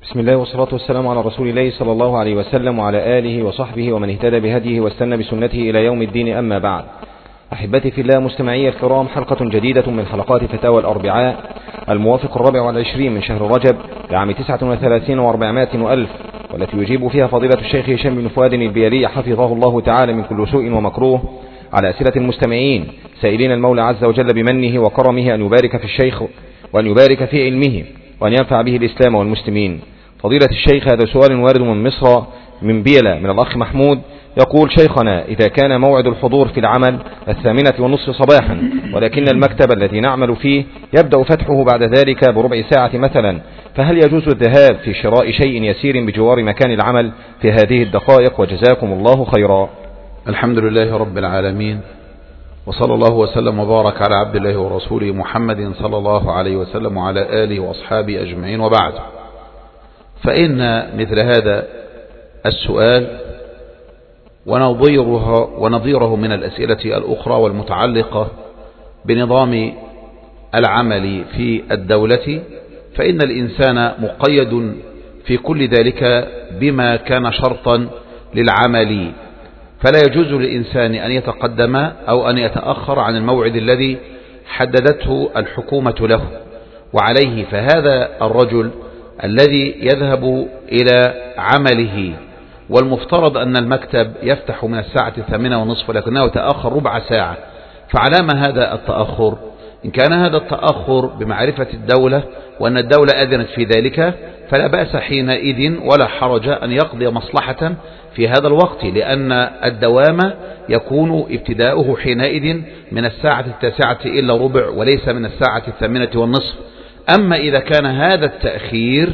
بسم الله والصلاة والسلام على رسول الله صلى الله عليه وسلم وعلى آله وصحبه ومن اهتدى بهديه واستنى بسنته إلى يوم الدين. أما بعد، أحبتي في الله مستمعي الكرام، حلقة جديدة من حلقات فتاوى الأربعاء الموافق 24 من شهر رجب لعام 39 و400 وألف، والتي يجيب فيها فضيلة الشيخ هشام بن فؤاد البيلي حفظه الله تعالى من كل سوء ومكروه على أسئلة المستمعين، سائلين المولى عز وجل بمنه وكرمه أن يبارك في الشيخ وأن يبارك في علمه وأن ينفع به الإسلام والمسلمين. فضيلة الشيخ، هذا سؤال وارد من مصر من بيلة من الأخ محمود، يقول: شيخنا، إذا كان موعد الحضور في العمل 8:30 صباحا، ولكن المكتب الذي نعمل فيه يبدأ فتحه بعد ذلك بربع ساعة مثلا، فهل يجوز الذهاب في شراء شيء يسير بجوار مكان العمل في هذه الدقائق؟ وجزاكم الله خيرا. الحمد لله رب العالمين، وصلى الله وسلم وبارك على عبد الله ورسوله محمد صلى الله عليه وسلم وعلى آله وأصحابه أجمعين، وبعد. فإن مثل هذا السؤال ونظيره من الأسئلة الأخرى والمتعلقة بنظام العمل في الدولة، فإن الإنسان مقيد في كل ذلك بما كان شرطا للعمل، فلا يجوز للإنسان أن يتقدم أو أن يتأخر عن الموعد الذي حددته الحكومة له. وعليه فهذا الرجل الذي يذهب إلى عمله والمفترض أن المكتب يفتح من الساعة 8:30 لكنه تأخر ربع ساعة، فعلام هذا التأخر؟ إن كان هذا التأخر بمعرفة الدولة وأن الدولة أذنت في ذلك فلا بأس حينئذ ولا حرج أن يقضي مصلحة في هذا الوقت، لأن الدوام يكون ابتداؤه حينئذ من الساعة 9:15 وليس من الساعة 8:30. أما إذا كان هذا التأخير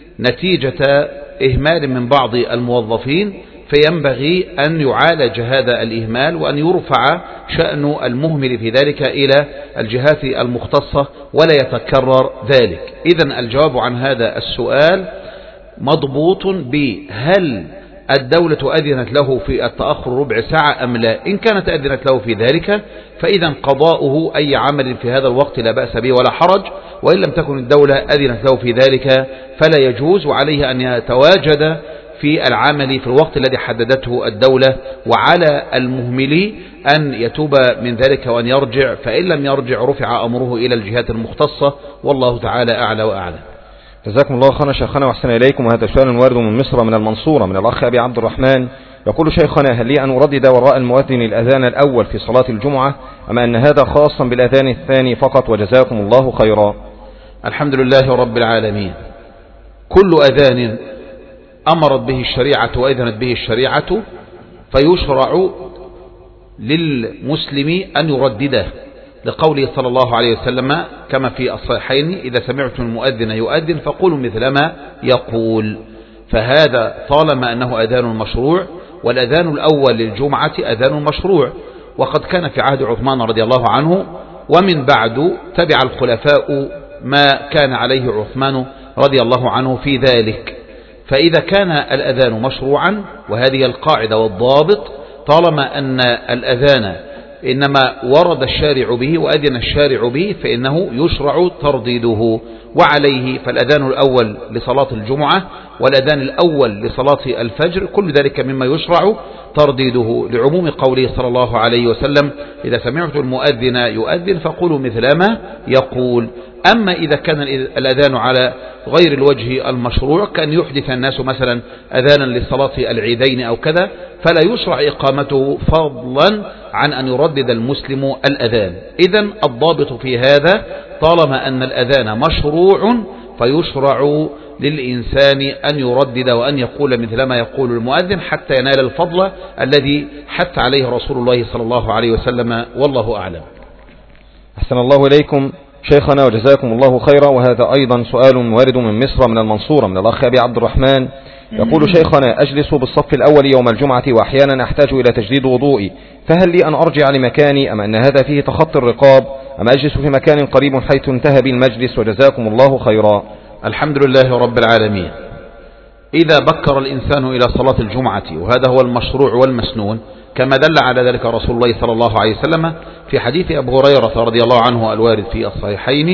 نتيجة إهمال من بعض الموظفين فينبغي أن يعالج هذا الإهمال وأن يرفع شأن المهمل في ذلك إلى الجهات المختصة ولا يتكرر ذلك. إذن الجواب عن هذا السؤال مضبوط بهل الدولة أذنت له في التأخر ربع ساعة أم لا. إن كانت أذنت له في ذلك فإذا قضاؤه أي عمل في هذا الوقت لا بأس به ولا حرج، وإن لم تكن الدولة أذنت له في ذلك فلا يجوز، وعليه أن يتواجد في العمل في الوقت الذي حددته الدولة، وعلى المهمل أن يتوب من ذلك وأن يرجع، فإن لم يرجع رفع أمره إلى الجهات المختصة، والله تعالى أعلى وأعلم. جزاكم الله خيرا شيخنا وأحسن إليكم. وهذا سؤال وارد من مصر من المنصورة من الأخ أبي عبد الرحمن، يقول: شيخنا، هل لي أن أردد وراء المؤذن الأذان الأول في صلاة الجمعة، أما أن هذا خاصا بالأذان الثاني فقط؟ وجزاكم الله خيرا. الحمد لله رب العالمين. كل أذان أمرت به الشريعة وأذنت به الشريعة فيشرع للمسلم أن يردده، لقوله صلى الله عليه وسلم كما في الصحيحين: إذا سمعتم المؤذن يؤذن فقولوا مثل ما يقول. فهذا طالما أنه أذان مشروع، والأذان الأول للجمعة أذان مشروع، وقد كان في عهد عثمان رضي الله عنه، ومن بعد تبع الخلفاء ما كان عليه عثمان رضي الله عنه في ذلك. فإذا كان الأذان مشروعا، وهذه القاعدة والضابط، طالما أن الأذان إنما ورد الشارع به وأذن الشارع به فإنه يشرع ترديده. وعليه فالأذان الأول لصلاة الجمعة والأذان الأول لصلاة الفجر كل ذلك مما يشرع ترديده، لعموم قوله صلى الله عليه وسلم: إذا سمعت المؤذن يؤذن فقولوا مثل ما يقول. أما إذا كان الأذان على غير الوجه المشروع، كأن يحدث الناس مثلا أذانا لصلاة العيدين أو كذا، فلا يشرع إقامته فضلا عن أن يردد المسلم الأذان. إذن الضابط في هذا طالما أن الأذان مشروع فيشرع للإنسان أن يردد وأن يقول مثل ما يقول المؤذن حتى ينال الفضل الذي حث عليه رسول الله صلى الله عليه وسلم، والله أعلم. أحسن الله إليكم شيخنا وجزاكم الله خيرا. وهذا أيضا سؤال وارد من مصر من المنصورة من الأخ أبي عبد الرحمن، يقول: شيخنا، أجلس بالصف الأول يوم الجمعة وأحيانا أحتاج إلى تجديد وضوئي، فهل لي أن أرجع لمكاني أم أن هذا فيه تخطي الرقاب، أم أجلس في مكان قريب حيث انتهى بالمجلس؟ وجزاكم الله خيرا. الحمد لله رب العالمين. إذا بكر الإنسان إلى صلاة الجمعة، وهذا هو المشروع والمسنون كما دل على ذلك رسول الله صلى الله عليه وسلم في حديث أبو هريرة رضي الله عنه الوارد في الصحيحين،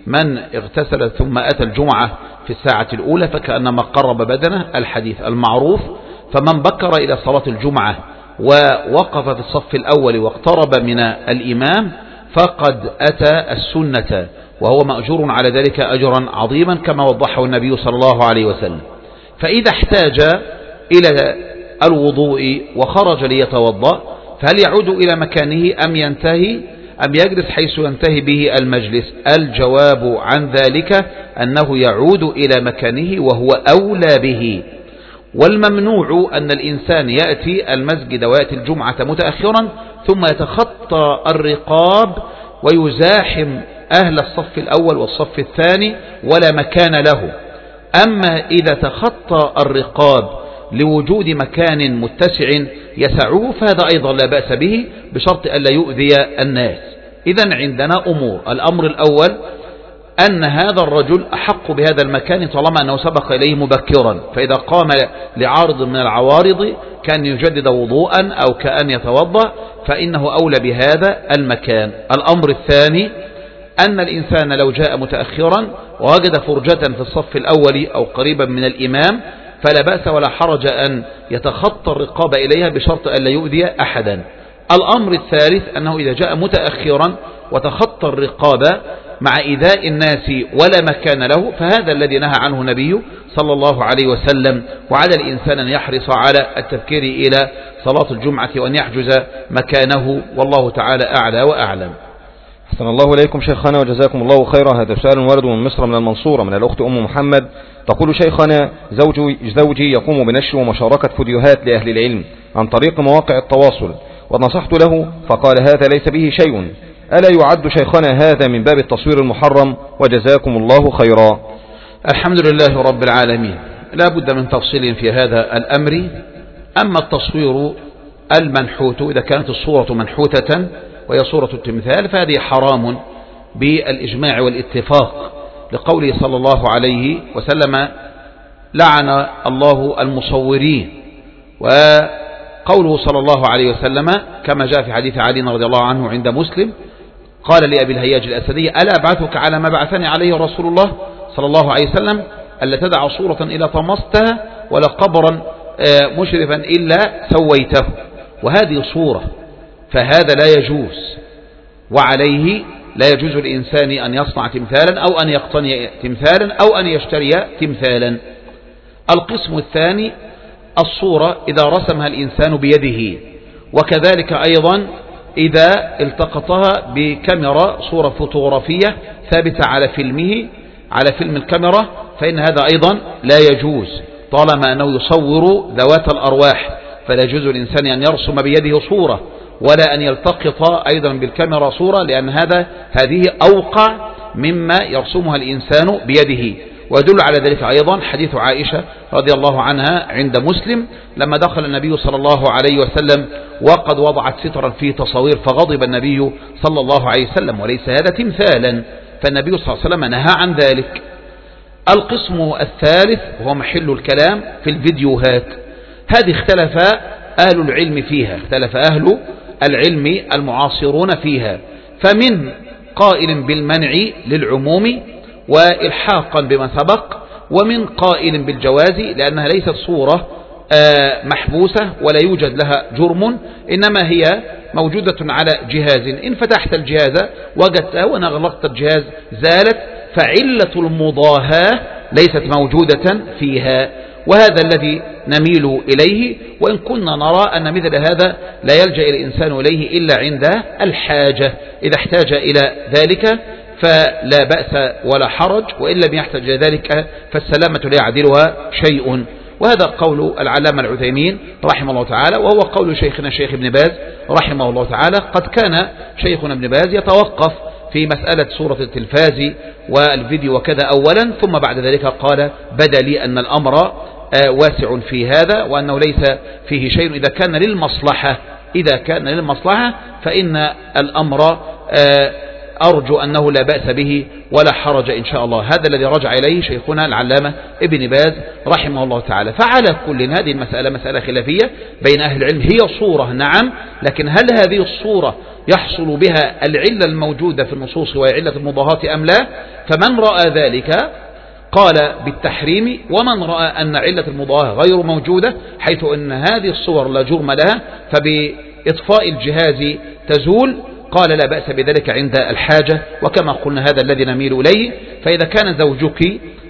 من اغتسل ثم أتى الجمعة في الساعة الأولى فكأنما قرب بدنه، الحديث المعروف. فمن بكر إلى صلاة الجمعة ووقف في الصف الأول واقترب من الإمام فقد أتى السنة، وهو مأجور على ذلك أجرا عظيما كما وضحه النبي صلى الله عليه وسلم. فإذا احتاج إلى الوضوء وخرج ليتوضأ فهل يعود إلى مكانه أم ينتهي أم يجلس حيث ينتهي به المجلس؟ الجواب عن ذلك أنه يعود إلى مكانه وهو أولى به. والممنوع أن الإنسان يأتي المسجد ويأتي الجمعة متأخرا ثم يتخطى الرقاب ويزاحم أهل الصف الأول والصف الثاني ولا مكان له. أما إذا تخطى الرقاب لوجود مكان متسع يسعه فهذا أيضا لا بأس به بشرط ألا يؤذي الناس. إذن عندنا أمور: الأمر الأول أن هذا الرجل أحق بهذا المكان طالما أنه سبق إليه مبكرا، فإذا قام لعارض من العوارض كأن يجدد وضوءا أو كأن يتوضأ فإنه أولى بهذا المكان. الأمر الثاني أن الإنسان لو جاء متأخرا ووجد فرجة في الصف الأول أو قريبا من الإمام فلا بأس ولا حرج أن يتخطى الرقاب إليها بشرط أن لا يؤذي أحدا. الأمر الثالث أنه إذا جاء متأخرا وتخطى الرقاب مع إيذاء الناس ولا مكان له فهذا الذي نهى عنه النبي صلى الله عليه وسلم. وعلى الإنسان أن يحرص على التفكير إلى صلاة الجمعة وأن يحجز مكانه، والله تعالى أعلى وأعلم. أحسن الله إليكم شيخنا وجزاكم الله خيرا. هذا سؤال ورد من مصر من المنصورة من الأخت أم محمد تقول: شيخنا زوجي يقوم بنشر ومشاركة فيديوهات لأهل العلم عن طريق مواقع التواصل، ونصحت له فقال هذا ليس به شيء، ألا يعد شيخنا هذا من باب التصوير المحرم؟ وجزاكم الله خيرا. الحمد لله رب العالمين. لا بد من تفصيل في هذا الأمر. أما التصوير المنحوت إذا كانت الصورة منحوتة وهي صورة التمثال فهذه حرام بالإجماع والاتفاق، لقوله صلى الله عليه وسلم: لعن الله المصورين. وقوله صلى الله عليه وسلم كما جاء في حديث علي رضي الله عنه عند مسلم قال لأبي الهياج الأسدي: ألا أبعثك على ما بعثني عليه رسول الله صلى الله عليه وسلم ألا تدع صورة إلا طمستها ولا قبرا مشرفا إلا سويته. وهذه صورة، فهذا لا يجوز، وعليه لا يجوز للإنسان أن يصنع تمثالا أو أن يقتني تمثالا أو أن يشتري تمثالا. القسم الثاني الصورة إذا رسمها الإنسان بيده، وكذلك أيضا إذا التقطها بكاميرا صورة فوتوغرافية ثابتة على فيلم الكاميرا فإن هذا أيضا لا يجوز طالما أنه يصور ذوات الأرواح. فلا يجوز للإنسان أن يرسم بيده صورة ولا أن يلتقط أيضا بالكاميرا صورة، لأن هذه أوقع مما يرسمها الإنسان بيده. ويدل على ذلك أيضا حديث عائشة رضي الله عنها عند مسلم لما دخل النبي صلى الله عليه وسلم وقد وضعت سترا فيه تصاوير فغضب النبي صلى الله عليه وسلم وليس هذا تمثالا، فالنبي صلى الله عليه وسلم نهى عن ذلك. القسم الثالث وهو محل الكلام في الفيديوهات، هذه اختلف أهل العلم فيها، اختلف أهل العلم المعاصرون فيها، فمن قائل بالمنع للعموم وإلحاقا بما سبق، ومن قائل بالجواز لأنها ليست صورة محبوسة ولا يوجد لها جرم، إنما هي موجودة على جهاز، إن فتحت الجهاز وجدتها وإن أغلقت الجهاز زالت، فعلة المضاهاة ليست موجودة فيها. وهذا الذي نميل إليه، وإن كنا نرى أن مثل هذا لا يلجأ الإنسان إليه إلا عند الحاجة، إذا احتاج إلى ذلك فلا بأس ولا حرج، وإن لم يحتاج إلى ذلك فالسلامة لا يعدلها شيء. وهذا قول العلامة العثيمين رحمه الله تعالى، وهو قول شيخنا الشيخ ابن باز رحمه الله تعالى. قد كان شيخنا ابن باز يتوقف في مسألة صورة التلفاز والفيديو وكذا أولا، ثم بعد ذلك قال بدا لي أن الأمر واسع في هذا وأنه ليس فيه شيء إذا كان للمصلحة فإن الأمر أرجو أنه لا بأس به ولا حرج إن شاء الله. هذا الذي رجع إليه شيخنا العلامة ابن باز رحمه الله تعالى. فعلى كل هذه المسألة مسألة خلافية بين أهل العلم، هي صورة نعم، لكن هل هذه الصورة يحصل بها العلة الموجودة في النصوص وهي علة المضاهاة أم لا؟ فمن رأى ذلك قال بالتحريم، ومن رأى أن علة المضاهاة غير موجودة حيث أن هذه الصور لا جرم لها فبإطفاء الجهاز تزول، قال لا بأس بذلك عند الحاجة. وكما قلنا هذا الذي نميل إليه. فإذا كان زوجك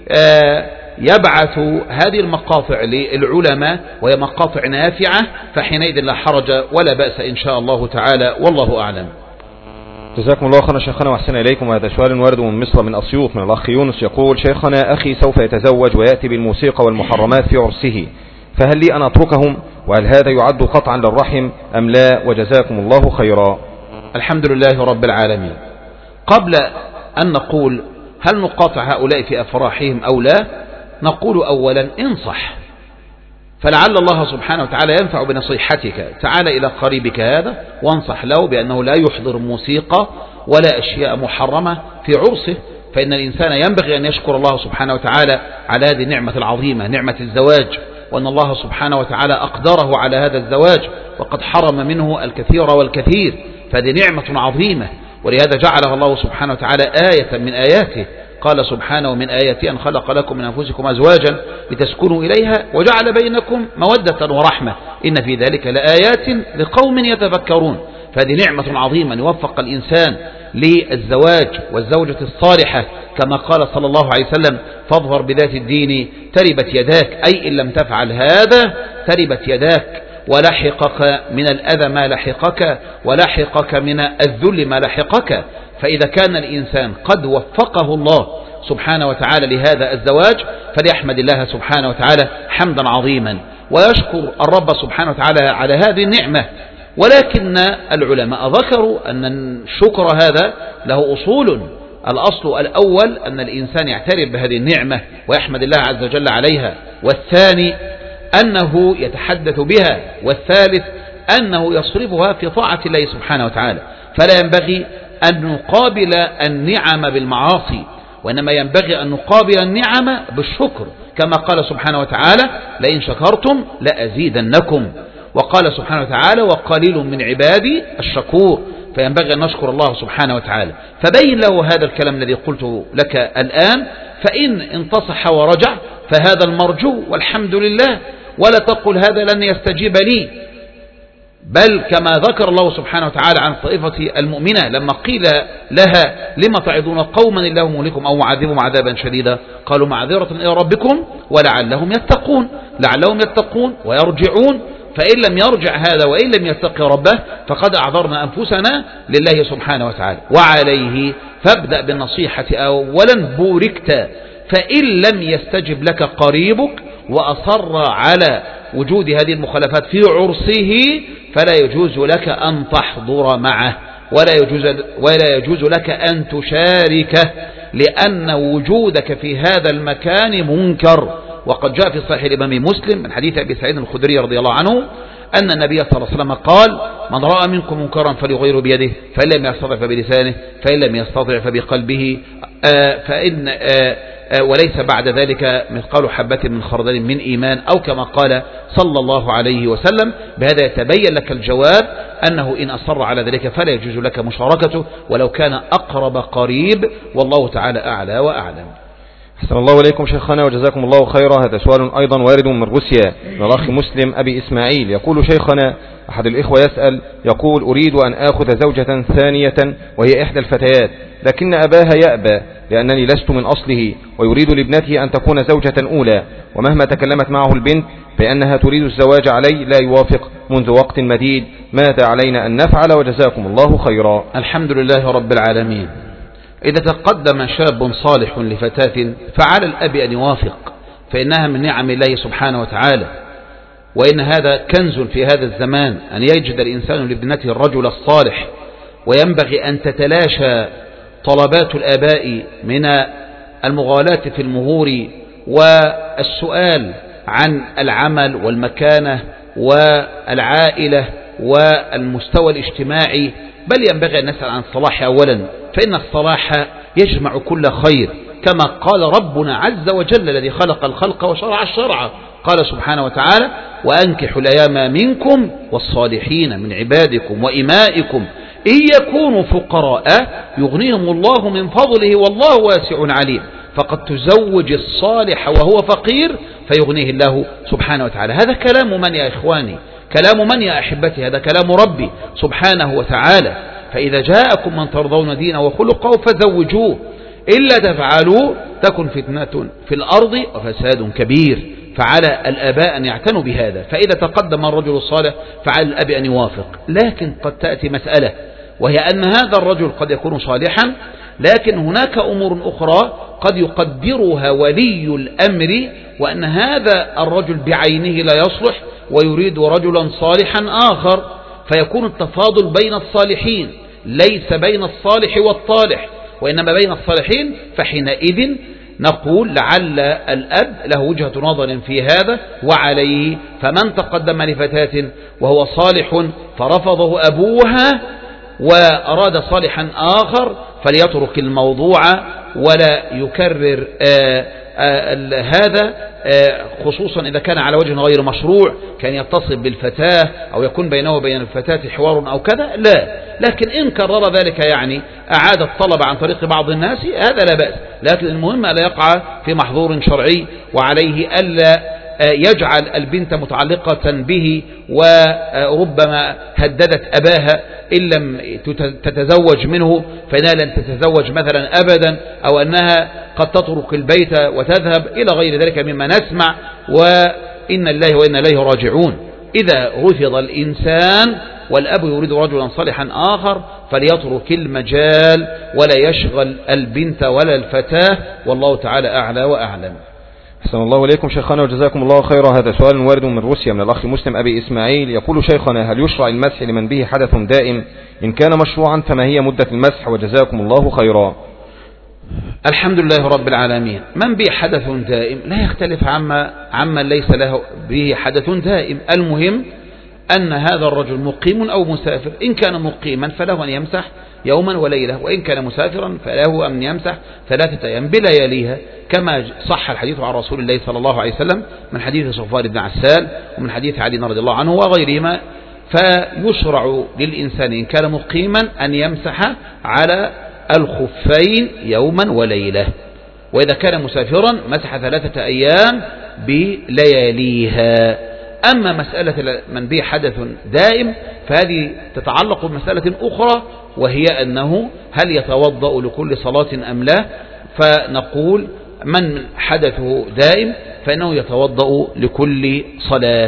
يبعث هذه المقاطع للعلماء وهي مقاطع نافعة فحينئذ لا حرج ولا بأس إن شاء الله تعالى، والله أعلم. جزاكم الله خيرا شيخنا وأحسن إليكم. وهذا سؤال وارد من مصر من أسيوط من الأخ يونس يقول: شيخنا أخي سوف يتزوج ويأتي بالموسيقى والمحرمات في عرسه، فهل لي أن أتركهم؟ وهل هذا يعد قطعا للرحم أم لا؟ وجزاكم الله خيرا. الحمد لله رب العالمين. قبل أن نقول هل نقاطع هؤلاء في أفراحهم أو لا، نقول أولا انصح، فلعل الله سبحانه وتعالى ينفع بنصيحتك. تعال إلى قريبك هذا وانصح له بأنه لا يحضر موسيقى ولا أشياء محرمة في عرسه، فإن الإنسان ينبغي أن يشكر الله سبحانه وتعالى على هذه النعمة العظيمة، نعمة الزواج، وأن الله سبحانه وتعالى أقدره على هذا الزواج وقد حرم منه الكثير والكثير، فهذه نعمة عظيمة، ولهذا جعلها الله سبحانه وتعالى آية من آياته. قال سبحانه: ومن آياته أن خلق لكم من أنفسكم أزواجا لتسكنوا إليها وجعل بينكم مودة ورحمة إن في ذلك لآيات لقوم يتفكرون. فهذه نعمة عظيمة يوفق الإنسان للزواج والزوجة الصالحة، كما قال صلى الله عليه وسلم: فاظفر بذات الدين تربت يداك، أي إن لم تفعل هذا تربت يداك، ولحقك من الأذى ما لحقك، ولحقك من الذل ما لحقك. فإذا كان الإنسان قد وفقه الله سبحانه وتعالى لهذا الزواج فليحمد الله سبحانه وتعالى حمدا عظيما ويشكر الرب سبحانه وتعالى على هذه النعمة. ولكن العلماء ذكروا أن الشكر هذا له أصول. الأصل الأول أن الإنسان يعترف بهذه النعمة ويحمد الله عز وجل عليها، والثاني أنه يتحدث بها، والثالث أنه يصرفها في طاعة الله سبحانه وتعالى. فلا ينبغي أن نقابل النعم بالمعاصي، وإنما ينبغي أن نقابل النعم بالشكر، كما قال سبحانه وتعالى: لئن شكرتم لأزيدنكم. وقال سبحانه وتعالى: وقليل من عبادي الشكور. فينبغي أن نشكر الله سبحانه وتعالى. فبين له هذا الكلام الذي قلته لك الآن، فإن انتصح ورجع فهذا المرجو والحمد لله، ولا تقل هذا لن يستجيب لي. بل كما ذكر الله سبحانه وتعالى عن طائفة المؤمنة لما قيل لها: لما تعظون قوما الله مهلكهم أو معذبهم عذابا شديدا، قالوا معذرة إلى ربكم ولعلهم يتقون، لعلهم يتقون ويرجعون. فإن لم يرجع هذا وإن لم يتقي ربه فقد أعذرنا أنفسنا لله سبحانه وتعالى. وعليه فابدأ بالنصيحة أولا بوركت. فإن لم يستجب لك قريبك وأصر على وجود هذه المخالفات في عرسه فلا يجوز لك أن تحضر معه، ولا يجوز لك أن تشاركه، لأن وجودك في هذا المكان منكر. وقد جاء في صحيح الإمام مسلم من حديث أبي سعيد الخدري رضي الله عنه أن النبي صلى الله عليه وسلم قال: من رأى منكم منكرا فليغيره بيده، فإن لم يستطع فبلسانه، فإن لم يستطع فبقلبه، وليس بعد ذلك مثقال حبة من خردل من إيمان، أو كما قال صلى الله عليه وسلم. بهذا يتبين لك الجواب أنه إن أصر على ذلك فلا يجوز لك مشاركته ولو كان أقرب قريب، والله تعالى أعلى وأعلم. أحسن الله إليكم شيخنا وجزاكم الله خيرا. هذا سؤال أيضا وارد من روسيا من الأخ مسلم أبي إسماعيل يقول: شيخنا أحد الإخوة يسأل يقول: أريد أن آخذ زوجة ثانية وهي إحدى الفتيات، لكن أباها يأبى لأنني لست من أصله، ويريد لابنته أن تكون زوجة أولى، ومهما تكلمت معه البنت بأنها تريد الزواج علي لا يوافق منذ وقت مديد، ماذا علينا أن نفعل؟ وجزاكم الله خيرا. الحمد لله رب العالمين. إذا تقدم شاب صالح لفتاة فعلى الأب أن يوافق، فإنها من نعم الله سبحانه وتعالى، وإن هذا كنز في هذا الزمان أن يجد الإنسان لابنته الرجل الصالح. وينبغي أن تتلاشى طلبات الآباء من المغالاة في المهور والسؤال عن العمل والمكانة والعائلة والمستوى الاجتماعي بل ينبغي أن نسأل عن الصلاح أولا، فإن الصلاح يجمع كل خير، كما قال ربنا عز وجل الذي خلق الخلق وشرع الشرع، قال سبحانه وتعالى: وأنكحوا الأيام منكم والصالحين من عبادكم وإمائكم إن يكونوا فقراء يغنيهم الله من فضله والله واسع عليم. فقد تزوج الصالح وهو فقير فيغنيه الله سبحانه وتعالى. هذا كلام من يا إخواني؟ كلام من يا أحبتي؟ هذا كلام ربي سبحانه وتعالى. فإذا جاءكم من ترضون دينه وخلقه فزوجوه، إلا تفعلوا تكن فتنة في الأرض وفساد كبير. فعلى الآباء أن يعتنوا بهذا، فإذا تقدم الرجل الصالح فعلى الأب أن يوافق. لكن قد تأتي مسألة، وهي أن هذا الرجل قد يكون صالحا، لكن هناك أمور أخرى قد يقدرها ولي الأمر، وأن هذا الرجل بعينه لا يصلح ويريد رجلا صالحا آخر، فيكون التفاضل بين الصالحين، ليس بين الصالح والطالح، وإنما بين الصالحين. فحينئذ نقول لعل الأب له وجهة نظر في هذا وعليه، فمن تقدم لفتاة وهو صالح فرفضه أبوها وأراد صالحا آخر فليترك الموضوع ولا يكرر هذا، خصوصا إذا كان على وجه غير مشروع، كان يتصل بالفتاة أو يكون بينه وبين الفتاة حوار أو كذا، لا. لكن إن كرر ذلك يعني أعاد الطلب عن طريق بعض الناس، هذا لا بأس. لكن المهم ألا يقع في محظور شرعي، وعليه ألا يجعل البنت متعلقة به، وربما هددت أباها إن لم تتزوج منه فإنها لن تتزوج مثلا أبدا، أو أنها قد تترك البيت وتذهب إلى غير ذلك مما نسمع، وإن الله وإن إليه راجعون. إذا رفض الإنسان والأب يريد رجلا صالحا آخر فليترك المجال ولا يشغل البنت ولا الفتاة، والله تعالى أعلى وأعلم. أحسن الله إليكم شيخنا وجزاكم الله خيرا. هذا سؤال وارد من روسيا من الأخ مسلم أبي إسماعيل، يقول: شيخنا، هل يشرع المسح لمن به حدث دائم؟ إن كان مشروعا فما هي مدة المسح؟ وجزاكم الله خيرا. الحمد لله رب العالمين. من به حدث دائم لا يختلف عما ليس له به حدث دائم. المهم أن هذا الرجل مقيم أو مسافر. إن كان مقيما فله أن يمسح يوما وليلة، وإن كان مسافرا فله أن يمسح 3 أيام بلياليها، كما صح الحديث عن رسول الله صلى الله عليه وسلم من حديث صفوان بن عسال ومن حديث علي رضي الله عنه وغيرهما. فيشرع للإنسان إن كان مقيما أن يمسح على الخفين يوما وليلة، وإذا كان مسافرا مسح 3 أيام بلياليها. أما مسألة من به حدث دائم فهذه تتعلق بمسألة أخرى، وهي أنه هل يتوضأ لكل صلاة أم لا؟ فنقول من حدثه دائم فإنه يتوضأ لكل صلاة،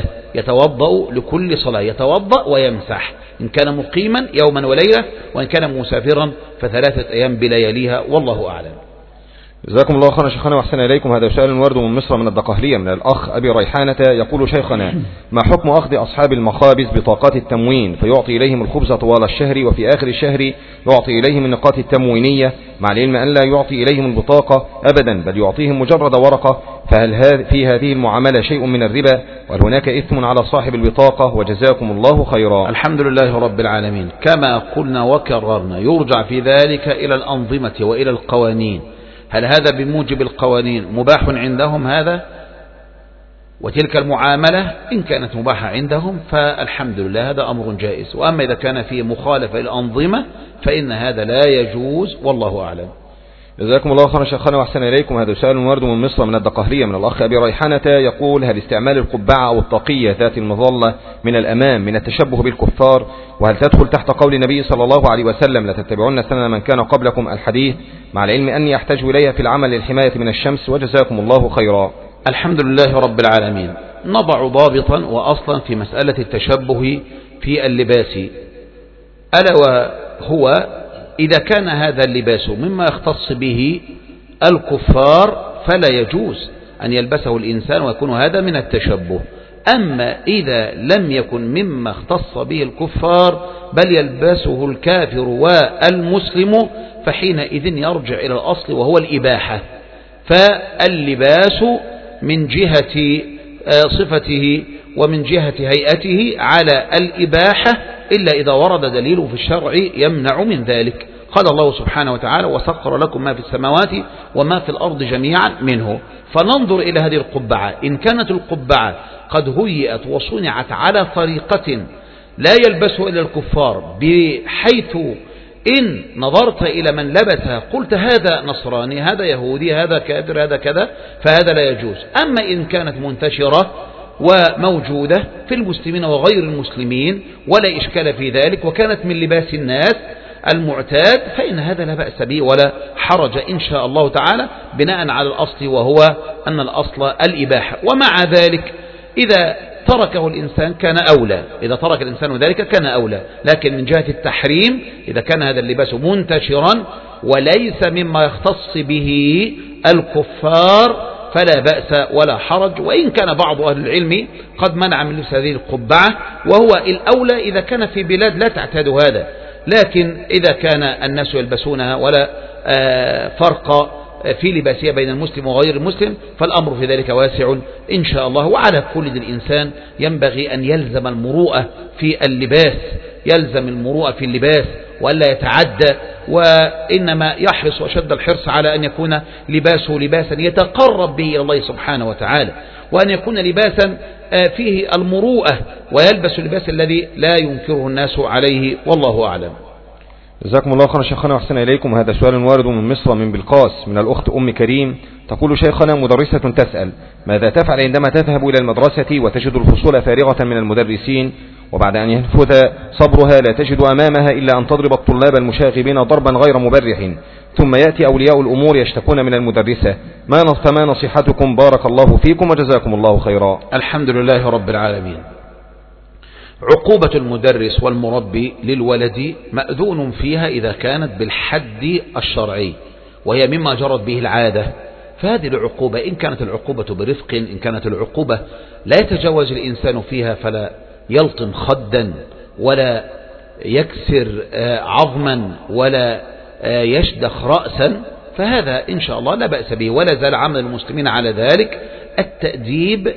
يتوضأ ويمسح إن كان مقيما يوما وليلة، وإن كان مسافرا ف3 أيام بلياليها، والله أعلم. جزاكم الله خيرا شيخنا وأحسن إليكم. هذا سؤال ورد من مصر من الدقهلية من الأخ أبي ريحانة، يقول: شيخنا، ما حكم أخذ أصحاب المخابز بطاقات التموين فيعطي إليهم الخبز طوال الشهر، وفي آخر الشهر يعطي إليهم النقاط التموينية، مع العلم أن لا يعطي إليهم البطاقة أبدا بل يعطيهم مجرد ورقة، فهل في هذه المعاملة شيء من الربا؟ وهل هناك إثم على صاحب البطاقة؟ وجزاكم الله خيرا. الحمد لله رب العالمين. كما قلنا وكررنا يرجع في ذلك إلى الأنظمة وإلى القوانين. هل هذا بموجب القوانين مباح عندهم هذا؟ وتلك المعاملة إن كانت مباحة عندهم فالحمد لله، هذا أمر جائز. وأما إذا كان فيه مخالفة للأنظمة فإن هذا لا يجوز، والله أعلم. جزاكم الله خيرا شيخنا وأحسن إليكم. هذا سؤال ورد من مصر من الدقهلية من الأخ أبي ريحانة، يقول: هل استعمال القبعة أو الطاقية ذات المظلة من الأمام من التشبه بالكفار؟ وهل تدخل تحت قول النبي صلى الله عليه وسلم: لا تتبعون سنن من كان قبلكم الحديث، مع العلم أني أحتاج إليها في العمل للحماية من الشمس؟ وجزاكم الله خيرا. الحمد لله رب العالمين. نضع ضابطا وأصلا في مسألة التشبه في اللباس، ألا وهو إذا كان هذا اللباس مما يختص به الكفار فلا يجوز أن يلبسه الإنسان ويكون هذا من التشبه. أما إذا لم يكن مما اختص به الكفار بل يلبسه الكافر والمسلم فحينئذ يرجع إلى الأصل وهو الإباحة. فاللباس من جهة صفته ومن جهة هيئته على الإباحة، إلا إذا ورد دليل في الشرع يمنع من ذلك. قال الله سبحانه وتعالى وسخر لكم ما في السماوات وما في الأرض جميعا منه. فننظر إلى هذه القبعة، إن كانت القبعة قد هيئت وصنعت على طريقة لا يلبسه إلا الكفار، بحيث إن نظرت إلى من لبسها قلت هذا نصراني، هذا يهودي، هذا كافر، هذا كذا، فهذا لا يجوز. أما إن كانت منتشرة وموجودة في المسلمين وغير المسلمين ولا إشكال في ذلك، وكانت من لباس الناس المعتاد، فإن هذا لا بأس به ولا حرج إن شاء الله تعالى، بناء على الأصل وهو أن الأصل الإباحة. ومع ذلك إذا تركه الإنسان كان أولى، إذا ترك الإنسان ذلك كان أولى. لكن من جهة التحريم إذا كان هذا اللباس منتشرا وليس مما يختص به الكفار فلا بأس ولا حرج، وإن كان بعض أهل العلم قد منع من لبس هذه القبعة، وهو الأولى إذا كان في بلاد لا تعتاد هذا. لكن إذا كان الناس يلبسونها ولا فرق في لباسها بين المسلم وغير المسلم فالأمر في ذلك واسع إن شاء الله. وعلى كل الإنسان ينبغي أن يلزم المروءة في اللباس، يلزم المروءة في اللباس وألا يتعدى، وإنما يحرص وشد الحرص على أن يكون لباسه لباسا يتقرب به إلى الله سبحانه وتعالى، وأن يكون لباسا فيه المروءة، ويلبس اللباس الذي لا ينكره الناس عليه، والله أعلم. جزاكم الله خيرا شيخنا وأحسن إليكم. هذا سؤال وارد من مصر من بلقاس من الأخت أم كريم، تقول شيخنا مدرسة تسأل ماذا تفعل عندما تذهب إلى المدرسة وتجد الفصول فارغة من المدرسين، وبعد أن ينفذ صبرها لا تجد أمامها إلا أن تضرب الطلاب المشاغبين ضربا غير مبرح، ثم يأتي أولياء الأمور يشتكون من المدرسة، فما نصيحتكم؟ بارك الله فيكم وجزاكم الله خيرا. الحمد لله رب العالمين. عقوبة المدرس والمربي للولد مأذون فيها إذا كانت بالحد الشرعي، وهي مما جرت به العادة، فهذه العقوبة إن كانت العقوبة برفق، إن كانت العقوبة لا يتجاوز الإنسان فيها فلا يلطم خدا ولا يكسر عظما ولا يشدخ رأسا، فهذا إن شاء الله لا بأس به، ولا زال عمل المسلمين على ذلك، التأديب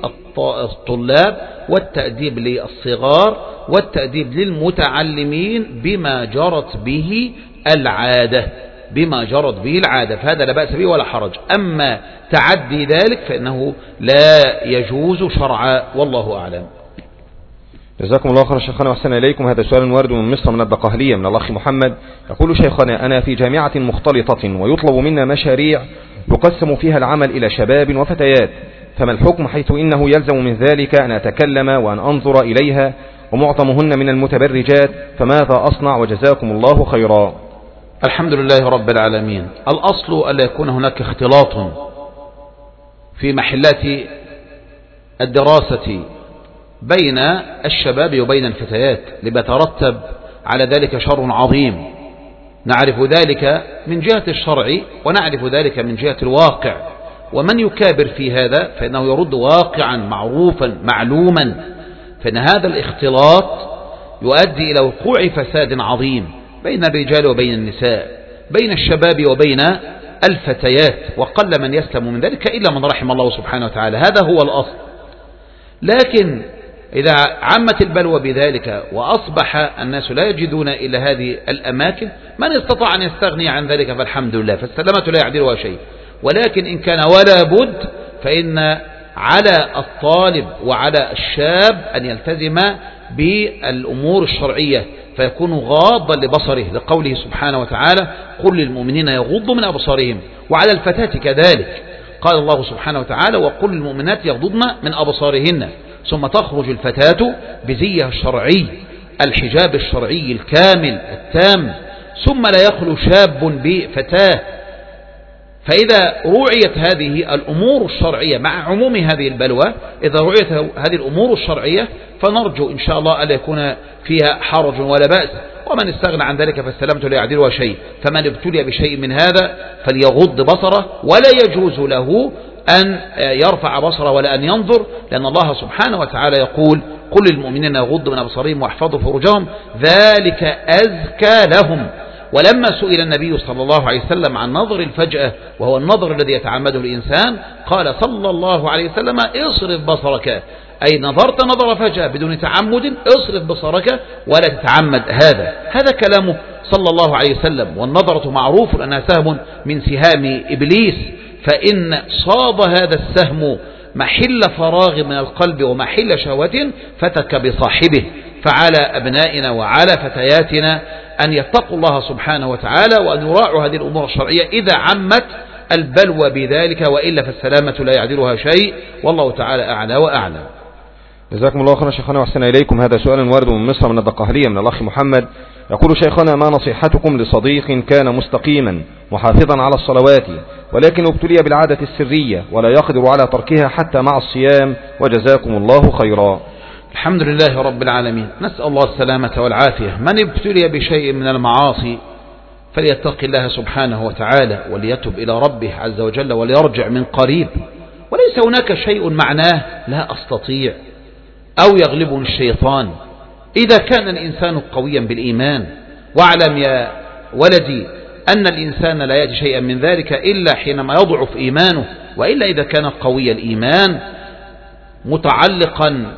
للطلاب والتأديب للصغار والتأديب للمتعلمين بما جرت به العادة، بما جرت به العادة، فهذا لا بأس به ولا حرج. أما تعدي ذلك فإنه لا يجوز شرعا، والله أعلم. جزاكم الله خيرا شيخنا وأحسن إليكم. هذا سؤال وارد من مصر من الدقهلية من الأخ محمد، يقول شيخنا أنا في جامعة مختلطة ويطلب منا مشاريع يقسم فيها العمل إلى شباب وفتيات، فما الحكم حيث إنه يلزم من ذلك أن أتكلم وأن أنظر إليها ومعظمهن من المتبرجات، فماذا أصنع وجزاكم الله خيرا؟ الحمد لله رب العالمين. الأصل ألا يكون هناك اختلاط في محلات الدراسة بين الشباب وبين الفتيات، ليترتب على ذلك شر عظيم، نعرف ذلك من جهة الشرع ونعرف ذلك من جهة الواقع، ومن يكابر في هذا فإنه يرد واقعا معروفا معلوما، فإن هذا الاختلاط يؤدي إلى وقوع فساد عظيم بين الرجال وبين النساء، بين الشباب وبين الفتيات، وقل من يسلم من ذلك إلا من رحم الله سبحانه وتعالى، هذا هو الأصل. لكن إذا عمت البلوى بذلك وأصبح الناس لا يجدون إلى هذه الأماكن، من استطاع أن يستغني عن ذلك فالحمد لله، فالسلامة لا يعدلها شيء. ولكن إن كان ولا بد فإن على الطالب وعلى الشاب أن يلتزم بالأمور الشرعية، فيكون غاضا لبصره، لقوله سبحانه وتعالى قل للمؤمنين يغضوا من أبصارهم، وعلى الفتاة كذلك قال الله سبحانه وتعالى وقل للمؤمنات يغضضن من أبصارهن، ثم تخرج الفتاة بزيها الشرعي، الحجاب الشرعي الكامل التام، ثم لا يخلو شاب بفتاة. فإذا رعيت هذه الأمور الشرعية مع عموم هذه البلوى، إذا رعيت هذه الأمور الشرعية فنرجو إن شاء الله ألا يكون فيها حرج ولا بأس، ومن استغنى عن ذلك فالسلامة لا يعدلها شيء. فمن ابتلي بشيء من هذا فليغض بصره، ولا يجوز له أن يرفع بصره ولا أن ينظر، لأن الله سبحانه وتعالى يقول قل للمؤمنين يغضوا من أبصارهم واحفظوا فروجهم ذلك أزكى لهم. ولما سئل النبي صلى الله عليه وسلم عن نظر الفجأة وهو النظر الذي يتعمده الإنسان، قال صلى الله عليه وسلم اصرف بصرك أي نظرت نظر فجأة بدون تعمد اصرف بصرك ولا تتعمد هذا كلامه صلى الله عليه وسلم. والنظرة معروف أنها سهم من سهام إبليس، فإن صاب هذا السهم محل فراغ من القلب ومحل شهوة فتك بصاحبه. فعلى أبنائنا وعلى فتياتنا أن يتقوا الله سبحانه وتعالى وأن يراعوا هذه الأمور الشرعية إذا عمت البلوى بذلك، وإلا فالسلامة لا يعدلها شيء، والله تعالى أعلى وأعلم. جزاكم الله خيرا شيخنا وأحسن إليكم. هذا سؤال وارد من مصر من الدقهلية من الأخ محمد، يقول: شيخنا، ما نصيحتكم لصديق كان مستقيما محافظا على الصلوات ولكن ابتلي بالعادة السرية ولا يقدر على تركها حتى مع الصيام، وجزاكم الله خيرا. الحمد لله رب العالمين، نسأل الله السلامة والعافية. من ابتلي بشيء من المعاصي فليتق الله سبحانه وتعالى وليتب إلى ربه عز وجل وليرجع من قريب، وليس هناك شيء معناه لا أستطيع أو يغلبني الشيطان. إذا كان الإنسان قويا بالإيمان، واعلم يا ولدي أن الإنسان لا يأتي شيئا من ذلك إلا حينما يضعف إيمانه، وإلا إذا كان قوي الإيمان متعلقا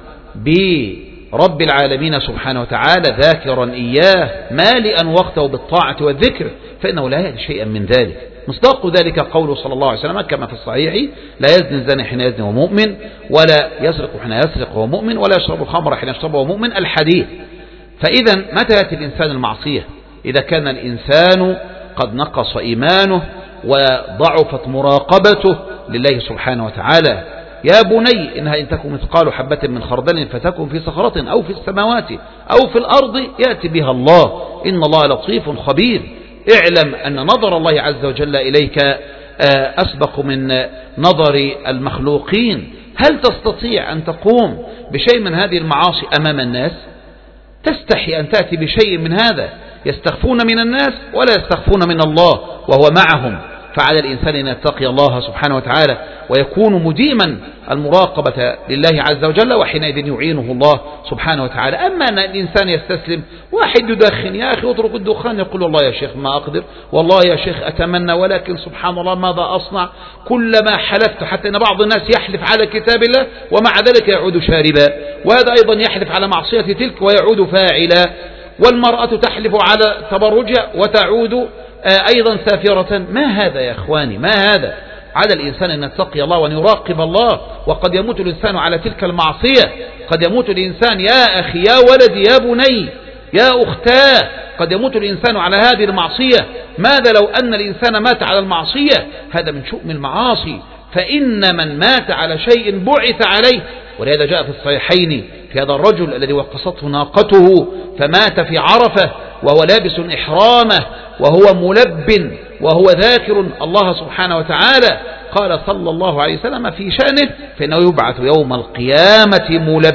برب العالمين سبحانه وتعالى ذاكرا إياه مالئا وقته بالطاعة والذكر فإنه لا يأتي شيئا من ذلك. مصداق ذلك قوله صلى الله عليه وسلم كما في الصحيح: لا يزني الزاني حين يزني وهو مؤمن، ولا يسرق حين يسرق وهو مؤمن، ولا يشرب الخمر حين يشرب وهو مؤمن، الحديث. فإذا متى يأتي الإنسان المعصية؟ إذا كان الإنسان قد نقص إيمانه وضعفت مراقبته لله سبحانه وتعالى. يا بني إنها إن تكن مثقال حبة من خردل فتكن في صخرة أو في السماوات أو في الأرض يأتي بها الله، إن الله لطيف خبير. اعلم أن نظر الله عز وجل إليك أسبق من نظر المخلوقين. هل تستطيع أن تقوم بشيء من هذه المعاصي أمام الناس؟ تستحي أن تأتي بشيء من هذا. يستخفون من الناس ولا يستخفون من الله وهو معهم. فعلى الإنسان أن يتقي الله سبحانه وتعالى ويكون مديما المراقبة لله عز وجل، وحينئذ يعينه الله سبحانه وتعالى. أما أن الإنسان يستسلم، واحد يدخن: يا أخي اترك الدخان، يقول: والله يا شيخ ما أقدر، والله يا شيخ أتمنى، ولكن سبحان الله ماذا أصنع؟ كلما حلفت، حتى أن بعض الناس يحلف على كتاب الله ومع ذلك يعود شاربا، وهذا أيضا يحلف على معصية تلك ويعود فاعلا، والمرأة تحلف على تبرجها وتعود أيضا سافرة. ما هذا يا أخواني؟ ما هذا؟ على الإنسان أن يتقي الله وأن يراقب الله، وقد يموت الإنسان على تلك المعصية. قد يموت الإنسان يا أخي يا ولدي يا بني يا أختاه، قد يموت الإنسان على هذه المعصية. ماذا لو أن الإنسان مات على المعصية؟ هذا من شؤم المعاصي. فإن من مات على شيء بعث عليه، ولهذا جاء في الصحيحين في هذا الرجل الذي وقصته ناقته فمات في عرفة وهو لابس إحرامه وهو ملب وهو ذاكر الله سبحانه وتعالى. قال صلى الله عليه وسلم في شأنه: فإنه يبعث يوم القيامة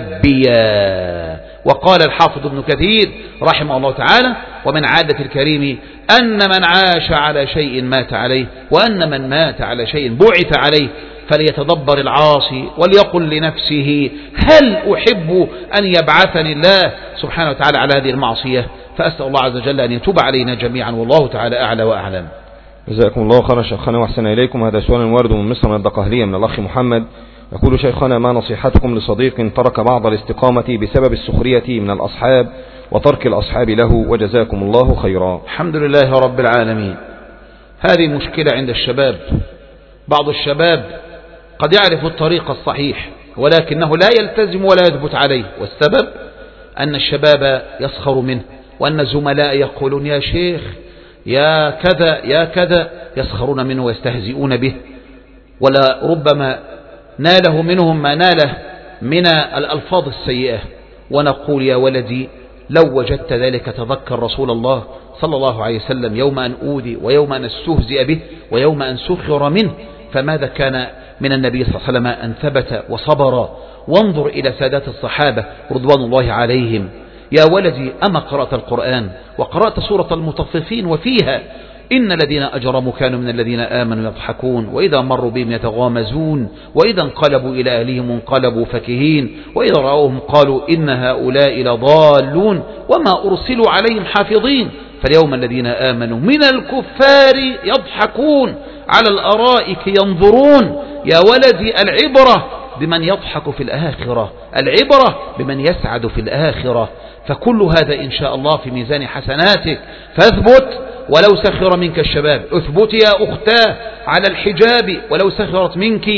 ملبيا. وقال الحافظ ابن كثير رحمه الله تعالى: ومن عادة الكريم أن من عاش على شيء مات عليه، وأن من مات على شيء بعث عليه. فليتدبر العاصي وليقل لنفسه: هل أحب أن يبعثني الله سبحانه وتعالى على هذه المعصية؟ فأسأل الله عز وجل أن يتوب علينا جميعا، والله تعالى أعلى وأعلم. جزاكم الله خيرا شيخنا وأحسن إليكم. هذا سؤال وارد من مصر من الدقهلية من الأخ محمد، يقول: شيخنا، ما نصيحتكم لصديق ترك بعض الاستقامة بسبب السخرية من الأصحاب وترك الأصحاب له، وجزاكم الله خيرا. الحمد لله رب العالمين. هذه مشكلة عند الشباب. بعض الشباب قد يعرف الطريق الصحيح ولكنه لا يلتزم ولا يثبت عليه، والسبب أن الشباب يسخر منه، وأن الزملاء يقولون: يا شيخ يا كذا يا كذا، يسخرون منه ويستهزئون به، ولا ربما ناله منهم ما ناله من الألفاظ السيئة. ونقول: يا ولدي لو وجدت ذلك تذكر رسول الله صلى الله عليه وسلم يوم أن أوذي ويوم أن استهزئ به ويوم أن سخر منه، فماذا كان من النبي صلى الله عليه وسلم أن ثبت وصبر. وانظر إلى سادات الصحابة رضوان الله عليهم. يا ولدي أما قرأت القرآن وقرأت سورة المطففين وفيها: إن الذين أجرموا كانوا من الذين آمنوا يضحكون وإذا مروا بهم يتغامزون وإذا انقلبوا إلى أهلهم انقلبوا فكهين وإذا رأوهم قالوا إن هؤلاء لضالون وما أرسلوا عليهم حافظين فاليوم الذين آمنوا من الكفار يضحكون على الأرائك ينظرون. يا ولدي العبرة بمن يضحك في الآخرة، العبرة بمن يسعد في الآخرة. فكل هذا إن شاء الله في ميزان حسناتك، فاثبت ولو سخر منك الشباب، اثبت يا أختاه على الحجاب ولو سخرت منك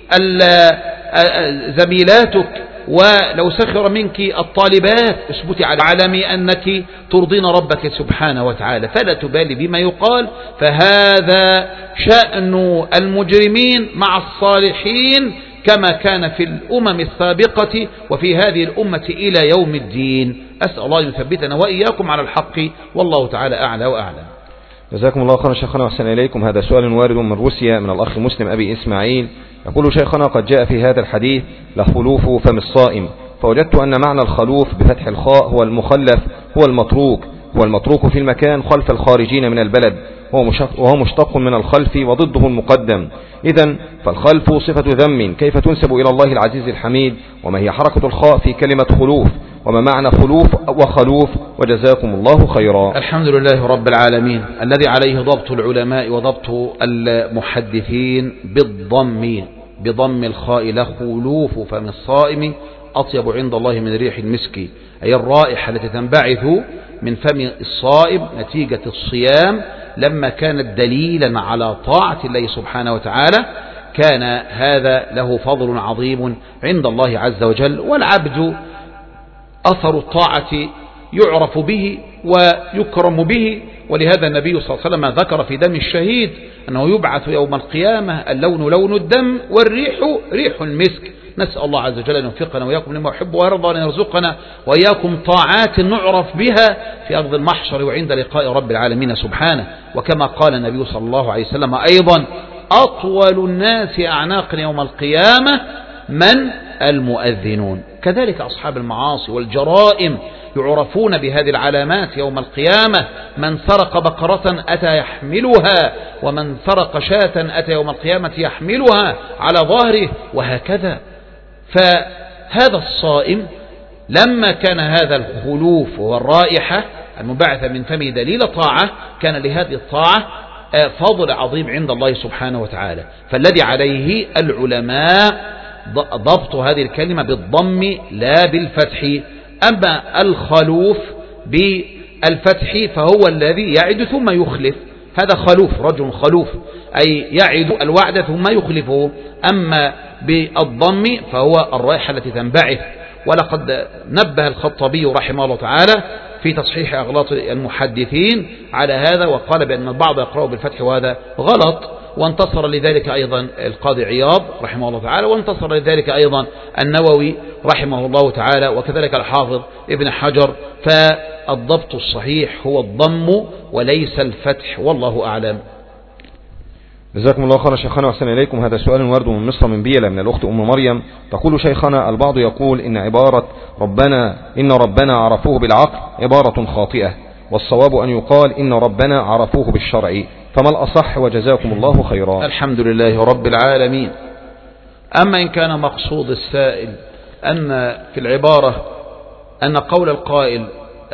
زميلاتك، ولو سخر منك الطالبات اثبتي على علمي أنك ترضين ربك سبحانه وتعالى، فلا تبالي بما يقال. فهذا شأن المجرمين مع الصالحين كما كان في الأمم السابقة وفي هذه الأمة إلى يوم الدين. أسأل الله يثبتنا وإياكم على الحق، والله تعالى أعلى وأعلم. جزاكم الله خيرا شيخنا وأحسن إليكم. هذا سؤال وارد من روسيا من الأخ مسلم أبي إسماعيل، يقول: شيخنا قد جاء في هذا الحديث لخلوف فم الصائم، فوجدت أن معنى الخلوف بفتح الخاء هو المخلف، هو المتروك في المكان خلف الخارجين من البلد، وهو مشتق من الخلف وضده المقدم. إذن فالخلف صفة ذم، كيف تنسب إلى الله العزيز الحميد؟ وما هي حركة الخاء في كلمة خلوف؟ وما معنى خلوف وخلوف؟ وجزاكم الله خيرا. الحمد لله رب العالمين الذي عليه ضبط العلماء وضبط المحدثين بضم الخاء لخلوف فم الصائم أطيب عند الله من ريح المسك، أي الرائحة التي تنبعث من فم الصائم نتيجة الصيام لما كانت دليلا على طاعة الله سبحانه وتعالى، كان هذا له فضل عظيم عند الله عز وجل. والعبد أثر الطاعة يعرف به ويكرم به، ولهذا النبي صلى الله عليه وسلم ذكر في دم الشهيد أنه يبعث يوم القيامة اللون لون الدم والريح ريح المسك. نسأل الله عز وجل أن يوفقنا وإياكم لما يحب ويرضى، وأن يرزقنا وإياكم طاعات نعرف بها في أرض المحشر وعند لقاء رب العالمين سبحانه. وكما قال النبي صلى الله عليه وسلم أيضا: أطول الناس أعناقا يوم القيامة من المؤذنون. كذلك أصحاب المعاصي والجرائم يعرفون بهذه العلامات يوم القيامة: من سرق بقرة أتى يحملها، ومن سرق شاة أتى يوم القيامة يحملها على ظهره، وهكذا. فهذا الصائم لما كان هذا الخلوف والرائحة المبعثة من فمه دليل طاعة، كان لهذه الطاعة فضل عظيم عند الله سبحانه وتعالى. فالذي عليه العلماء ضبط هذه الكلمة بالضم لا بالفتح. أما الخلوف بالفتح فهو الذي يعد ثم يخلف، هذا خلوف، رجل خلوف أي يعد الوعد ثم يخلفه. أما بالضم فهو الرائحة التي تنبعث. ولقد نبه الخطابي رحمه الله تعالى في تصحيح أغلاط المحدثين على هذا، وقال بأن البعض يقرأ بالفتح وهذا غلط. وانتصر لذلك أيضا القاضي عياض رحمه الله تعالى، وانتصر لذلك أيضا النووي رحمه الله تعالى، وكذلك الحافظ ابن حجر. فالضبط الصحيح هو الضم وليس الفتح، والله أعلم. جزاكم الله خيرا شيخنا وأحسن إليكم. هذا سؤال ورد من مصر من بيلة من الأخت أم مريم، تقول: شيخنا البعض يقول إن عبارة إن ربنا عرفوه بالعقل عبارة خاطئة، والصواب أن يقال إن ربنا عرفوه بالشرع، فما الأصح؟ وجزاكم الله خيرا. الحمد لله رب العالمين. أما إن كان مقصود السائل أن في العبارة أن قول القائل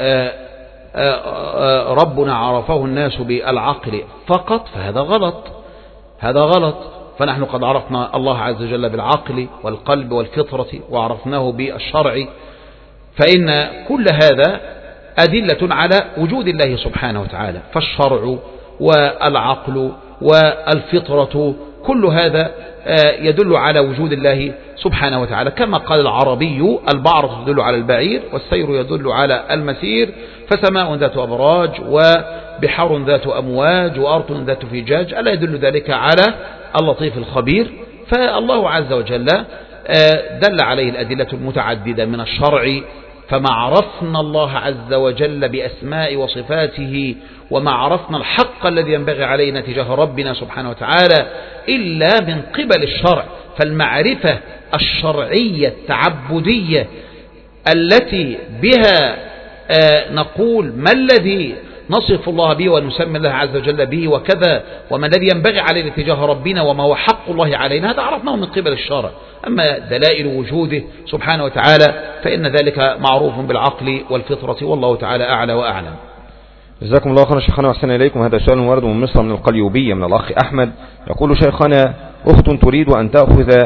ربنا عرفه الناس بالعقل فقط، فهذا غلط. فنحن قد عرفنا الله عز وجل بالعقل والقلب والفطرة، وعرفناه بالشرع، فإن كل هذا أدلة على وجود الله سبحانه وتعالى. فالشرع والعقل والفطرة كل هذا يدل على وجود الله سبحانه وتعالى. كما قال العربي: البعرة تدل على البعير، والسير يدل على المسير، فسماء ذات أبراج، وبحر ذات أمواج، وأرض ذات فجاج، ألا يدل ذلك على اللطيف الخبير؟ فالله عز وجل دل عليه الأدلة المتعددة من الشرع. فما عرفنا الله عز وجل بأسماء وصفاته، وما عرفنا الحق الذي ينبغي علينا تجاه ربنا سبحانه وتعالى إلا من قبل الشرع. فالمعرفة الشرعية التعبدية التي بها نقول ما الذي نصف الله به ونسمي الله عز وجل به وكذا، وما الذي ينبغي علينا تجاه ربنا، وما هو حق الله علينا، هذا عرفناه من قبل الشرع. أما دلائل وجوده سبحانه وتعالى فإن ذلك معروف بالعقل والفطرة، والله تعالى أعلى وأعلم. جزاكم الله خيرا شيخنا وأحسن إليكم. هذا سؤال ورد من مصر من القليوبية من الأخ أحمد، يقول: شيخنا أخت تريد أن تأخذ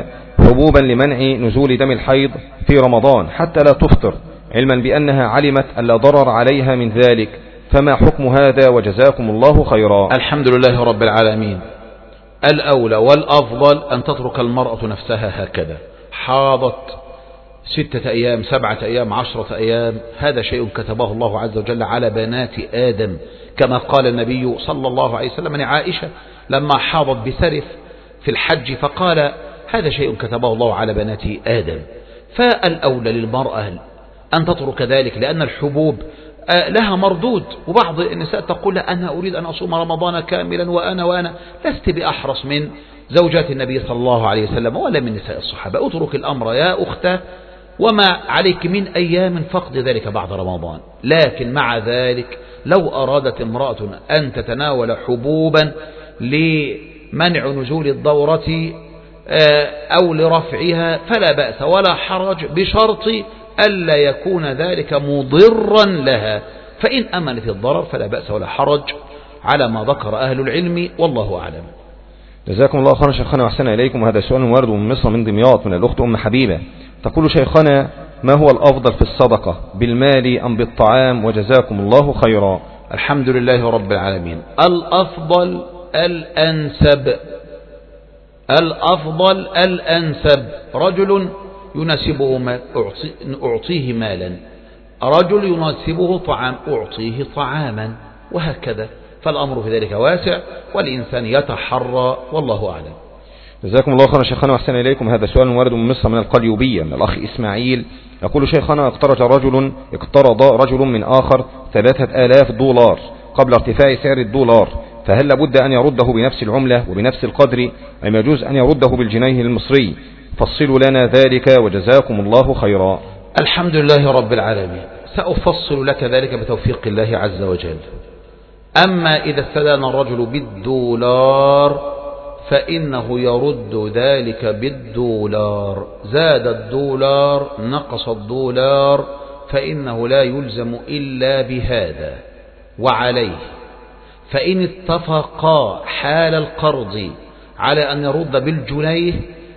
حبوبا لمنع نزول دم الحيض في رمضان حتى لا تفطر، علما بأنها علمت أن لا ضرر عليها من ذلك، فما حكم هذا وجزاكم الله خيرا؟ الحمد لله رب العالمين. الأولى والأفضل أن تترك المرأة نفسها هكذا، حاضت 6 أيام 7 أيام 10 أيام، هذا شيء كتبه الله عز وجل على بنات آدم، كما قال النبي صلى الله عليه وسلم لعائشة لما حاضت بسرف في الحج فقال هذا شيء كتبه الله على بنات آدم. فالأولى للمرأة أن تترك ذلك، لأن الحبوب لها مردود. وبعض النساء تقول أنا أريد أن أصوم رمضان كاملا وأنا لست بأحرص من زوجات النبي صلى الله عليه وسلم ولا من نساء الصحابة. اترك الأمر يا أختاه، وما عليك من أيام فقد ذلك بعد رمضان. لكن مع ذلك لو أرادت امرأة أن تتناول حبوبا لمنع نزول الدورة أو لرفعها فلا بأس ولا حرج، بشرط ألا يكون ذلك مضرا لها، فإن أمنت الضرر فلا بأس ولا حرج على ما ذكر أهل العلم، والله أعلم. جزاكم الله خيرا شيخنا وأحسن إليكم. هذا سؤال وارد من مصر من دمياط من الأخت أم حبيبة، تقول شيخنا ما هو الأفضل في الصدقة، بالمال أم بالطعام؟ وجزاكم الله خيرا. الحمد لله رب العالمين. الأفضل الأنسب رجل يناسبه مال أعطيه مالا، رجل يناسبه طعام أعطيه طعاما، وهكذا. فالأمر في ذلك واسع والإنسان يتحرى، والله أعلم. جزاكم الله خيرا شيخنا وأحسن إليكم. هذا سؤال وارد من مصر من القليوبية من الأخ إسماعيل، يقول شيخنا اقترض رجل من آخر $3000 قبل ارتفاع سعر الدولار، فهل لابد أن يرده بنفس العملة وبنفس القدر أم يجوز أن يرده بالجنيه المصري؟ فصلوا لنا ذلك وجزاكم الله خيرا. الحمد لله رب العالمين. سأفصل لك ذلك بتوفيق الله عز وجل. أما إذا استدان الرجل بالدولار فإنه يرد ذلك بالدولار، زاد الدولار نقص الدولار فإنه لا يلزم إلا بهذا. وعليه فإن اتفقا حال القرض على أن يرد بالجنيه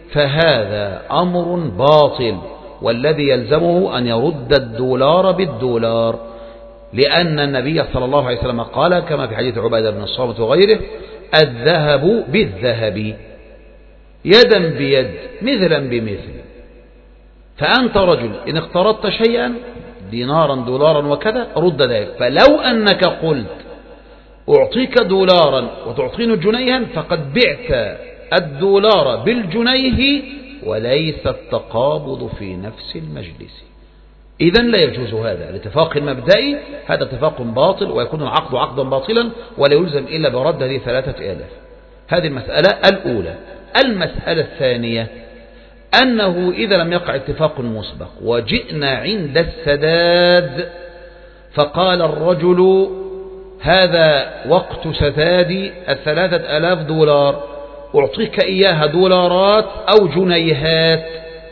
فهذا أمر باطل، والذي يلزمه أن يرد الدولار بالدولار، لأن النبي صلى الله عليه وسلم قال كما في حديث عبادة بن الصامت وغيره الذهب بالذهب يدا بيد مثلا بمثل. فأنت رجل إن اقترضت شيئا دينارا دولارا وكذا رد ذلك، فلو أنك قلت أعطيك دولارا وتعطيني جنيها فقد بعت الدولار بالجنيه وليس التقابض في نفس المجلس. إذن لا يجوز هذا الاتفاق المبدئي، هذا اتفاق باطل ويكون العقد عقدا باطلا ولا يلزم إلا برد هذه 3000. هذه المسألة الأولى. المسألة الثانية أنه إذا لم يقع اتفاق مسبق وجئنا عند السداد فقال الرجل هذا وقت سداد $3000 أعطيك إياها دولارات أو جنيهات،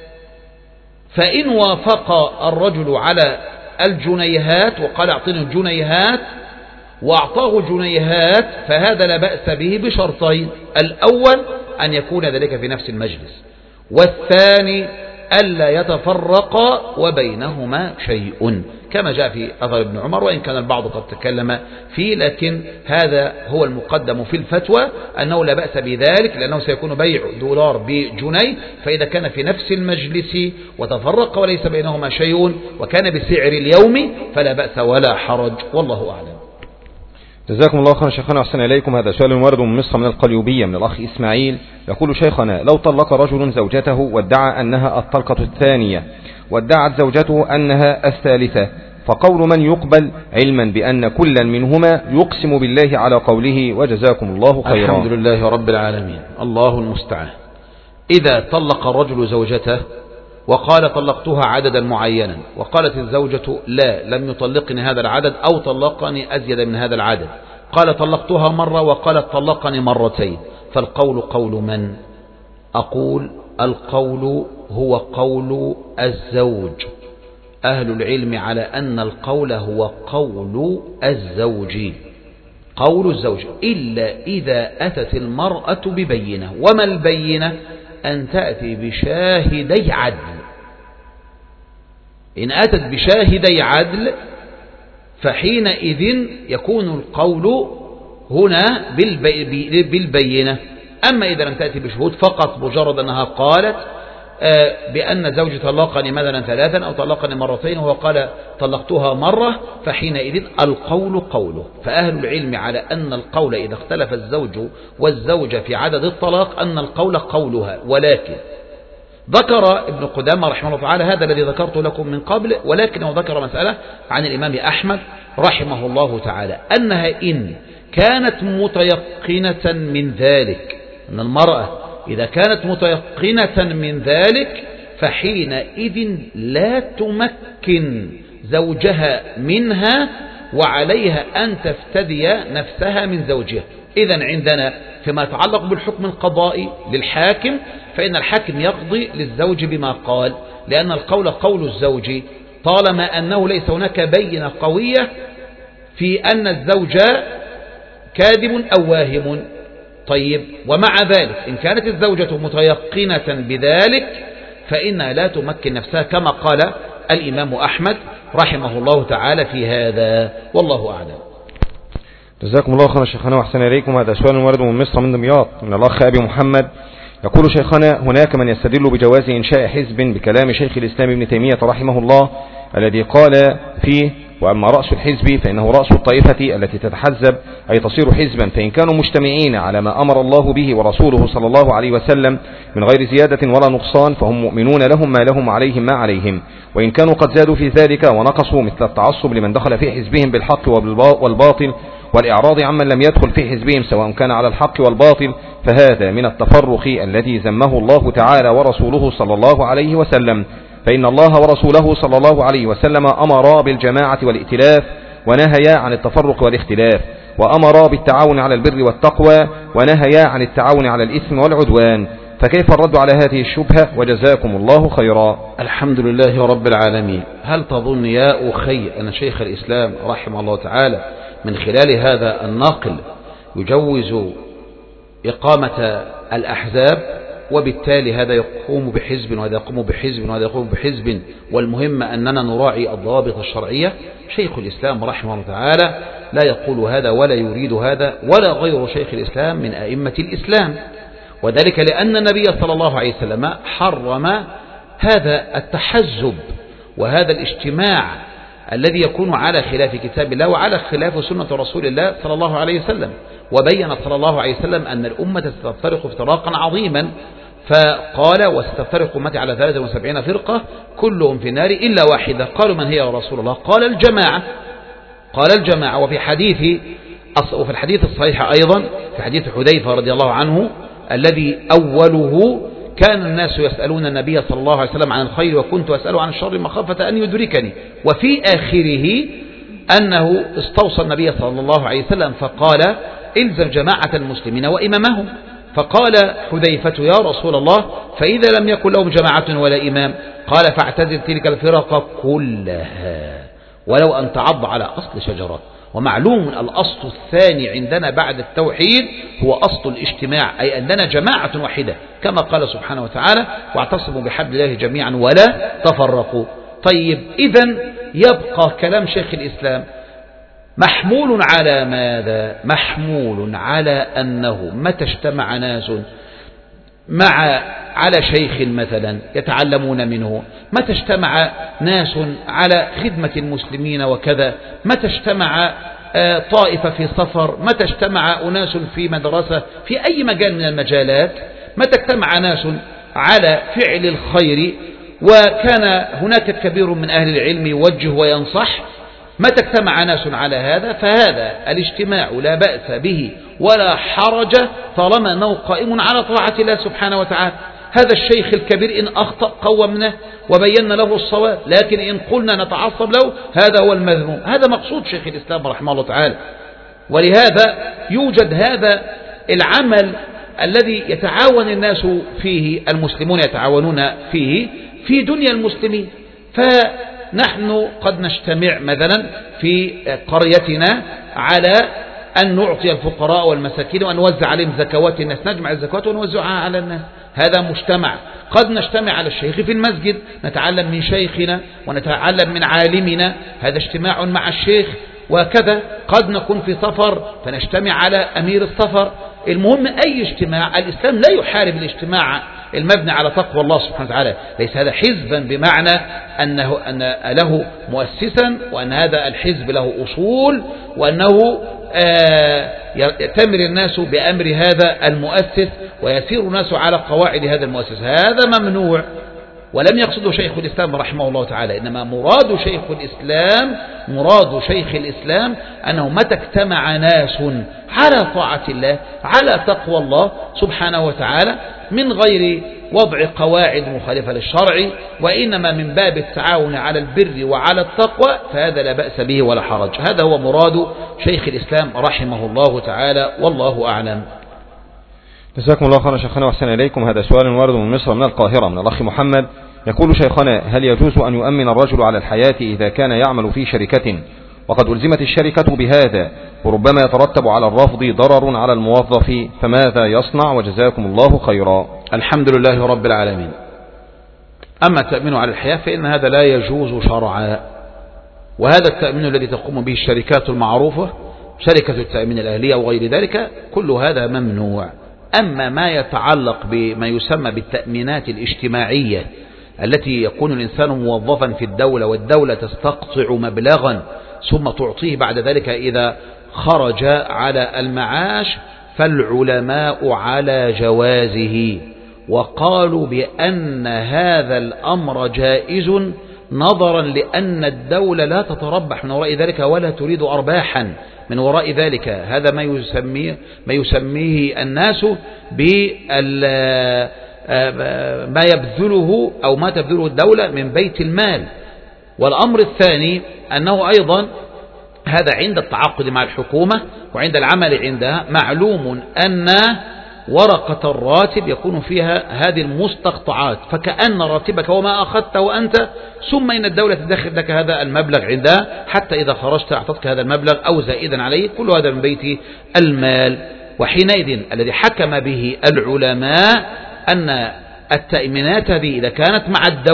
فإن وافق الرجل على الجنيهات وقال أعطيني الجنيهات وأعطاه جنيهات فهذا لا بأس به بشرطين: الأول أن يكون ذلك في نفس المجلس، والثاني ألا يتفرق وبينهما شيء، كما جاء في أثر ابن عمر، وإن كان البعض قد تكلم فيه، لكن هذا هو المقدم في الفتوى أنه لا بأس بذلك، لأنه سيكون بيع دولار بجنيه، فإذا كان في نفس المجلس وتفرق وليس بينهما شيء وكان بسعر اليوم فلا بأس ولا حرج، والله أعلم. جزاكم الله خيرا شيخنا وأحسن إليكم. هذا سؤال وارد من مصر من القليوبية من الأخ إسماعيل، يقول شيخنا لو طلق رجل زوجته وادعى أنها الطلقة الثانية وادعت زوجته أنها الثالثة، فقول من يقبل علما بأن كلا منهما يقسم بالله على قوله؟ وجزاكم الله خيرا. الحمد لله رب العالمين، الله المستعان. إذا طلق الرجل زوجته وقال طلقتها عددا معينا وقالت الزوجة لا لم يطلقني هذا العدد أو طلقني أزيد من هذا العدد، قال طلقتها مرة وقالت طلقني مرتين، فالقول قول من؟ أقول القول هو قول الزوج. أهل العلم على أن القول هو قول الزوج، قول الزوج، إلا إذا أتت المرأة ببينة. وما البينة؟ أن تأتي بشاهدي عدل. إن أتت بشاهدي عدل فحينئذ يكون القول هنا بالبينة. أما إذا لم تأتي بشهود فقط مجرد أنها قالت بأن زوجي طلقني مثلا 3 أو طلقني 2 وهو قال طلقتها مرة، فحينئذ القول قوله. فأهل العلم على أن القول إذا اختلف الزوج والزوجة في عدد الطلاق أن القول قولها. ولكن ذكر ابن قدامة رحمه الله تعالى هذا الذي ذكرته لكم من قبل، ولكنه ذكر مسألة عن الإمام أحمد رحمه الله تعالى أنها إن كانت متيقنة من ذلك، أن المرأة إذا كانت متيقنة من ذلك فحينئذ لا تمكن زوجها منها وعليها أن تفتدي نفسها من زوجها. إذن عندنا فيما يتعلق بالحكم القضائي للحاكم فإن الحاكم يقضي للزوج بما قال، لأن القول قول الزوج طالما أنه ليس هناك بينة قوية في أن الزوج كاذب أو واهم. طيب، ومع ذلك إن كانت الزوجة متيقنة بذلك فإنها لا تمكن نفسها كما قال الإمام أحمد رحمه الله تعالى في هذا، والله أعلم. جزاكم الله خيرا شيخنا وأحسن إليكم. هذا سؤال ورد من مصر من دمياط من الأخ أبي محمد، يقول شيخنا: هناك من يستدل بجواز إنشاء حزب بكلام شيخ الإسلام ابن تيمية رحمه الله الذي قال فيه: وأما رأس الحزب فإنه رأس الطائفة التي تتحزب أي تصير حزبا، فإن كانوا مجتمعين على ما أمر الله به ورسوله صلى الله عليه وسلم من غير زيادة ولا نقصان فهم مؤمنون لهم ما لهم وعليهم ما عليهم، وإن كانوا قد زادوا في ذلك ونقصوا مثل التعصب لمن دخل في حزبهم بالحق والباطل والإعراض عمن لم يدخل في حزبهم سواء كان على الحق والباطل، فهذا من التفرق الذي ذمه الله تعالى ورسوله صلى الله عليه وسلم، فإن الله ورسوله صلى الله عليه وسلم أمر بالجماعة والائتلاف ونهيا عن التفرق والاختلاف، وأمر بالتعاون على البر والتقوى ونهيا عن التعاون على الإثم والعدوان، فكيف الرد على هذه الشبهة؟ وجزاكم الله خيرا. الحمد لله رب العالمين. هل تظن يا أخي أن شيخ الإسلام رحمه الله تعالى من خلال هذا الناقل يجوز إقامة الأحزاب، وبالتالي هذا يقوم بحزب وهذا يقوم بحزب وهذا يقوم بحزب، والمهم أننا نراعي الضوابط الشرعية؟ شيخ الإسلام رحمه الله تعالى لا يقول هذا ولا يريد هذا ولا غير شيخ الإسلام من أئمة الإسلام، وذلك لأن النبي صلى الله عليه وسلم حرم هذا التحزب وهذا الاجتماع الذي يكون على خلاف كتاب الله وعلى خلاف سنة رسول الله صلى الله عليه وسلم، وبين صلى الله عليه وسلم أن الأمة ستفترق افتراقا عظيما، فقال: وستفترق أمتي على 73 فرقة كلهم في النار إلا واحدة. قالوا: من هي يا رسول الله؟ قال: الجماعة. وفي الحديث الصحيح أيضا في حديث حذيفة رضي الله عنه الذي أوله: كان الناس يسألون النبي صلى الله عليه وسلم عن الخير وكنت أسأله عن الشر مخافة أن يدركني، وفي آخره أنه استوصى النبي صلى الله عليه وسلم فقال: إلزم جماعة المسلمين وإمامهم. فقال حذيفة: يا رسول الله فإذا لم يكن لهم جماعة ولا إمام؟ قال: فاعتزل تلك الفرق كلها ولو أن تعض على أصل شجرة. ومعلوم الأصل الثاني عندنا بعد التوحيد هو أصل الاجتماع، أي أننا جماعة واحدة كما قال سبحانه وتعالى: واعتصموا بحبل الله جميعا ولا تفرقوا. طيب، إذن يبقى كلام شيخ الإسلام محمول على ماذا؟ محمول على أنه متى اجتمع ناس على شيخ مثلا يتعلمون منه، متى اجتمع ناس على خدمة المسلمين وكذا، متى اجتمع طائفة في سفر، متى اجتمع أناس في مدرسة، في أي مجال من المجالات، متى اجتمع ناس على فعل الخير وكان هناك كبير من أهل العلم يوجه وينصح، متى اجتمع ناس على هذا فهذا الاجتماع لا بأس به ولا حرج طالما أنه قائم على طاعة الله سبحانه وتعالى. هذا الشيخ الكبير إن أخطأ قومناه وبينا له الصواب، لكن إن قلنا نتعصب له هذا هو المذموم. هذا مقصود شيخ الإسلام رحمه الله تعالى، ولهذا يوجد هذا العمل الذي يتعاون الناس فيه، المسلمون يتعاونون فيه في دنيا المسلمين. فنحن قد نجتمع مثلا في قريتنا على أن نعطي الفقراء والمساكين وأن نوزع عليهم زكوات الناس، نجمع الزكوات ونوزعها على الناس. هذا مجتمع. قد نجتمع على الشيخ في المسجد نتعلم من شيخنا ونتعلم من عالمنا، هذا اجتماع مع الشيخ، وكذا قد نكون في سفر فنجتمع على أمير السفر. المهم أي اجتماع، الإسلام لا يحارب الاجتماع المبني على تقوى الله سبحانه وتعالى. ليس هذا حزبا بمعنى أن له مؤسسا وأن هذا الحزب له أصول وأنه يأتمر الناس بأمر هذا المؤسس ويسير الناس على قواعد هذا المؤسس، هذا ممنوع. ولم يقصده شيخ الإسلام رحمه الله تعالى، إنما مراد شيخ الإسلام أنه متى اجتمع ناس على طاعة الله على تقوى الله سبحانه وتعالى من غير وضع قواعد مخالفة للشرع، وإنما من باب التعاون على البر وعلى التقوى، فهذا لا بأس به ولا حرج. هذا هو مراد شيخ الإسلام رحمه الله تعالى، والله أعلم. جزاكم الله خيرا شيخنا وأحسن إليكم. هذا سؤال وارد من مصر من القاهرة من الأخ محمد، يقول: شيخنا، هل يجوز أن يؤمن الرجل على الحياة إذا كان يعمل في شركة وقد ألزمت الشركة بهذا وربما يترتب على الرفض ضرر على الموظف، فماذا يصنع؟ وجزاكم الله خيرا. الحمد لله رب العالمين. أما التأمين على الحياة فإن هذا لا يجوز شرعا، وهذا التأمين الذي تقوم به الشركات المعروفة، شركة التأمين الأهلية وغير ذلك، كل هذا ممنوع. أما ما يتعلق بما يسمى بالتأمينات الاجتماعية التي يكون الإنسان موظفا في الدولة والدولة تستقطع مبلغا ثم تعطيه بعد ذلك إذا خرج على المعاش، فالعلماء على جوازه، وقالوا بأن هذا الأمر جائز نظرا لأن الدولة لا تتربح من وراء ذلك ولا تريد أرباحا من وراء ذلك. هذا ما يسميه الناس ما يبذله أو ما تبذله الدولة من بيت المال. والأمر الثاني أنه أيضا هذا عند التعاقد مع الحكومة وعند العمل عندها معلوم أن ورقة الراتب يكون فيها هذه المستقطعات، فكأن راتبك وما أخذته أنت، ثم إن الدولة تدخل لك هذا المبلغ عندها حتى إذا خرجت أعطتك هذا المبلغ أو زائدا عليه، كل هذا من بيت المال. وحينئذ الذي حكم به العلماء أن التأمينات هذه إذا كانت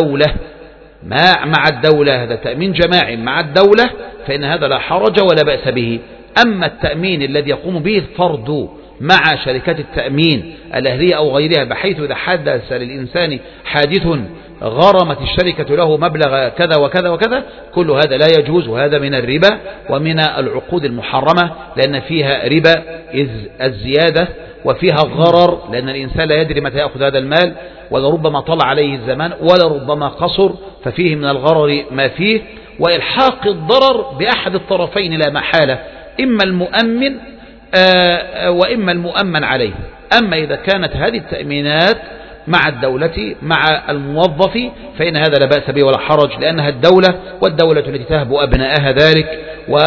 مع الدولة هذا تأمين جماعي مع الدولة، فإن هذا لا حرج ولا بأس به. أما التأمين الذي يقوم به الفرد مع شركات التأمين الأهلية أو غيرها، بحيث إذا حدث للإنسان حادث غرمت الشركة له مبلغ كذا وكذا وكذا، كل هذا لا يجوز، وهذا من الربا ومن العقود المحرمة، لأن فيها ربا الزيادة وفيها غرر، لأن الإنسان لا يدري متى يأخذ هذا المال، ولربما طلع عليه الزمان ولربما قصر، ففيه من الغرر ما فيه، وإلحاق الضرر بأحد الطرفين لا محالة، إما المؤمن وإما المؤمن عليه. أما إذا كانت هذه التأمينات مع الدولة مع الموظف فإن هذا لا بأس به ولا حرج، لأنها الدولة، والدولة التي تهب أبنائها ذلك،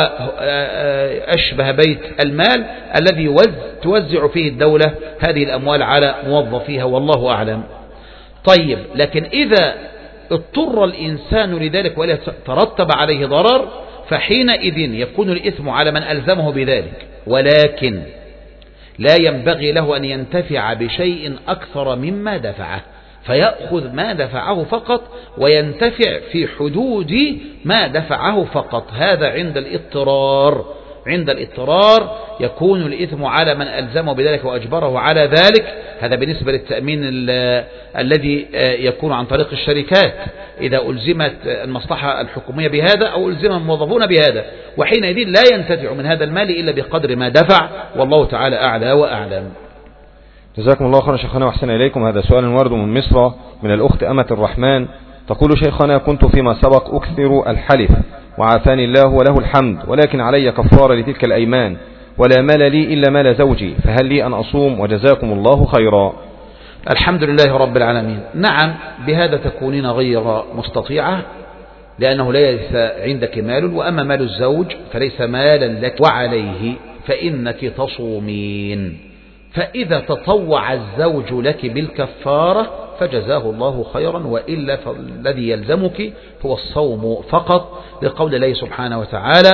وأشبه بيت المال الذي توزع فيه الدولة هذه الأموال على موظفيها، والله أعلم. طيب، لكن إذا اضطر الإنسان لذلك ولا ترتب عليه ضرر، فحينئذ يكون الإثم على من ألزمه بذلك، ولكن لا ينبغي له أن ينتفع بشيء أكثر مما دفعه، فيأخذ ما دفعه فقط وينتفع في حدود ما دفعه فقط. هذا عند الاضطرار يكون الإثم على من ألزمه بذلك وأجبره على ذلك. هذا بالنسبة للتأمين الذي يكون عن طريق الشركات، إذا ألزمت المصلحة الحكومية بهذا أو ألزم الموظفون بهذا، وحينئذ لا ينتفع من هذا المال إلا بقدر ما دفع، والله تعالى أعلى وأعلم. جزاكم الله خيرا شيخنا وأحسن إليكم. هذا سؤال ورد من مصر من الأخت أمة الرحمن، تقول: شيخنا، كنت فيما سبق أكثر الحلف وعافاني الله وله الحمد، ولكن علي كفارة لتلك الأيمان ولا مال لي إلا مال زوجي، فهل لي أن أصوم؟ وجزاكم الله خيرا. الحمد لله رب العالمين. نعم، بهذا تكونين غير مستطيعة، لأنه ليس عندك مال، وأما مال الزوج فليس مالا لك وعليه، فإنك تصومين. فإذا تطوع الزوج لك بالكفارة فجزاه الله خيرا، وإلا فالذي يلزمك هو الصوم فقط، لقول الله سبحانه وتعالى: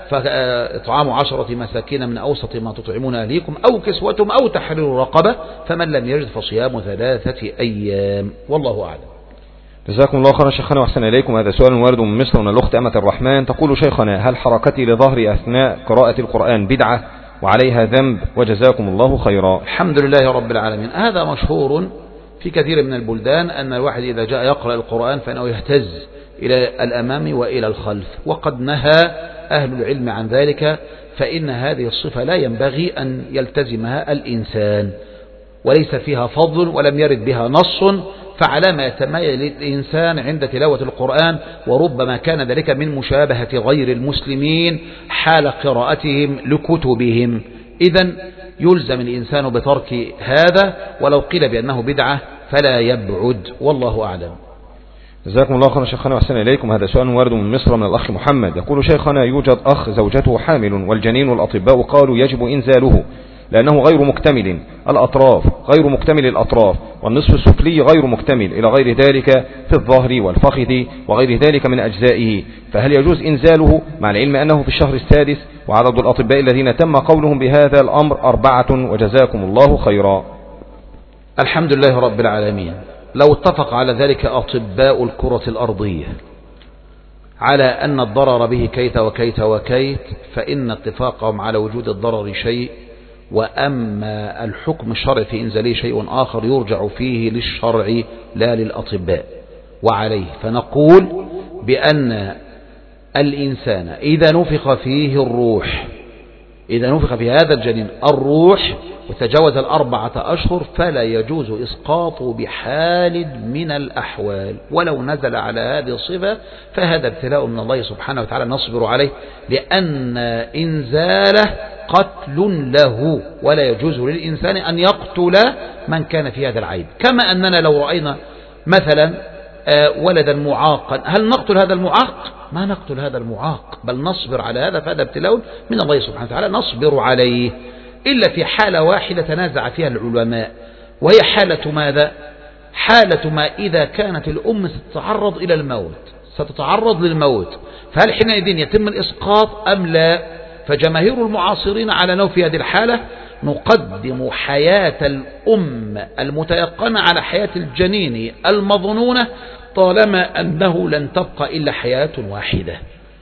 فإطعام 10 مساكين من أوسط ما تطعمون أهليكم أو كسوتهم أو تحرير رقبة، فمن لم يجد فصيام 3 أيام، والله أعلم. جزاكم الله خيرا شيخنا وأحسن إليكم. هذا سؤال وارد من مصر من الأخت أمة الرحمن، تقول: شيخنا، هل حركتي لظهري أثناء قراءة القرآن بدعة وعليها ذنب؟ وجزاكم الله خيرا. الحمد لله رب العالمين. هذا مشهور في كثير من البلدان أن الواحد إذا جاء يقرأ القرآن فإنه يهتز إلى الأمام وإلى الخلف، وقد نهى أهل العلم عن ذلك، فإن هذه الصفة لا ينبغي أن يلتزمها الإنسان، وليس فيها فضل ولم يرد بها نص، فعلى ما يتميل الإنسان عند تلاوة القرآن، وربما كان ذلك من مشابهة غير المسلمين حال قراءتهم لكتبهم. إذن يلزم الإنسان بترك هذا، ولو قيل بأنه بدعة فلا يبعد، والله أعلم. جزاكم الله خيرا شيخنا وأحسن إليكم. هذا سؤال وارد من مصر من الأخ محمد، يقول: شيخنا، يوجد أخ زوجته حامل والجنين والأطباء قالوا يجب إنزاله لأنه غير مكتمل الأطراف والنصف السفلي غير مكتمل إلى غير ذلك في الظهر والفخذ وغير ذلك من أجزائه، فهل يجوز إنزاله مع العلم أنه في الشهر السادس وعدد الأطباء الذين تم قولهم بهذا الأمر 4؟ وجزاكم الله خيرا. الحمد لله رب العالمين. لو اتفق على ذلك أطباء الكرة الأرضية على أن الضرر به كيت وكيت وكيت، فإن اتفاقهم على وجود الضرر شيء، وأما الحكم الشرعي في إنزاله شيء آخر يرجع فيه للشرع لا للأطباء. وعليه فنقول بأن الإنسان إذا نفخ فيه الروح، إذا نفخ في هذا الجنين الروح وتجاوز 4 أشهر، فلا يجوز إسقاطه بحال من الأحوال، ولو نزل على هذه الصفة فهذا ابتلاء من الله سبحانه وتعالى نصبر عليه، لأن إنزاله قتل له، ولا يجوز للإنسان أن يقتل من كان في هذا العيب. كما أننا لو رأينا مثلا ولدا معاقا، هل نقتل هذا المعاق؟ ما نقتل هذا المعاق، بل نصبر على هذا، فهذا ابتلاء من الله سبحانه وتعالى نصبر عليه، إلا في حالة واحدة تنازع فيها العلماء، وهي حالة ماذا؟ حالة ما إذا كانت الأم ستتعرض إلى الموت، ستتعرض للموت، فهل حينئذ يتم الإسقاط أم لا؟ فجماهير المعاصرين على أنه في هذه الحالة نقدم حياة الأم المتيقنة على حياة الجنين المظنونة، طالما أنه لن تبقى إلا حياة واحدة.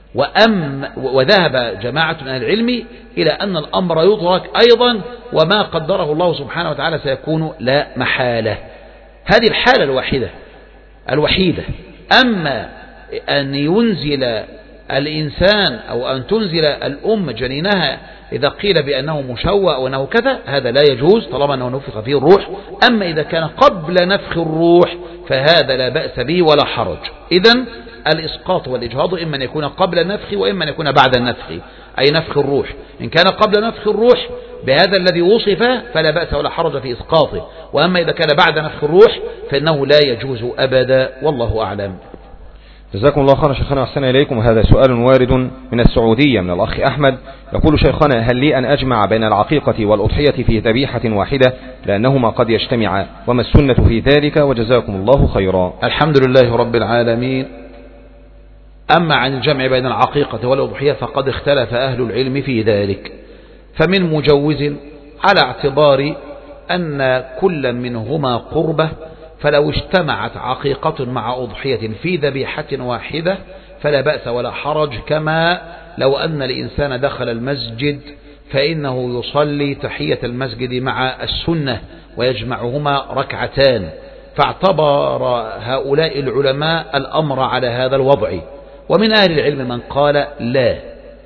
وذهب جماعة من أهل العلم إلى أن الأمر يترك أيضا، وما قدره الله سبحانه وتعالى سيكون لا محالة. هذه الحالة الوحيدة. أما أن ينزل الإنسان أو أن تنزل الأم جنينها إذا قيل بأنه مشوه أو أنه كذا، هذا لا يجوز طالما أنه نفخ فيه الروح. أما إذا كان قبل نفخ الروح فهذا لا بأس به ولا حرج. إذن الإسقاط والإجهاض إما أن يكون قبل النفخ وإما أن يكون بعد النفخ، أي نفخ الروح. إن كان قبل نفخ الروح بهذا الذي وصف فلا بأس ولا حرج في إسقاطه، وأما إذا كان بعد نفخ الروح فإنه لا يجوز أبدا، والله أعلم. جزاكم الله خيرا شيخنا وأحسن إليكم. هذا سؤال وارد من السعودية من الأخ أحمد، يقول: شيخنا، هل لي أن أجمع بين العقيقة والأضحية في ذبيحة واحدة لأنهما قد يجتمعا، وما السنة في ذلك؟ وجزاكم الله خيرا. الحمد لله رب العالمين. أما عن الجمع بين العقيقة والأضحية فقد اختلف أهل العلم في ذلك، فمن مجوز على اعتبار أن كل منهما قربة، فلو اجتمعت عقيقة مع أضحية في ذبيحة واحدة فلا بأس ولا حرج، كما لو أن الإنسان دخل المسجد فإنه يصلي تحية المسجد مع السنة ويجمعهما ركعتان، فاعتبر هؤلاء العلماء الأمر على هذا الوضع. ومن أهل العلم من قال لا،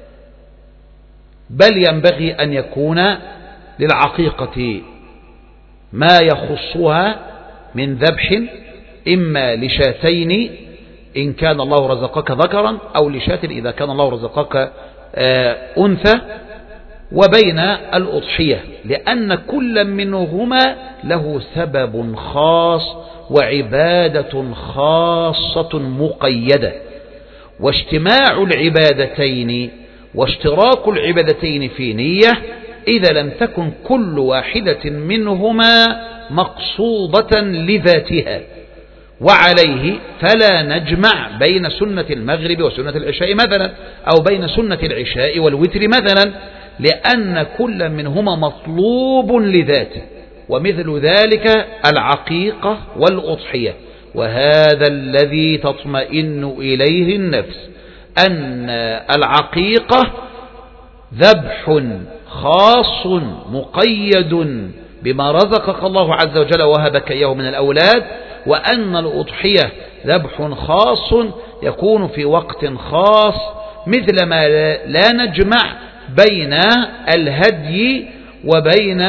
بل ينبغي أن يكون للعقيقة ما يخصها من ذبح، إما لشاتين إن كان الله رزقك ذكرا، أو لشات إذا كان الله رزقك أنثى، وبين الأضحية، لأن كل منهما له سبب خاص وعبادة خاصة مقيدة، واجتماع العبادتين واشتراك العبادتين في نية إذا لم تكن كل واحدة منهما مقصودة لذاتها، وعليه فلا نجمع بين سنة المغرب وسنة العشاء مثلا، أو بين سنة العشاء والوتر مثلا، لأن كل منهما مطلوب لذاته، ومثل ذلك العقيقة والأضحية. وهذا الذي تطمئن إليه النفس، أن العقيقة ذبح خاص مقيد بما رزقك الله عز وجل وهبك إياه من الأولاد، وأن الأضحية ذبح خاص يكون في وقت خاص، مثل ما لا نجمع بين الهدي وبين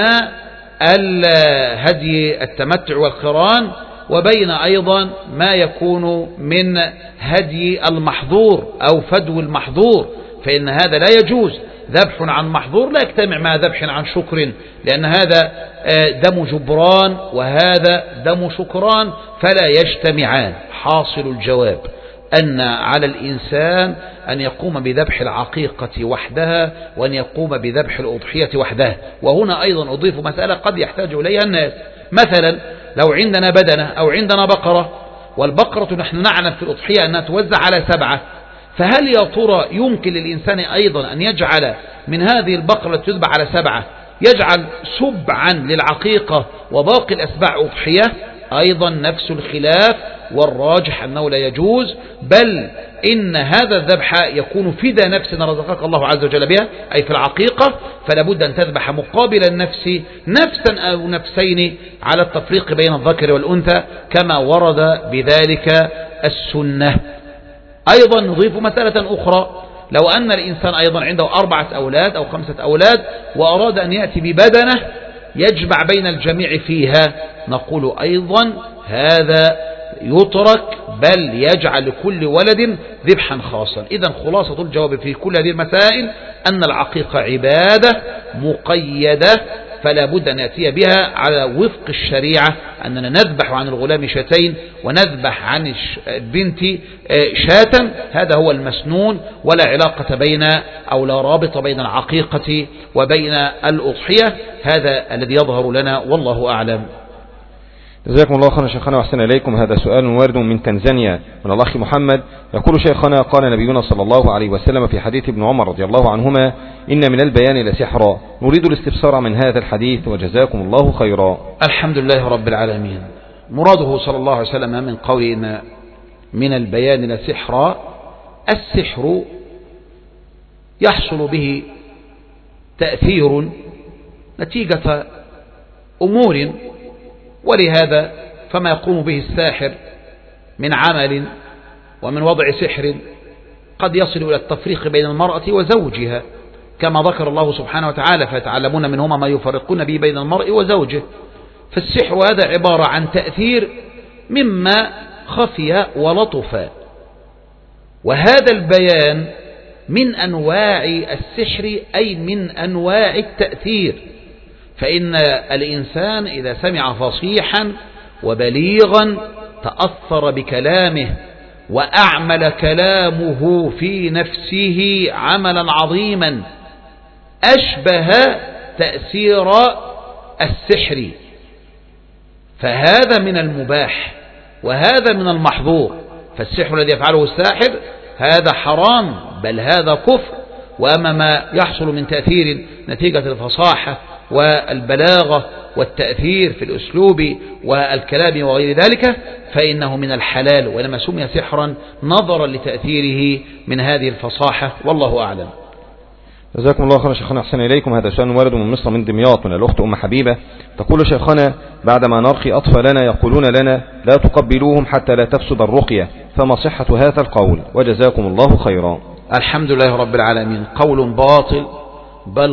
الهدي التمتع والقران، وبين أيضا ما يكون من هدي المحظور أو فدو المحظور، فإن هذا لا يجوز. ذبح عن محظور لا يجتمع مع ذبح عن شكر، لأن هذا دم جبران وهذا دم شكران، فلا يجتمعان. حاصل الجواب أن على الإنسان أن يقوم بذبح العقيقة وحدها، وأن يقوم بذبح الأضحية وحدها. وهنا أيضا أضيف مسألة قد يحتاج إليها الناس. مثلا لو عندنا بدنة أو عندنا بقرة، والبقرة نحن نعلم في الأضحية أنها توزع على 7، فهل يا ترى يمكن للإنسان أيضا أن يجعل من هذه البقرة التي تذبح على 7 يجعل سبعا للعقيقة وباقي الأسباع أضحية؟ أيضا نفس الخلاف، والراجح أنه لا يجوز، بل إن هذا الذبح يكون فدى نفس رزقك الله عز وجل بها، أي في العقيقة، فلا بد أن تذبح مقابل النفس نفسا أو نفسين على التفريق بين الذكر والأنثى كما ورد بذلك السنة. أيضا نضيف مسألة أخرى، لو أن الإنسان أيضا عنده 4 أولاد أو 5 أولاد وأراد أن يأتي ببدنة يجمع بين الجميع فيها، نقول أيضا هذا يترك، بل يجعل لكل ولد ذبحا خاصا. إذن خلاصة الجواب في كل هذه المسائل أن العقيقة عبادة مقيدة، فلا بد أن يأتي بها على وفق الشريعة، أننا نذبح عن الغلام 2 ونذبح عن البنت 1، هذا هو المسنون، ولا علاقة بين أو لا رابط بين العقيقة وبين الأضحية. هذا الذي يظهر لنا والله أعلم. جزاكم الله خيرا شيخنا وأحسن إليكم. هذا سؤال وارد من تنزانيا من الأخ محمد، يقول شيخنا: قال نبينا صلى الله عليه وسلم في حديث ابن عمر رضي الله عنهما: إن من البيان لسحرا. نريد الاستفسار من هذا الحديث وجزاكم الله خيرا. الحمد لله رب العالمين. مراده صلى الله عليه وسلم من قول إن من البيان لسحرا، السحر يحصل به تأثير نتيجة أمور، ولهذا فما يقوم به الساحر من عمل ومن وضع سحر قد يصل إلى التفريق بين المرأة وزوجها، كما ذكر الله سبحانه وتعالى: فيتعلمون منهما ما يفرقون به بين المرء وزوجه. فالسحر هذا عبارة عن تأثير مما خفي ولطف، وهذا البيان من أنواع السحر، أي من أنواع التأثير. فإن الإنسان إذا سمع فصيحا وبليغا تأثر بكلامه وأعمل كلامه في نفسه عملا عظيما أشبه تأثير السحر، فهذا من المباح وهذا من المحظور. فالسحر الذي يفعله الساحر هذا حرام، بل هذا كفر. وأما ما يحصل من تأثير نتيجة الفصاحة والبلاغة والتأثير في الأسلوب والكلام وغير ذلك فإنه من الحلال، ولما سمي سحرا نظرا لتأثيره من هذه الفصاحة، والله أعلم. جزاكم الله خيرا شيخنا أحسن إليكم. هذا سؤال وارد من مصر من دمياط من الأخت أم حبيبة، تقول: شيخنا، بعدما نرقي أطفالنا يقولون لنا لا تقبلوهم حتى لا تفسد الرقية، فما صحة هذا القول؟ وجزاكم الله خيرا. الحمد لله رب العالمين. قول باطل، بل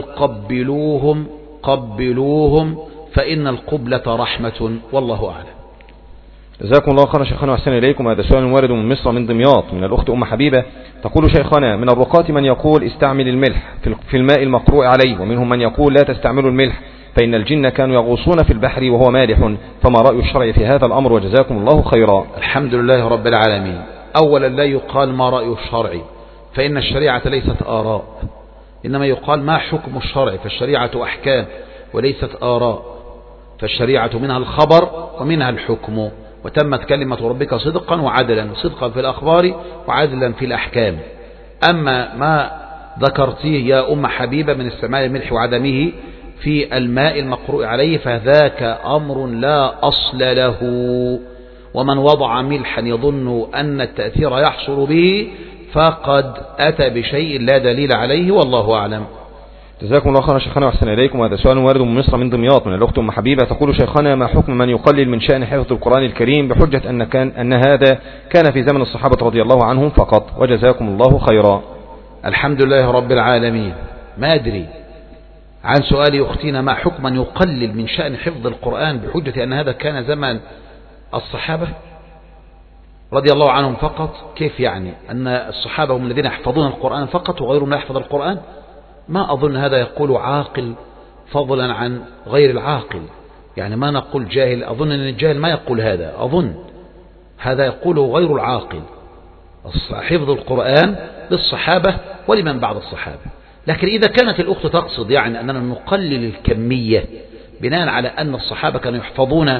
قبلوهم فإن القبلة رحمة، والله أعلم. جزاكم الله خيرا شيخنا وأحسن إليكم. هذا سؤال وارد من مصر من دمياط من الأخت أم حبيبة، تقول: شيخنا، من الرقاة من يقول استعمل الملح في الماء المقروء عليه، ومنهم من يقول لا تستعملوا الملح فإن الجن كانوا يغوصون في البحر وهو مالح، فما رأي الشرع في هذا الأمر؟ وجزاكم الله خيرا. الحمد لله رب العالمين. أولا لا يقال ما رأي الشرع، فإن الشريعة ليست آراء، إنما يقال ما حكم الشرع، فالشريعة أحكام وليست آراء، فالشريعة منها الخبر ومنها الحكم، وتمت كلمة ربك صدقا وعدلا، صدقا في الأخبار وعدلا في الأحكام. أما ما ذكرتيه يا أم حبيبة من استعمال الملح وعدمه في الماء المقروء عليه فذاك أمر لا أصل له، ومن وضع ملحا يظن أن التأثير يحصل به فقد أتى بشيء لا دليل عليه، والله أعلم. جزاكم الله خيرا شيخنا وأحسن إليكم. هذا سؤال وارد من مصر من دمياط من الأخت أم حبيبة، تقول: شيخنا، ما حكم من يقلل من شأن حفظ القرآن الكريم بحجة أن هذا كان في زمن الصحابة رضي الله عنهم فقط؟ وجزاكم الله خيرا. الحمد لله رب العالمين. ما أدري عن سؤال أختنا ما حكم من يقلل من شأن حفظ القرآن بحجة أن هذا كان زمن الصحابة رضي الله عنهم فقط. كيف يعني أن الصحابة هم الذين يحفظون القرآن فقط وغيرهم لا يحفظ القرآن؟ ما أظن هذا يقول عاقل فضلا عن غير العاقل، يعني ما نقول جاهل، أظن أن الجاهل ما يقول هذا، أظن هذا يقوله غير العاقل. حفظ القرآن للصحابة ولمن بعد الصحابة. لكن إذا كانت الأخت تقصد يعني أننا نقلل الكمية بناء على أن الصحابة كانوا يحفظون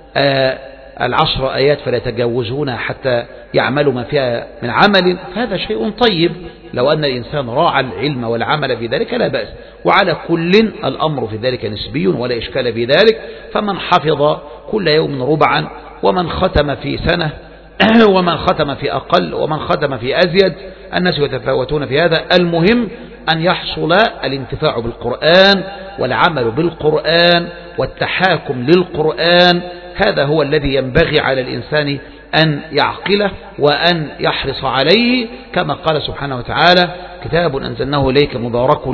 10 آيات فلا يتجاوزون حتى يعملوا ما فيها من عمل، فهذا شيء طيب. لو أن الإنسان راعى العلم والعمل في ذلك لا بأس، وعلى كل الأمر في ذلك نسبي ولا إشكال في ذلك. فمن حفظ كل يوم ربعا، ومن ختم في سنة، ومن ختم في أقل، ومن ختم في أزيد، الناس يتفاوتون في هذا. المهم أن يحصل الانتفاع بالقرآن والعمل بالقرآن والتحاكم للقرآن، هذا هو الذي ينبغي على الإنسان أن يعقله وأن يحرص عليه، كما قال سبحانه وتعالى: كتاب أنزلناه إليك مبارك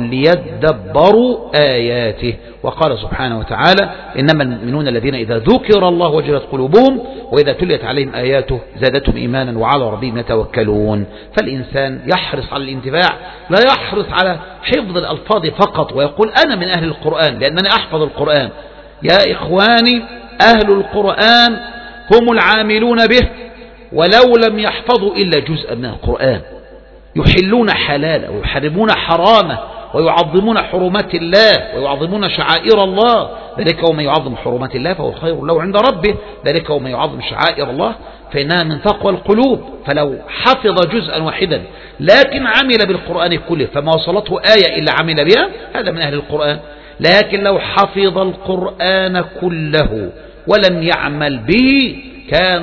ليدبروا آياته. وقال سبحانه وتعالى: إنما المؤمنون الذين إذا ذكر الله وجلت قلوبهم وإذا تليت عليهم آياته زادتهم إيمانا وعلى ربهم يتوكلون. فالإنسان يحرص على الانتفاع، لا يحرص على حفظ الألفاظ فقط ويقول أنا من أهل القرآن لأنني أحفظ القرآن. يا إخواني، أهل القرآن هم العاملون به، ولو لم يحفظوا إلا جزءا من القرآن، يحلون حلاله ويحرمون حرامه ويعظمون حرمات الله ويعظمون شعائر الله. ذلك ومن يعظم حرمات الله فهو خير له عند ربه، ذلك ومن يعظم شعائر الله فإنها من تقوى القلوب. فلو حفظ جزءا واحدا لكن عمل بالقرآن كله فما وصلته آية إلا عمل بها، هذا من أهل القرآن. لكن لو حفظ القرآن كله ولم يعمل به كان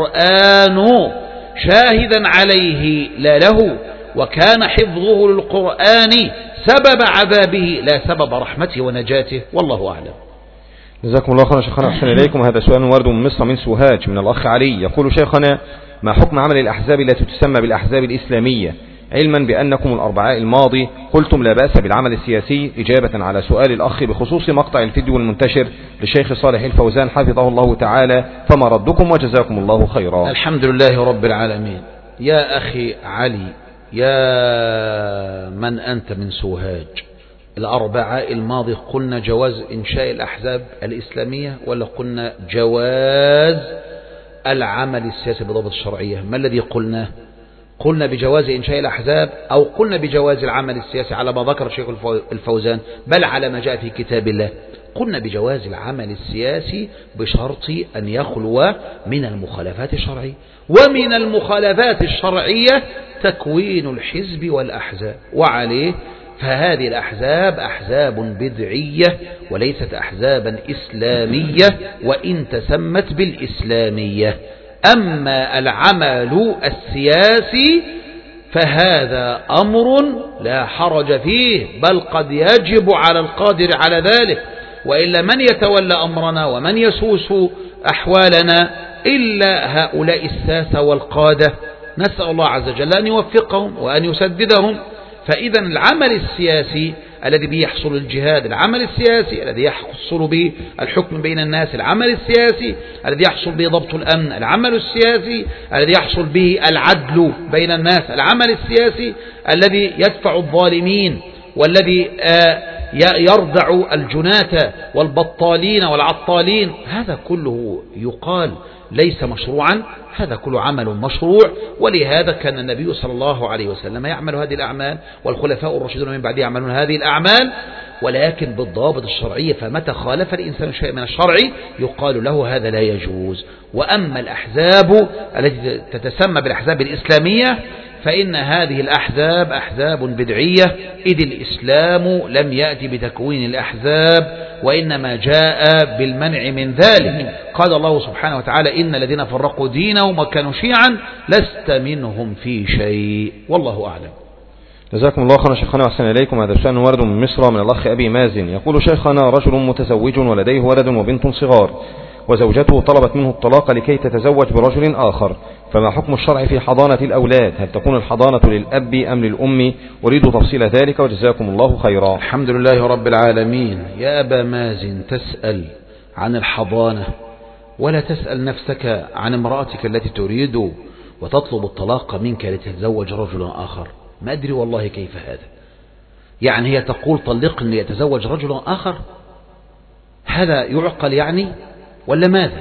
القرآن شاهدا عليه لا له، وكان حفظه للقرآن سبب عذابه لا سبب رحمته ونجاته، والله أعلم. جزاكم الله خيرا شيخنا أحسن إليكم. هذا سؤال وارد من مصر من سوهاج من الأخ علي، يقول: شيخنا، ما حكم عمل الأحزاب التي تسمى بالأحزاب الإسلامية، علما بأنكم الأربعاء الماضي قلتم لا بأس بالعمل السياسي، إجابة على سؤال الأخ بخصوص مقطع الفيديو المنتشر للشيخ صالح الفوزان حفظه الله تعالى، فما ردكم وجزاكم الله خيرا؟ الحمد لله رب العالمين. يا أخي علي، يا من أنت من سوهاج، الأربعاء الماضي قلنا جواز إنشاء الأحزاب الإسلامية ولا قلنا جواز العمل السياسي بضبط الشرعية؟ ما الذي قلناه؟ قلنا بجواز إنشاء الأحزاب أو قلنا بجواز العمل السياسي على ما ذكر الشيخ الفوزان، بل على ما جاء في كتاب الله؟ قلنا بجواز العمل السياسي بشرط أن يخلو من المخالفات الشرعية، ومن المخالفات الشرعية تكوين الحزب والأحزاب، وعليه فهذه الأحزاب أحزاب بدعية وليست أحزابا إسلامية وإن تسمت بالإسلامية. أما العمل السياسي فهذا أمر لا حرج فيه، بل قد يجب على القادر على ذلك، وإلا من يتولى أمرنا ومن يسوس أحوالنا إلا هؤلاء الساسة والقادة، نسأل الله عز وجل أن يوفقهم وأن يسددهم. فإذا العمل السياسي الذي به يحصل الجهاد، العمل السياسي الذي يحصل به الحكم بين الناس، العمل السياسي الذي يحصل به ضبط الأمن، العمل السياسي الذي يحصل به العدل بين الناس، العمل السياسي الذي يدفع الظالمين والذي يردع الجناة والبطالين والعطالين، هذا كله يقال ليس مشروعا، هذا كله عمل مشروع. ولهذا كان النبي صلى الله عليه وسلم يعمل هذه الأعمال، والخلفاء الراشدون من بعده يعملون هذه الأعمال، ولكن بالضوابط الشرعية. فمتى خالف الإنسان شيء من الشرع يقال له هذا لا يجوز. وأما الأحزاب التي تتسمى بالأحزاب الإسلامية فإن هذه الأحزاب أحزاب بدعية، إذ الإسلام لم يأتي بتكوين الأحزاب، وإنما جاء بالمنع من ذلك. قال الله سبحانه وتعالى: إن الذين فرقوا دينهم وكانوا شيعا لست منهم في شيء، والله أعلم. جزاكم الله خيرا شيخنا وأحسن إليكم. هذا السؤال ورد من مصر من الأخ أبي مازن، يقول: شيخنا، رجل متزوج ولديه ولد وبنت صغار، وزوجته طلبت منه الطلاق لكي تتزوج برجل آخر، فما حكم الشرع في حضانة الأولاد؟ هل تكون الحضانة للأب أم للأم؟ أريد تفصيل ذلك وجزاكم الله خيرا. الحمد لله رب العالمين. يا أبا مازن، تسأل عن الحضانة ولا تسأل نفسك عن امرأتك التي تريد وتطلب الطلاق منك لتتزوج رجل آخر. ما أدري والله كيف هذا. يعني هي تقول طلقني ليتزوج رجل آخر؟ هذا يعقل يعني ولا ماذا؟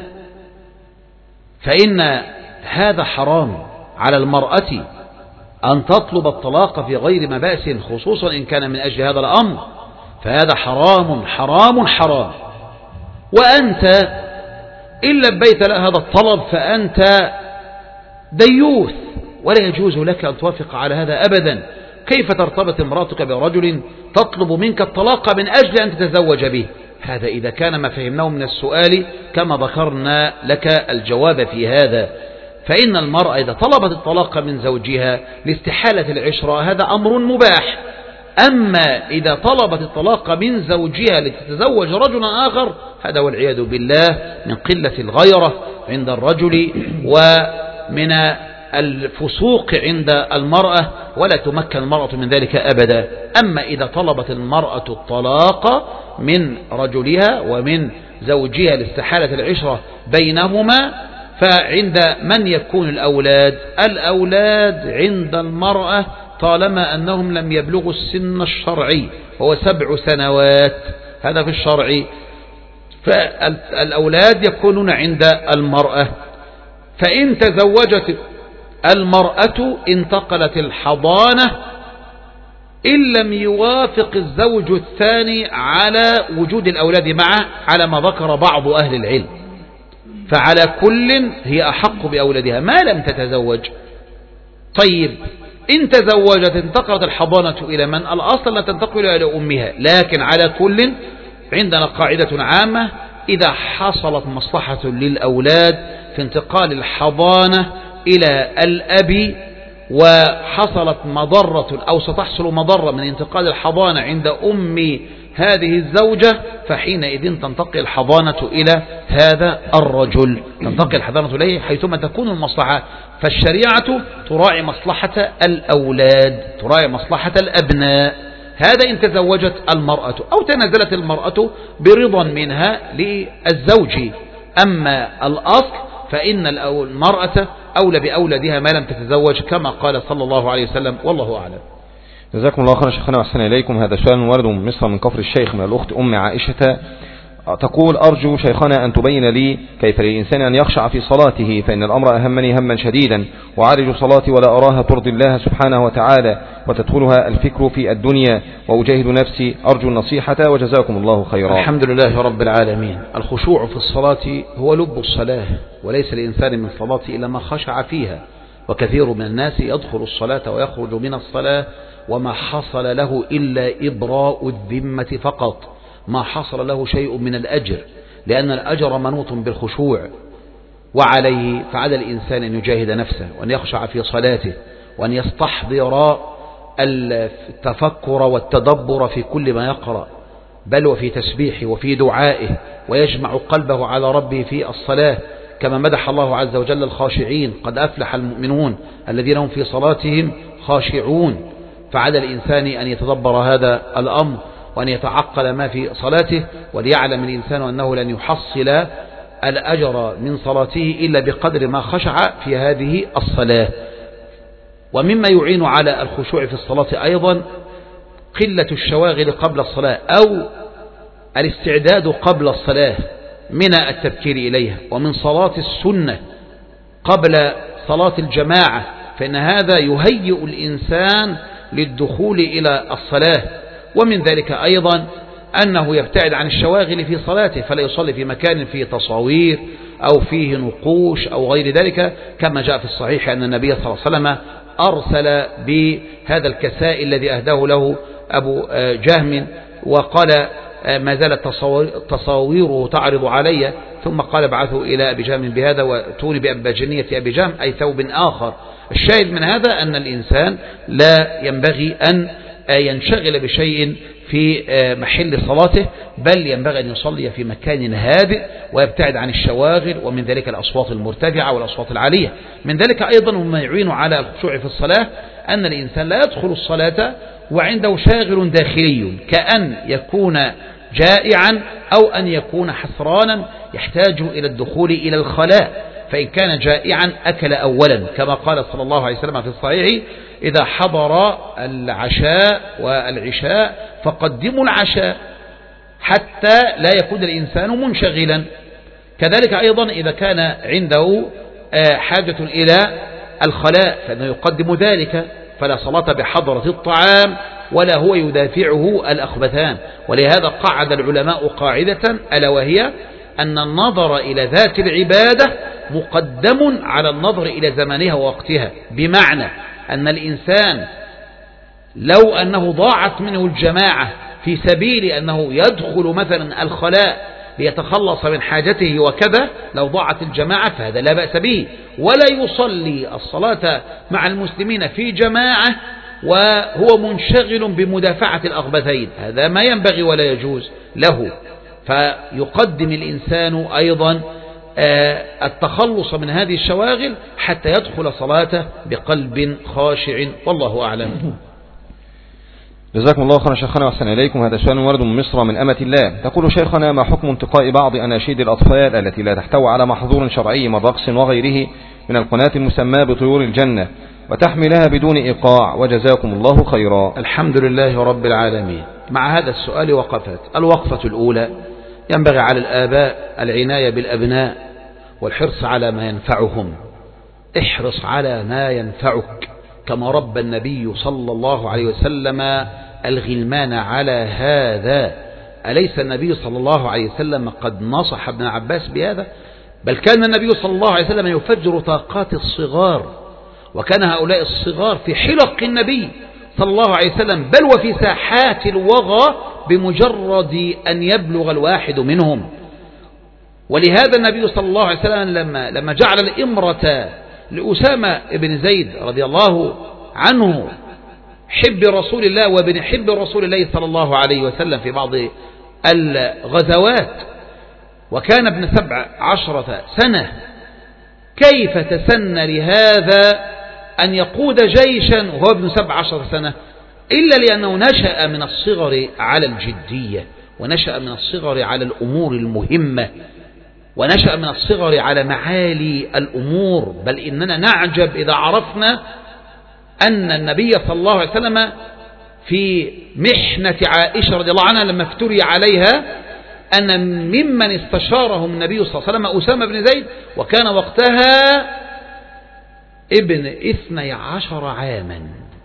فإن هذا حرام على المرأة أن تطلب الطلاق في غير مبأس، خصوصا إن كان من أجل هذا الأمر، فهذا حرام حرام حرام. وأنت إن لبيت لها هذا الطلب فأنت ديوث، ولا يجوز لك أن توافق على هذا أبدا. كيف ترتبط امرأتك برجل تطلب منك الطلاق من أجل أن تتزوج به؟ هذا إذا كان ما فهمناه من السؤال كما ذكرنا لك الجواب في هذا. فإن المرأة إذا طلبت الطلاق من زوجها لاستحالة العشرة هذا أمر مباح. أما إذا طلبت الطلاق من زوجها لتتزوج رجلا آخر هذا والعياذ بالله من قلة الغيرة عند الرجل ومن الفسوق عند المرأة، ولا تمكن المرأة من ذلك أبدا. أما إذا طلبت المرأة الطلاق من رجلها ومن زوجها لاستحالة العشرة بينهما، فعند من يكون الأولاد؟ الأولاد عند المرأة طالما أنهم لم يبلغوا السن الشرعي وهو 7 سنوات، هذا في الشرع، فالأولاد يكونون عند المرأة. فإن تزوجت المرأة انتقلت الحضانة إن لم يوافق الزوج الثاني على وجود الأولاد معه على ما ذكر بعض أهل العلم، فعلى كل هي أحق بأولادها ما لم تتزوج. طيب إن تزوجت انتقلت الحضانة إلى من؟ الأصل لا تنتقل إلى أمها، لكن على كل عندنا قاعدة عامة: إذا حصلت مصلحة للأولاد في انتقال الحضانة إلى الأب وحصلت مضرة أو ستحصل مضرة من انتقال الحضانة عند أم هذه الزوجة، فحينئذ تنتقل الحضانة إلى هذا الرجل، تنتقل الحضانة إليه حيثما تكون المصلحة. فالشريعة تراعي مصلحة الأولاد، تراعي مصلحة الأبناء. هذا إن تزوجت المرأة أو تنازلت المرأة برضا منها للزوج. أما الأصل فإن المرأة أولى بأولادها ما لم تتزوج كما قال صلى الله عليه وسلم، والله أعلم. جزاكم الله خيرا شيخنا وأحسن إليكم. هذا سؤال ورد من مصر من كفر الشيخ من الأخت أم عائشة، تقول: أرجو شيخنا أن تبين لي كيف للإنسان أن يخشع في صلاته، فإن الأمر أهمني هما شديدا، وعالج صلاتي ولا أراها ترضي الله سبحانه وتعالى، وتدخلها الفكر في الدنيا، وأجاهد نفسي. أرجو النصيحة وجزاكم الله خيرا. الحمد لله رب العالمين. الخشوع في الصلاة هو لب الصلاة، وليس لإنسان من صلاة إلا ما خشع فيها. وكثير من الناس يدخل الصلاة ويخرج من الصلاة وما حصل له إلا إبراء الذمة فقط، ما حصل له شيء من الأجر، لأن الأجر منوط بالخشوع. وعليه فعلى الإنسان أن يجاهد نفسه وأن يخشع في صلاته وأن يستحضر التفكر والتدبر في كل ما يقرأ، بل وفي تسبيحه وفي دعائه، ويجمع قلبه على ربه في الصلاة، كما مدح الله عز وجل الخاشعين: قد أفلح المؤمنون الذين هم في صلاتهم خاشعون. فعلى الإنسان أن يتدبر هذا الأمر وأن يتعقل ما في صلاته، وليعلم الإنسان أنه لن يحصل الأجر من صلاته إلا بقدر ما خشع في هذه الصلاة. ومما يعين على الخشوع في الصلاة أيضا قلة الشواغل قبل الصلاة أو الاستعداد قبل الصلاة من التبكير إليها، ومن صلاة السنة قبل صلاة الجماعة، فإن هذا يهيئ الإنسان للدخول إلى الصلاة. ومن ذلك أيضا أنه يبتعد عن الشواغل في صلاته، فلا يصلي في مكان فيه تصاوير أو فيه نقوش أو غير ذلك، كما جاء في الصحيح أن النبي صلى الله عليه وسلم أرسل بهذا الكساء الذي أهداه له أبو جهم وقال ما زالت تصاويره تعرض علي، ثم قال ابعثوا إلى أبي جهم بهذا واتوني بأباجنية أبي جهم، أي ثوب آخر. الشاهد من هذا أن الإنسان لا ينبغي أن ينشغل بشيء في محل صلاته، بل ينبغي أن يصلي في مكان هادئ ويبتعد عن الشواغل، ومن ذلك الأصوات المرتفعة والأصوات العالية. من ذلك أيضا مما يعين على الخشوع في الصلاة أن الإنسان لا يدخل الصلاة وعنده شاغل داخلي، كأن يكون جائعا أو أن يكون حسرانا يحتاج إلى الدخول إلى الخلاء، فإن كان جائعا أكل أولا، كما قال صلى الله عليه وسلم في الصحيح: إذا حضر العشاء والعشاء فقدموا العشاء حتى لا يكون الإنسان منشغلا. كذلك أيضا إذا كان عنده حاجة إلى الخلاء فإنه يقدم ذلك، فلا صلاة بحضرة الطعام ولا هو يدافعه الأخبثان. ولهذا قعد العلماء قاعدة ألا وهي أن النظر إلى ذات العبادة مقدم على النظر إلى زمانها ووقتها، بمعنى أن الإنسان لو أنه ضاعت منه الجماعة في سبيل أنه يدخل مثلا الخلاء ليتخلص من حاجته وكذا، لو ضاعت الجماعة فهذا لا بأس به، ولا يصلي الصلاة مع المسلمين في جماعة وهو منشغل بمدافعة الأخبثين، هذا ما ينبغي ولا يجوز له. فيقدم الإنسان أيضا التخلص من هذه الشواغل حتى يدخل صلاته بقلب خاشع، والله أعلم. جزاكم الله خيرا شيخنا وأحسن إليكم. هذا سؤال ورد من مصر من أمة الله، تقول: شيخنا، ما حكم انتقاء بعض أناشيد الأطفال التي لا تحتوي على محظور شرعي من رقص وغيره من القناة المسماة بطيور الجنة وتحملها بدون إيقاع، وجزاكم الله خيرا؟ الحمد لله رب العالمين. مع هذا السؤال وقفت. الوقفة الأولى: ينبغي على الآباء العناية بالأبناء والحرص على ما ينفعهم. احرص على ما ينفعك كما ربى النبي صلى الله عليه وسلم الغلمان على هذا. أليس النبي صلى الله عليه وسلم قد نصح ابن عباس بهذا؟ بل كان النبي صلى الله عليه وسلم يفجر طاقات الصغار، وكان هؤلاء الصغار في حلق النبي صلى الله عليه وسلم، بل وفي ساحات الوغى بمجرد أن يبلغ الواحد منهم. ولهذا النبي صلى الله عليه وسلم لما جعل الإمرة لأسامة بن زيد رضي الله عنه حب رسول الله وابن حب رسول الله صلى الله عليه وسلم في بعض الغزوات، وكان ابن 17 سنة، كيف تسنى لهذا أن يقود جيشا وهو ابن 17 سنة؟ إلا لأنه نشأ من الصغر على الجدية، ونشأ من الصغر على الأمور المهمة، ونشأ من الصغر على معالي الأمور. بل إننا نعجب إذا عرفنا أن النبي صلى الله عليه وسلم في محنة عائشة رضي الله عنها لما افتري عليها أن ممن استشارهم النبي صلى الله عليه وسلم أسامة بن زيد، وكان وقتها ابن 12 عاما،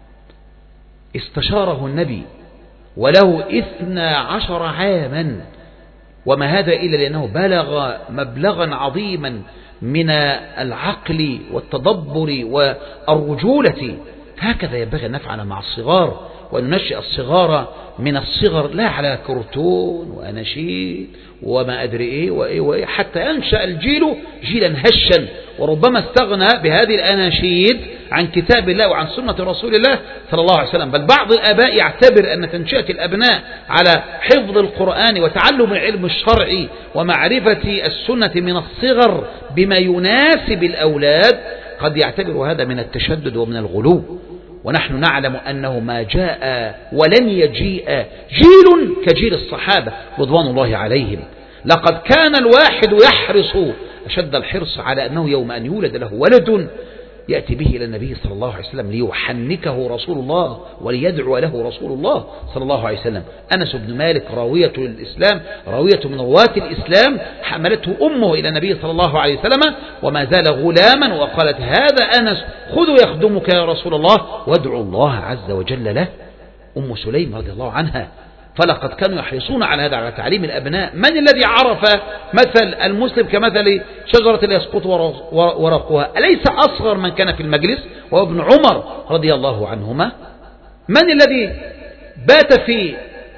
استشاره النبي وله 12 عاما، وما هذا إلا لأنه بلغ مبلغا عظيما من العقل والتدبر والرجولة. هكذا ينبغي أن نفعل مع الصغار، وأن ننشئ الصغار من الصغر لا على كرتون وأناشيد وما أدري إيه وإيه، حتى ينشأ الجيل جيلا هشا. وربما استغنى بهذه الأناشيد عن كتاب الله وعن سنة رسول الله صلى الله عليه وسلم. بل بعض الآباء يعتبر أن تنشئة الأبناء على حفظ القرآن وتعلم العلم الشرعي ومعرفة السنة من الصغر بما يناسب الأولاد قد يعتبر هذا من التشدد ومن الغلو. ونحن نعلم أنه ما جاء ولن يجيء جيل كجيل الصحابة رضوان الله عليهم. لقد كان الواحد يحرص أشد الحرص على أنه يوم أن يولد له ولد يأتي به إلى النبي صلى الله عليه وسلم ليحنكه رسول الله وليدعو له رسول الله صلى الله عليه وسلم. أنس بن مالك راوية الإسلام، راوية من رواة الإسلام، حملته أمه إلى النبي صلى الله عليه وسلم وما زال غلاما، وقالت هذا أنس خذوا يخدمك يا رسول الله وادعوا الله عز وجل له. أم سليم رضي الله عنها، فلقد كانوا يحرصون على هذا، على تعليم الأبناء. من الذي عرف مثل المسلم كمثل شجرة يسقط ورقها؟ أليس أصغر من كان في المجلس وهو ابن عمر رضي الله عنهما؟ من الذي بات في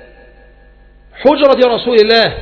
حجرة رسول الله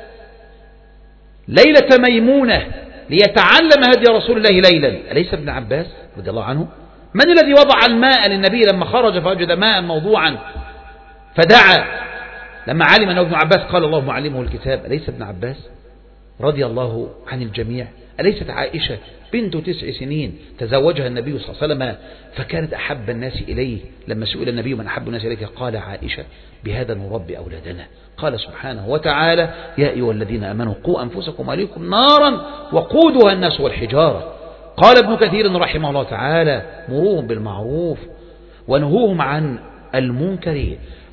ليلة ميمونة ليتعلم هدي رسول الله ليلا؟ أليس ابن عباس رضي الله عنه؟ من الذي وضع الماء للنبي لما خرج فوجد ماء موضوعا فدعا لما علم أنه ابن عباس قال اللهم علمه الكتاب؟ أليس ابن عباس رضي الله عن الجميع؟ أليست عائشة بنت 9 سنين تزوجها النبي صلى الله عليه وسلم فكانت أحب الناس إليه؟ لما سئل النبي من أحب الناس إليك قال عائشة بهذا نربي أولادنا. قال سبحانه وتعالى يا أيها الذين آمنوا قوا أنفسكم وأهليكم نارا وقودها الناس والحجارة. قال ابن كثير رحمه الله تعالى مروهم بالمعروف ونهوهم عن المنكر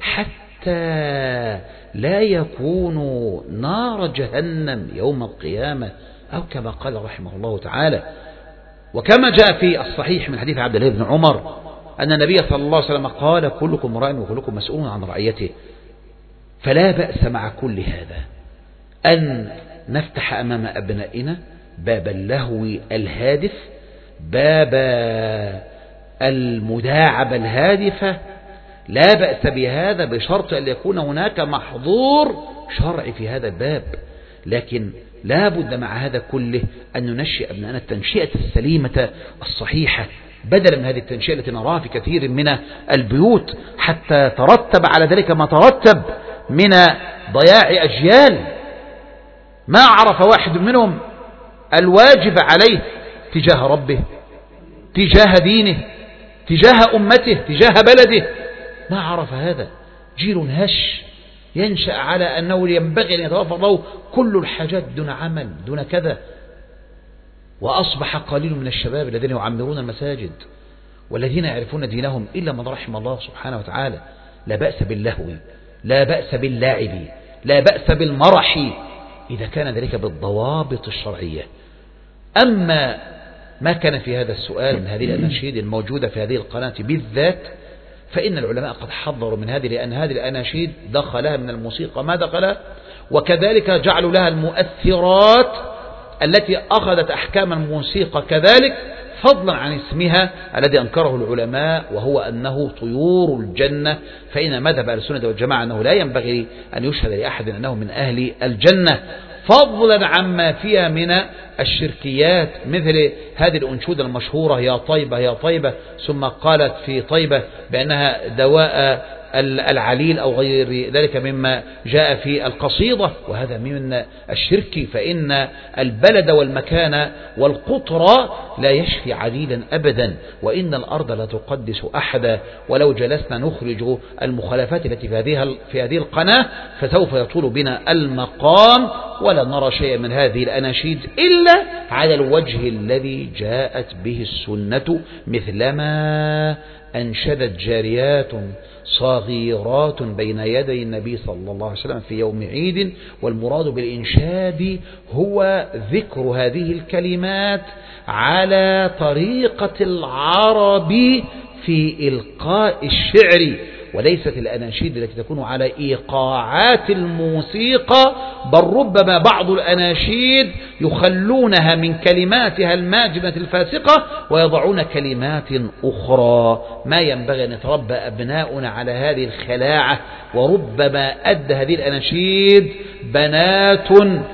حتى لا يكونوا نار جهنم يوم القيامة، أو كما قال رحمه الله تعالى. وكما جاء في الصحيح من حديث عبد الله بن عمر أن النبي صلى الله عليه وسلم قال كلكم راع وكلكم مسؤول عن رعيته. فلا بأس مع كل هذا أن نفتح أمام أبنائنا باب اللهو الهادف، باب المداعبة الهادفة، لا بأس بهذا بشرط أن يكون هناك محظور شرعي في هذا الباب. لكن لا بد مع هذا كله أن ننشئ أبنائنا التنشئة السليمة الصحيحة بدلا من هذه التنشئة التي نراها في كثير من البيوت، حتى ترتب على ذلك ما ترتب من ضياع أجيال ما عرف واحد منهم الواجب عليه تجاه ربه، تجاه دينه، تجاه أمته، تجاه بلده. ما عرف هذا. جيل هش ينشأ على أنه ينبغي أن يتوفر له كل الحاجات دون عمل دون كذا. وأصبح قليل من الشباب الذين يعمرون المساجد والذين يعرفون دينهم إلا من رحم الله سبحانه وتعالى. لا بأس باللهو، لا بأس باللاعب، لا بأس بالمرح إذا كان ذلك بالضوابط الشرعية. أما ما كان في هذا السؤال من هذه الأناشيد الموجودة في هذه القناة بالذات، فإن العلماء قد حذروا من هذه، لأن هذه الأناشيد دخلها من الموسيقى ما دخلها، وكذلك جعلوا لها المؤثرات التي أخذت أحكام الموسيقى كذلك، فضلا عن اسمها الذي أنكره العلماء وهو أنه طيور الجنة. فإن مذهب أهل السنة والجماعة أنه لا ينبغي أن يشهد لأحد أنه من أهل الجنة، فضلا عما فيها من الشركيات مثل هذه الأنشودة المشهورة يا طيبة يا طيبة، ثم قالت في طيبة بأنها دواء العليل أو غير ذلك مما جاء في القصيدة، وهذا من الشرك. فإن البلد والمكان والقطر لا يشفي عليلا أبدا، وإن الأرض لا تقدس أحدا. ولو جلسنا نخرج المخالفات التي في هذه القناة فسوف يطول بنا المقام، ولا نرى شيئا من هذه الأناشيد إلا على الوجه الذي جاءت به السنة، مثلما أنشدت جاريات صغيرات بين يدي النبي صلى الله عليه وسلم في يوم عيد. والمراد بالإنشاد هو ذكر هذه الكلمات على طريقة العرب في إلقاء الشعر، وليست الأناشيد التي تكون على إيقاعات الموسيقى، بل ربما بعض الأناشيد يخلونها من كلماتها الماجنة الفاسقة ويضعون كلمات أخرى. ما ينبغي أن يتربى أبناؤنا على هذه الخلاعة. وربما أدى هذه الأناشيد بنات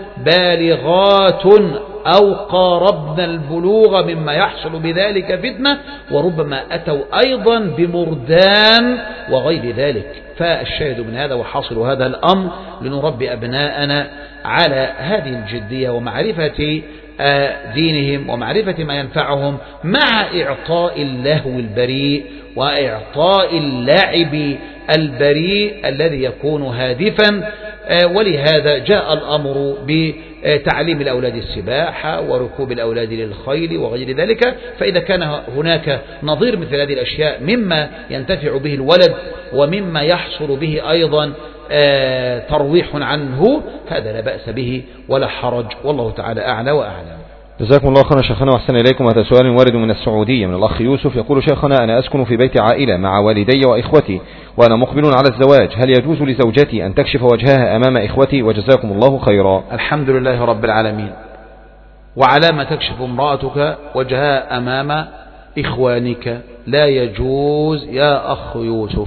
بالغات أو قاربن البلوغ مما يحصل بذلك فتنة، وربما أتوا أيضا بمردان وغير ذلك. فالشاهد من هذا وحاصل هذا الأمر لنربي أبناءنا على هذه الجدية ومعرفة دينهم ومعرفة ما ينفعهم، مع إعطاء اللهو البريء وإعطاء اللعب البريء الذي يكون هادفا. ولهذا جاء الأمر تعليم الأولاد السباحة وركوب الأولاد للخيل وغير ذلك. فإذا كان هناك نظير مثل هذه الأشياء مما ينتفع به الولد ومما يحصل به أيضا ترويح عنه، هذا لا بأس به ولا حرج، والله تعالى أعلى وأعلم. جزاكم الله خيرا شيخنا وأحسن إليكم. هذا سؤال وارد من السعودية من الأخ يوسف، يقول: شيخنا، أنا أسكن في بيت عائلة مع والدي وإخوتي وأنا مقبل على الزواج، هل يجوز لزوجتي أن تكشف وجهها أمام إخوتي؟ وجزاكم الله خيرا. الحمد لله رب العالمين. وعلى ما تكشف امرأتك وجهها أمام إخوانك؟ لا يجوز يا أخ يوسف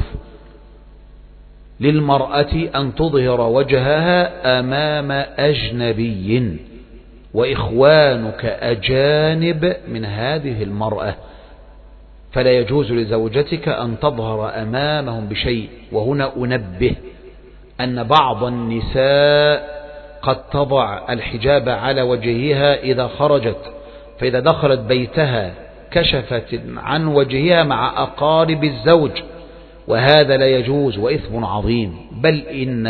للمرأة أن تظهر وجهها أمام أجنبي، وإخوانك أجانب من هذه المرأة، فلا يجوز لزوجتك أن تظهر أمامهم بشيء. وهنا أنبه أن بعض النساء قد تضع الحجاب على وجهها إذا خرجت، فإذا دخلت بيتها كشفت عن وجهها مع أقارب الزوج، وهذا لا يجوز وإثم عظيم، بل إن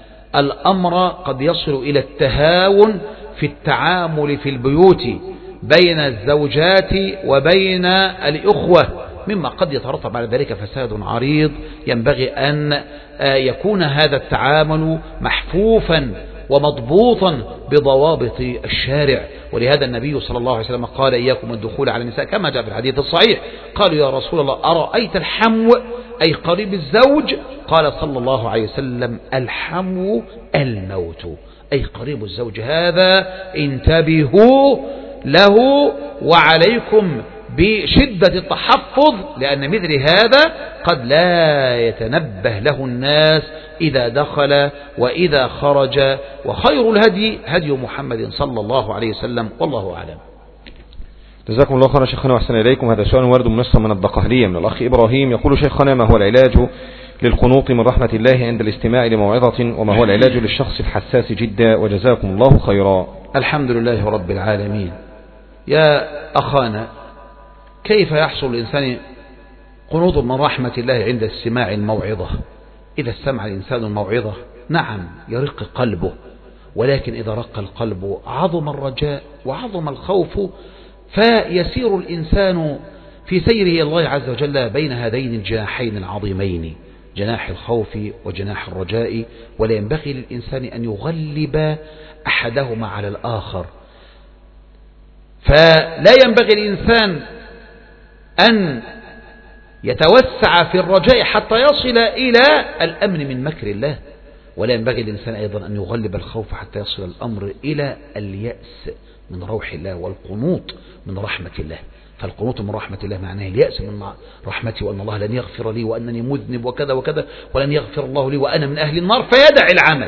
الأمر قد يصل إلى التهاون في التعامل في البيوت بين الزوجات وبين الإخوة، مما قد يترتب على ذلك فساد عريض. ينبغي أن يكون هذا التعامل محفوفا ومضبوطا بضوابط الشارع. ولهذا النبي صلى الله عليه وسلم قال: إياكم الدخول على النساء، كما جاء في الحديث الصحيح. قالوا: يا رسول الله، أرأيت الحمو أي قريب الزوج؟ قال صلى الله عليه وسلم: الحمو الموت، أي قريب الزوج، هذا انتبهوا له وعليكم بشدة التحفظ، لأن مثل هذا قد لا يتنبه له الناس إذا دخل وإذا خرج. وخير الهدي هدي محمد صلى الله عليه وسلم، والله أعلم. جزاكم الله خيرا شيخنا وأحسن إليكم. هذا سؤال وارد من الدقهلية من الأخ إبراهيم، يقول: شيخنا، ما هو العلاج للقنوط من رحمة الله عند الاستماع لموعظة، وما هو العلاج للشخص الحساس جدا؟ وجزاكم الله خيرا. الحمد لله رب العالمين. يا أخانا، كيف يحصل الإنسان قنوط من رحمة الله عند استماع الموعظة؟ إذا استمع الإنسان الموعظة نعم يرق قلبه، ولكن إذا رق القلب عظم الرجاء وعظم الخوف، فيسير الإنسان في سيره الله عز وجل بين هذين الجناحين العظيمين، جناح الخوف وجناح الرجاء، ولا ينبغي للإنسان أن يغلب أحدهما على الآخر. فلا ينبغي الإنسان أن يتوسع في الرجاء حتى يصل إلى الأمن من مكر الله، ولا ينبغي للإنسان أيضا أن يغلب الخوف حتى يصل الأمر إلى اليأس من روح الله والقنوط من رحمة الله. فالقنوط من رحمة الله معناه اليأس من رحمتي، وأن الله لن يغفر لي، وأنني مذنب وكذا وكذا، ولن يغفر الله لي، وأنا من أهل النار، فيدع العمل،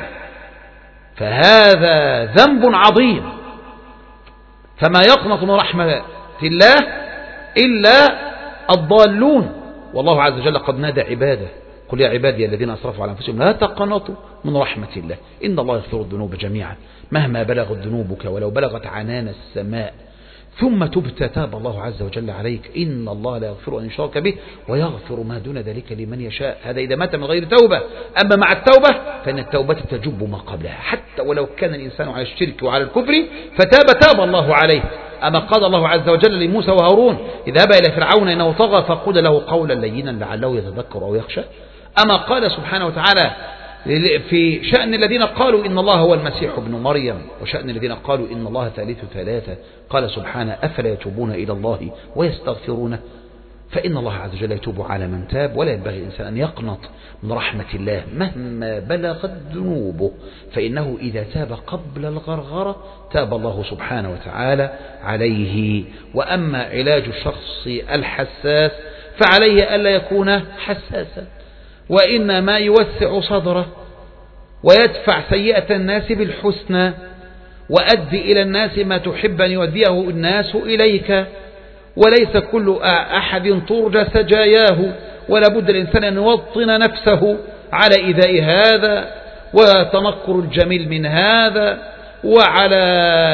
فهذا ذنب عظيم. فما يقنط من رحمة الله إلا الضالون، والله عز وجل قد نادى عباده: قل يا عبادي الذين أسرفوا على أنفسهم لا تقنطوا من رحمة الله إن الله يغفر الذنوب جميعا مهما بلغت ذنوبك ولو بلغت عنان السماء ثم تبت تاب الله عز وجل عليك إن الله لا يغفر أن يشرك به ويغفر ما دون ذلك لمن يشاء. هذا إذا مات من غير توبة. أما مع التوبة فإن التوبة تجب ما قبلها، حتى ولو كان الإنسان على الشرك وعلى الكفر تاب الله عليه. أما قال الله عز وجل لموسى وهارون: اذهبا إلى فرعون إنه طغى فقل له قولا لينا لعله يتذكر أو يخشى. أما قال سبحانه وتعالى في شأن الذين قالوا إن الله هو المسيح ابن مريم، وشأن الذين قالوا إن الله ثالث ثلاثة، قال سبحانه: أفلا يتوبون إلى الله ويستغفرونه؟ فإن الله عز وجل يتوب على من تاب، ولا ينبغي الإنسان أن يقنط من رحمة الله مهما بلغت ذنوبه، فإنه إذا تاب قبل الغرغرة تاب الله سبحانه وتعالى عليه. وأما علاج الشخص الحساس فعليه ألا يكون حساسا، وإنما يوسع صدره ويدفع سيئة الناس بالحسنى، وأدي إلى الناس ما تحب أن يؤديه الناس إليك، وليس كل أحد ترجى سجاياه، ولا بد الإنسان أن يوطن نفسه على إيذاء هذا وتنكر الجميل من هذا وعلى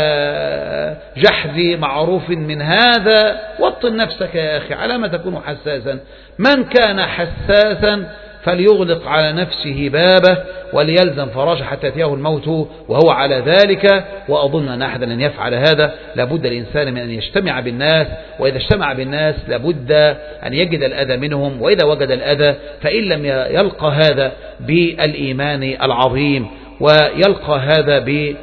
جحد معروف من هذا. وطن نفسك يا أخي، على ما تكون حساسا. من كان حساسا فليغلق على نفسه بابه وليلزم فراشه حتى يأتيه الموت وهو على ذلك. وأظن أن أحدا لن يفعل هذا. لابد الإنسان من أن يجتمع بالناس، وإذا اجتمع بالناس لابد أن يجد الأذى منهم، وإذا وجد الأذى فإن لم يلقى هذا بالإيمان العظيم ويلقى هذا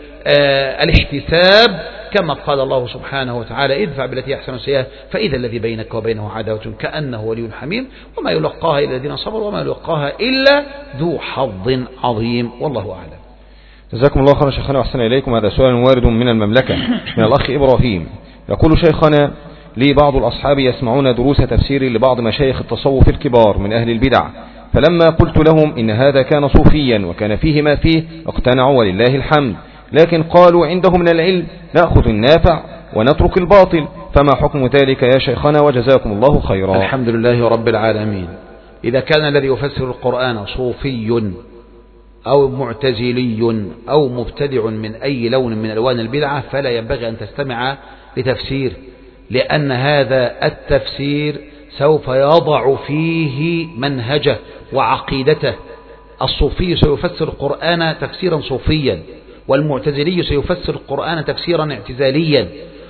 بالاحتساب كما قال الله سبحانه وتعالى: ادفع بالتي أحسن السيئة فإذا الذي بينك وبينه عداوة كأنه ولي حميم وما يلقاها إلا الذين صبروا وما يلقاها إلا ذو حظ عظيم. والله أعلم. جزاكم الله خيرا شيخنا وأحسن إليكم. هذا سؤال وارد من المملكة من الأخ إبراهيم، يقول: شيخنا، لي بعض الأصحاب يسمعون دروس تفسير لبعض مشايخ التصوف الكبار من أهل البدع، فلما قلت لهم إن هذا كان صوفيا وكان فيه ما فيه اقتنعوا ولله الحمد، لكن قالوا عنده من العلم نأخذ النافع ونترك الباطل، فما حكم ذلك يا شيخنا وجزاكم الله خيرا؟ الحمد لله رب العالمين. إذا كان الذي يفسر القرآن صوفي أو معتزلي أو مبتدع من أي لون من ألوان البدعة فلا ينبغي أن تستمع لتفسير، لأن هذا التفسير سوف يضع فيه منهجه وعقيدته. الصوفي سيفسر القرآن تفسيرا صوفيا، والمعتزلي سيفسر القرآن تفسيرا اعتزاليا،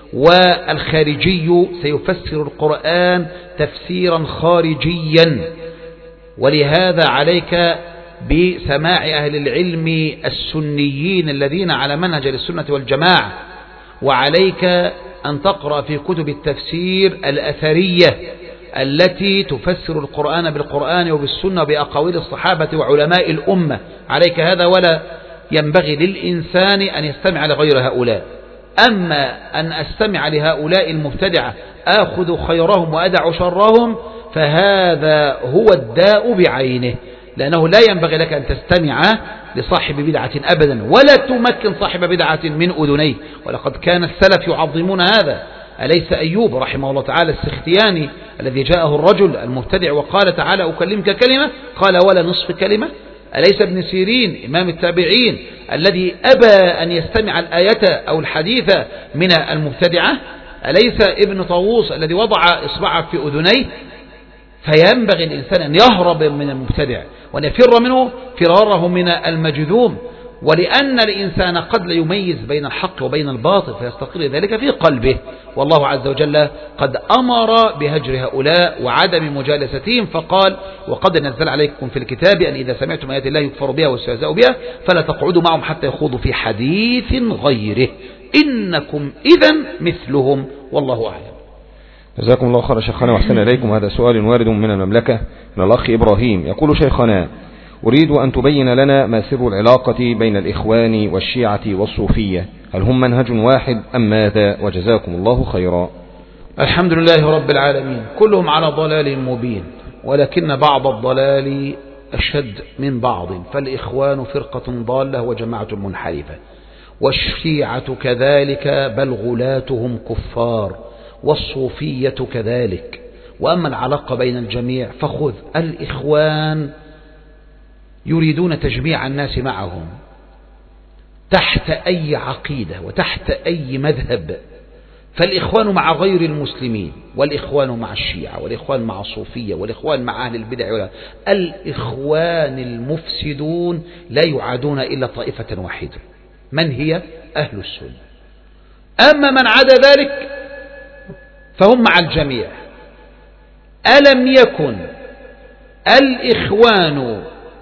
والخارجي سيفسر القرآن تفسيرا خارجيا. ولهذا عليك بسماع أهل العلم السنيين الذين على منهج السنة والجماعة، وعليك أن تقرأ في كتب التفسير الأثرية التي تفسر القرآن بالقرآن وبالسنة بأقاويل الصحابة وعلماء الأمة. عليك هذا، ولا ينبغي للإنسان أن يستمع لغير هؤلاء. أما أن أستمع لهؤلاء المبتدعة آخذ خيرهم وأدع شرهم فهذا هو الداء بعينه، لأنه لا ينبغي لك أن تستمع لصاحب بدعة أبدا، ولا تمكن صاحب بدعة من أذنيه. ولقد كان السلف يعظمون هذا. أليس أيوب رحمه الله تعالى السختياني الذي جاءه الرجل المبتدع وقال: تعالى أكلمك كلمة، قال: ولا نصف كلمة؟ أليس ابن سيرين إمام التابعين الذي أبى أن يستمع الآية أو الحديث من المبتدعة؟ أليس ابن طاووس الذي وضع إصبعه في أذنيه؟ فينبغي الإنسان أن يهرب من المبتدع وأن يفر منه فراره من المجذوم، ولأن الإنسان قد لا يميز بين الحق وبين الباطل فيستقر ذلك في قلبه. والله عز وجل قد أمر بهجر هؤلاء وعدم مجالستهم، فقال: وقد نزل عليكم في الكتاب أن إذا سمعتم آيات الله يكفر بها ويستهزأ بها فلا تقعدوا معهم حتى يخوضوا في حديث غيره إنكم إذن مثلهم. والله أعلم. جزاكم الله خيرا شيخنا وأحسن إليكم. هذا سؤال وارد من المملكة من الأخ إبراهيم، يقول: شيخنا، أريد أن تبين لنا ما سر العلاقة بين الإخوان والشيعة والصوفية، هل هم منهج واحد أم ماذا؟ وجزاكم الله خيرا. الحمد لله رب العالمين. كلهم على ضلال مبين، ولكن بعض الضلال أشد من بعض، فالإخوان فرقة ضالة وجماعة منحرفة، والشيعة كذلك بل غلاتهم كفار، والصوفية كذلك. وأما العلاقة بين الجميع فخذ الإخوان يريدون تجميع الناس معهم تحت أي عقيدة وتحت أي مذهب، فالإخوان مع غير المسلمين، والإخوان مع الشيعة، والإخوان مع الصوفية، والإخوان مع أهل البدع. الإخوان المفسدون لا يعادون إلا طائفة واحدة، من هي؟ أهل السنة. أما من عدا ذلك فهم مع الجميع. ألم يكن الإخوان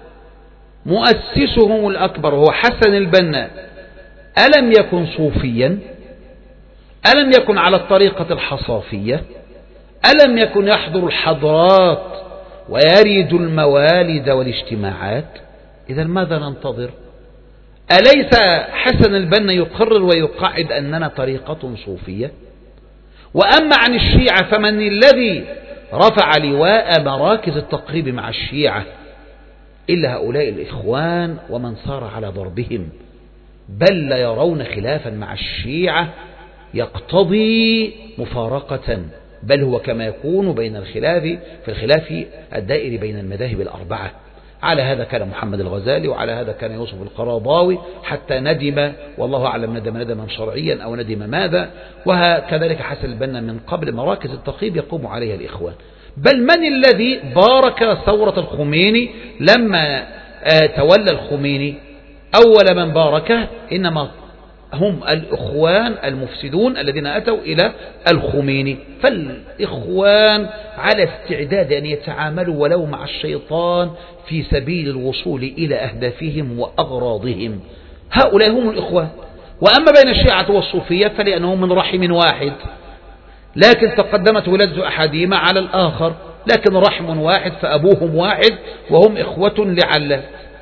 مؤسسهم الأكبر هو حسن البنا ألم يكن صوفيا؟ ألم يكن على الطريقة الحصافية؟ ألم يكن يحضر الحضرات ويريد الموالد والاجتماعات؟ إذا ماذا ننتظر؟ أليس حسن البنا يقرر ويقعد أننا طريقة صوفية؟ وأما عن الشيعة فمن الذي رفع لواء مراكز التقريب مع الشيعة إلا هؤلاء الإخوان ومن صار على ضربهم، بل لا يرون خلافا مع الشيعة يقتضي مفارقة، بل هو كما يكون بين في الخلاف الدائري بين المذاهب الأربعة. على هذا كان محمد الغزالي، وعلى هذا كان يوسف القرضاوي، حتى ندم، والله أعلم ندم ندما شرعيا أو ندم ماذا. وكذلك حسن البنا من قبل مراكز التقريب يقوم عليها الإخوان. بل من الذي بارك ثورة الخميني لما تولى الخميني؟ أول من باركه إنما هم الإخوان المفسدون الذين أتوا إلى الخميني. فالإخوان على استعداد أن يتعاملوا ولو مع الشيطان في سبيل الوصول إلى أهدافهم وأغراضهم. هؤلاء هم الإخوان. وأما بين الشيعة والصوفية فلأنهم من رحم واحد، لكن تقدمت ولادة أحدهما على الآخر، لكن رحم واحد فأبوهم واحد وهم إخوة لعل.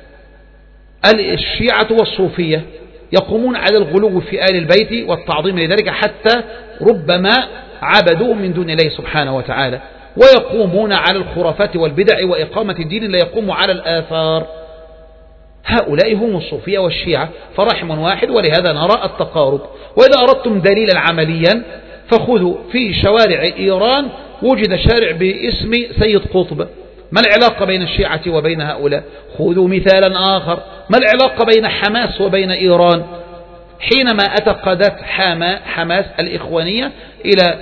الشيعة والصوفية يقومون على الغلو في آل البيت والتعظيم لذلك حتى ربما عبدوهم من دون الله سبحانه وتعالى، ويقومون على الخرافات والبدع وإقامة الدين لا يقوم على الآثار. هؤلاء هم الصوفية والشيعة، فرحم واحد، ولهذا نرى التقارب. وإذا أردتم دليلا عمليا فخذوا في شوارع إيران وجد شارع باسم سيد قطب. ما العلاقة بين الشيعة وبين هؤلاء؟ خذوا مثالا آخر. ما العلاقة بين حماس وبين إيران؟ حينما أتقدت حماس الإخوانية إلى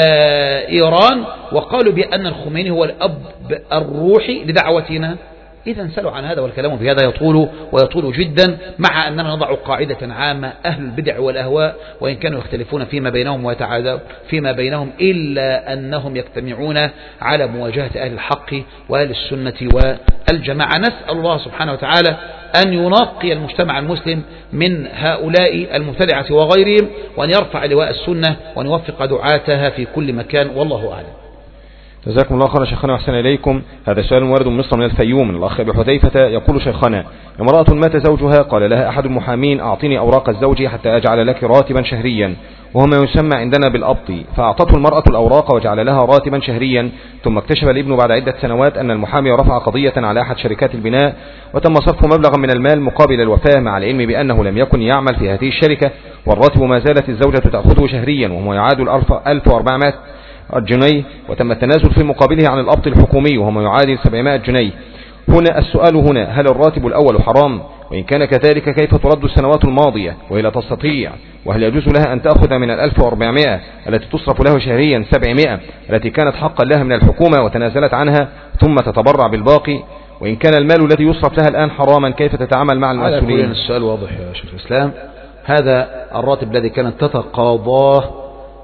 إيران وقالوا بأن الخميني هو الأب الروحي لدعوتنا. إذا سألوا عن هذا، والكلام في هذا يطول جدا، مع أننا نضع قاعدة عامة: أهل البدع والأهواء وإن كانوا يختلفون فيما بينهم ويتعادون فيما بينهم إلا أنهم يجتمعون على مواجهة أهل الحق وأهل السنة والجماعة. نسأل الله سبحانه وتعالى أن ينقي المجتمع المسلم من هؤلاء المبتدعة وغيرهم، وأن يرفع لواء السنة وأن يوفق دعاتها في كل مكان، والله أعلم. جزاكم الله خيرا شيخنا وأحسن إليكم. هذا سؤال وارد من مصر من الفيوم من الأخ أبي حذيفة يقول: شيخنا، امرأة مات زوجها، قال لها أحد المحامين: أعطيني أوراق الزوج حتى أجعل لك راتبا شهريا، وهو ما يسمى عندنا بالأبط. فأعطته المرأة الأوراق وجعل لها راتبا شهريا، ثم اكتشف الابن بعد عدة سنوات أن المحامي رفع قضية على أحد شركات البناء وتم صرف مبلغا من المال مقابل الوفاة، مع العلم بأنه لم يكن يعمل في هذه الشركة، والراتب ما زالت الزوجة تأخذه شهريا وهو يعادل 1400 جنيه، وتم التنازل في مقابله عن الأبط الحكومي وهو يعادل 700 جنيه. هنا السؤال: هل الراتب الأول حرام؟ وإن كان كذلك كيف ترد السنوات الماضية وهي لا تستطيع؟ وهل يجوز لها أن تأخذ من 1400 التي تصرف له شهريا 700 التي كانت حقا لها من الحكومة وتنازلت عنها ثم تتبرع بالباقي؟ وإن كان المال الذي يصرف لها الآن حراما كيف تتعامل مع المسؤولين؟ السؤال واضح يا شيخ الإسلام. هذا الراتب الذي كانت تتقاضاه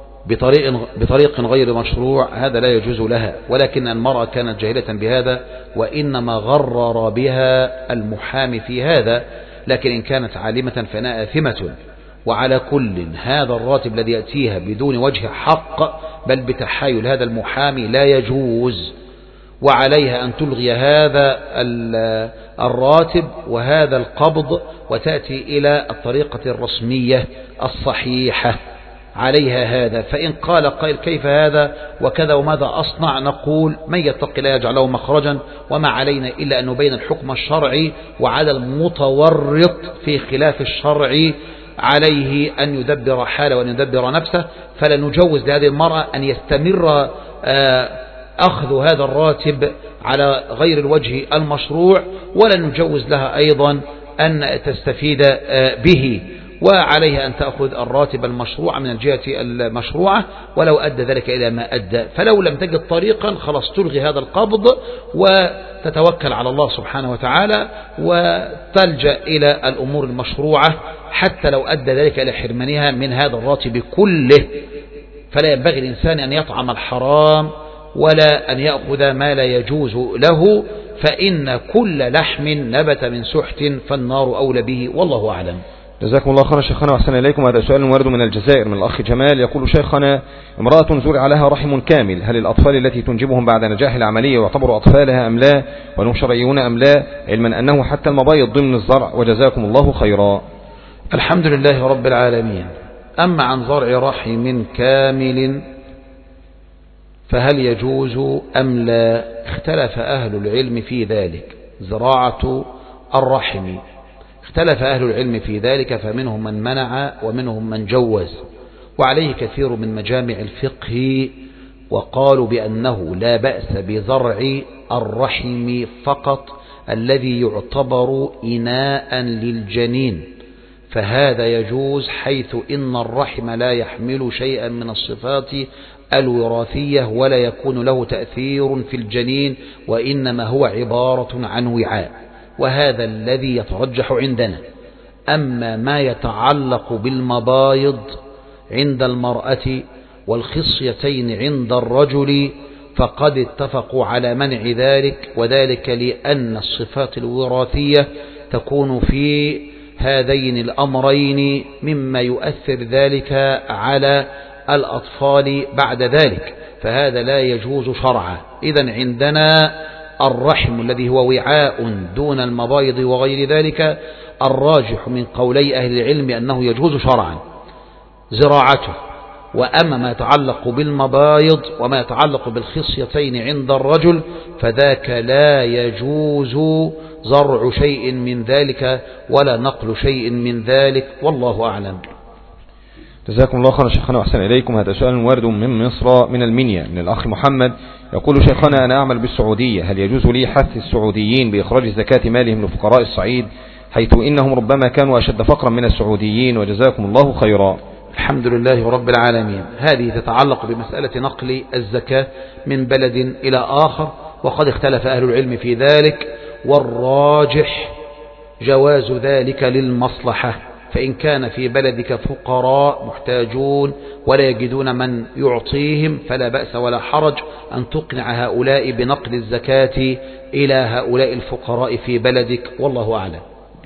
بطريق غير مشروع هذا لا يجوز لها، ولكن المرأة كانت جاهلة بهذا وإنما غرر بها المحامي في هذا، لكن إن كانت عالمة فإنها آثمة. وعلى كل هذا الراتب الذي يأتيها بدون وجه حق بل بتحايل هذا المحامي لا يجوز، وعليها أن تلغي هذا الراتب وهذا القبض وتأتي إلى الطريقة الرسمية الصحيحة. عليها هذا. فإن قال قائل: كيف هذا وكذا وماذا أصنع؟ نقول: من يتق لا يجعل له مخرجا، وما علينا إلا أن نبين الحكم الشرعي، وعلى المتورط في خلاف الشرع عليه أن يدبر حاله وأن يدبر نفسه. فلا نجوز لهذه المرأة أن يستمر أخذ هذا الراتب على غير الوجه المشروع، ولا نجوز لها أيضا أن تستفيد به، وعليها أن تأخذ الراتب المشروع من الجهة المشروعة ولو أدى ذلك إلى ما أدى. فلو لم تجد طريقا خلاص تلغي هذا القبض وتتوكل على الله سبحانه وتعالى وتلجأ إلى الأمور المشروعة حتى لو أدى ذلك إلى حرمانها من هذا الراتب كله. فلا ينبغي الإنسان أن يطعم الحرام ولا أن يأخذ ما لا يجوز له، فإن كل لحم نبت من سحت فالنار أولى به، والله أعلم. جزاكم الله خيرا شيخنا وأحسن إليكم. هذا سؤال وارد من الجزائر من الأخ جمال يقول: شيخنا، امرأة زرع لها رحم كامل، هل الأطفال التي تنجبهم بعد نجاح العملية يعتبروا أطفالها أم لا؟ وهم شرعيون أم لا؟ علما أنه حتى المبايض ضمن الزرع، وجزاكم الله خيرا. الحمد لله رب العالمين. أما عن زرع رحم كامل فهل يجوز أم لا؟ اختلف أهل العلم في ذلك. زراعة الرحم اختلف أهل العلم في ذلك، فمنهم من منع ومنهم من جوز، وعليه كثير من مجامع الفقه، وقالوا بأنه لا بأس بزرع الرحم فقط الذي يعتبر إناء للجنين، فهذا يجوز، حيث إن الرحم لا يحمل شيئا من الصفات الوراثية ولا يكون له تأثير في الجنين، وإنما هو عبارة عن وعاء، وهذا الذي يترجح عندنا. أما ما يتعلق بالمبايض عند المرأة والخصيتين عند الرجل فقد اتفقوا على منع ذلك، وذلك لأن الصفات الوراثية تكون في هذين الأمرين مما يؤثر ذلك على الأطفال بعد ذلك، فهذا لا يجوز شرعا. إذن عندنا الرحم الذي هو وعاء دون المبايض وغير ذلك، الراجح من قولي أهل العلم أنه يجوز شرعا زراعته. وأما ما يتعلق بالمبايض وما يتعلق بالخصيتين عند الرجل فذاك لا يجوز زرع شيء من ذلك ولا نقل شيء من ذلك، والله أعلم. جزاكم الله خيرا شيخنا وأحسن إليكم. هذا سؤال وارد من مصر من المنيا من الأخ محمد، يقول: شيخنا أنا أعمل بالسعودية، هل يجوز لي حث السعوديين بإخراج زكاة مالهم لفقراء الصعيد، حيث إنهم ربما كانوا أشد فقرا من السعوديين، وجزاكم الله خيرا. الحمد لله رب العالمين. هذه تتعلق بمسألة نقل الزكاة من بلد إلى آخر، وقد اختلف أهل العلم في ذلك، والراجح جواز ذلك للمصلحة. فإن كان في بلدك فقراء محتاجون ولا يجدون من يعطيهم فلا بأس ولا حرج أن تقنع هؤلاء بنقل الزكاة إلى هؤلاء الفقراء في بلدك، والله أعلم.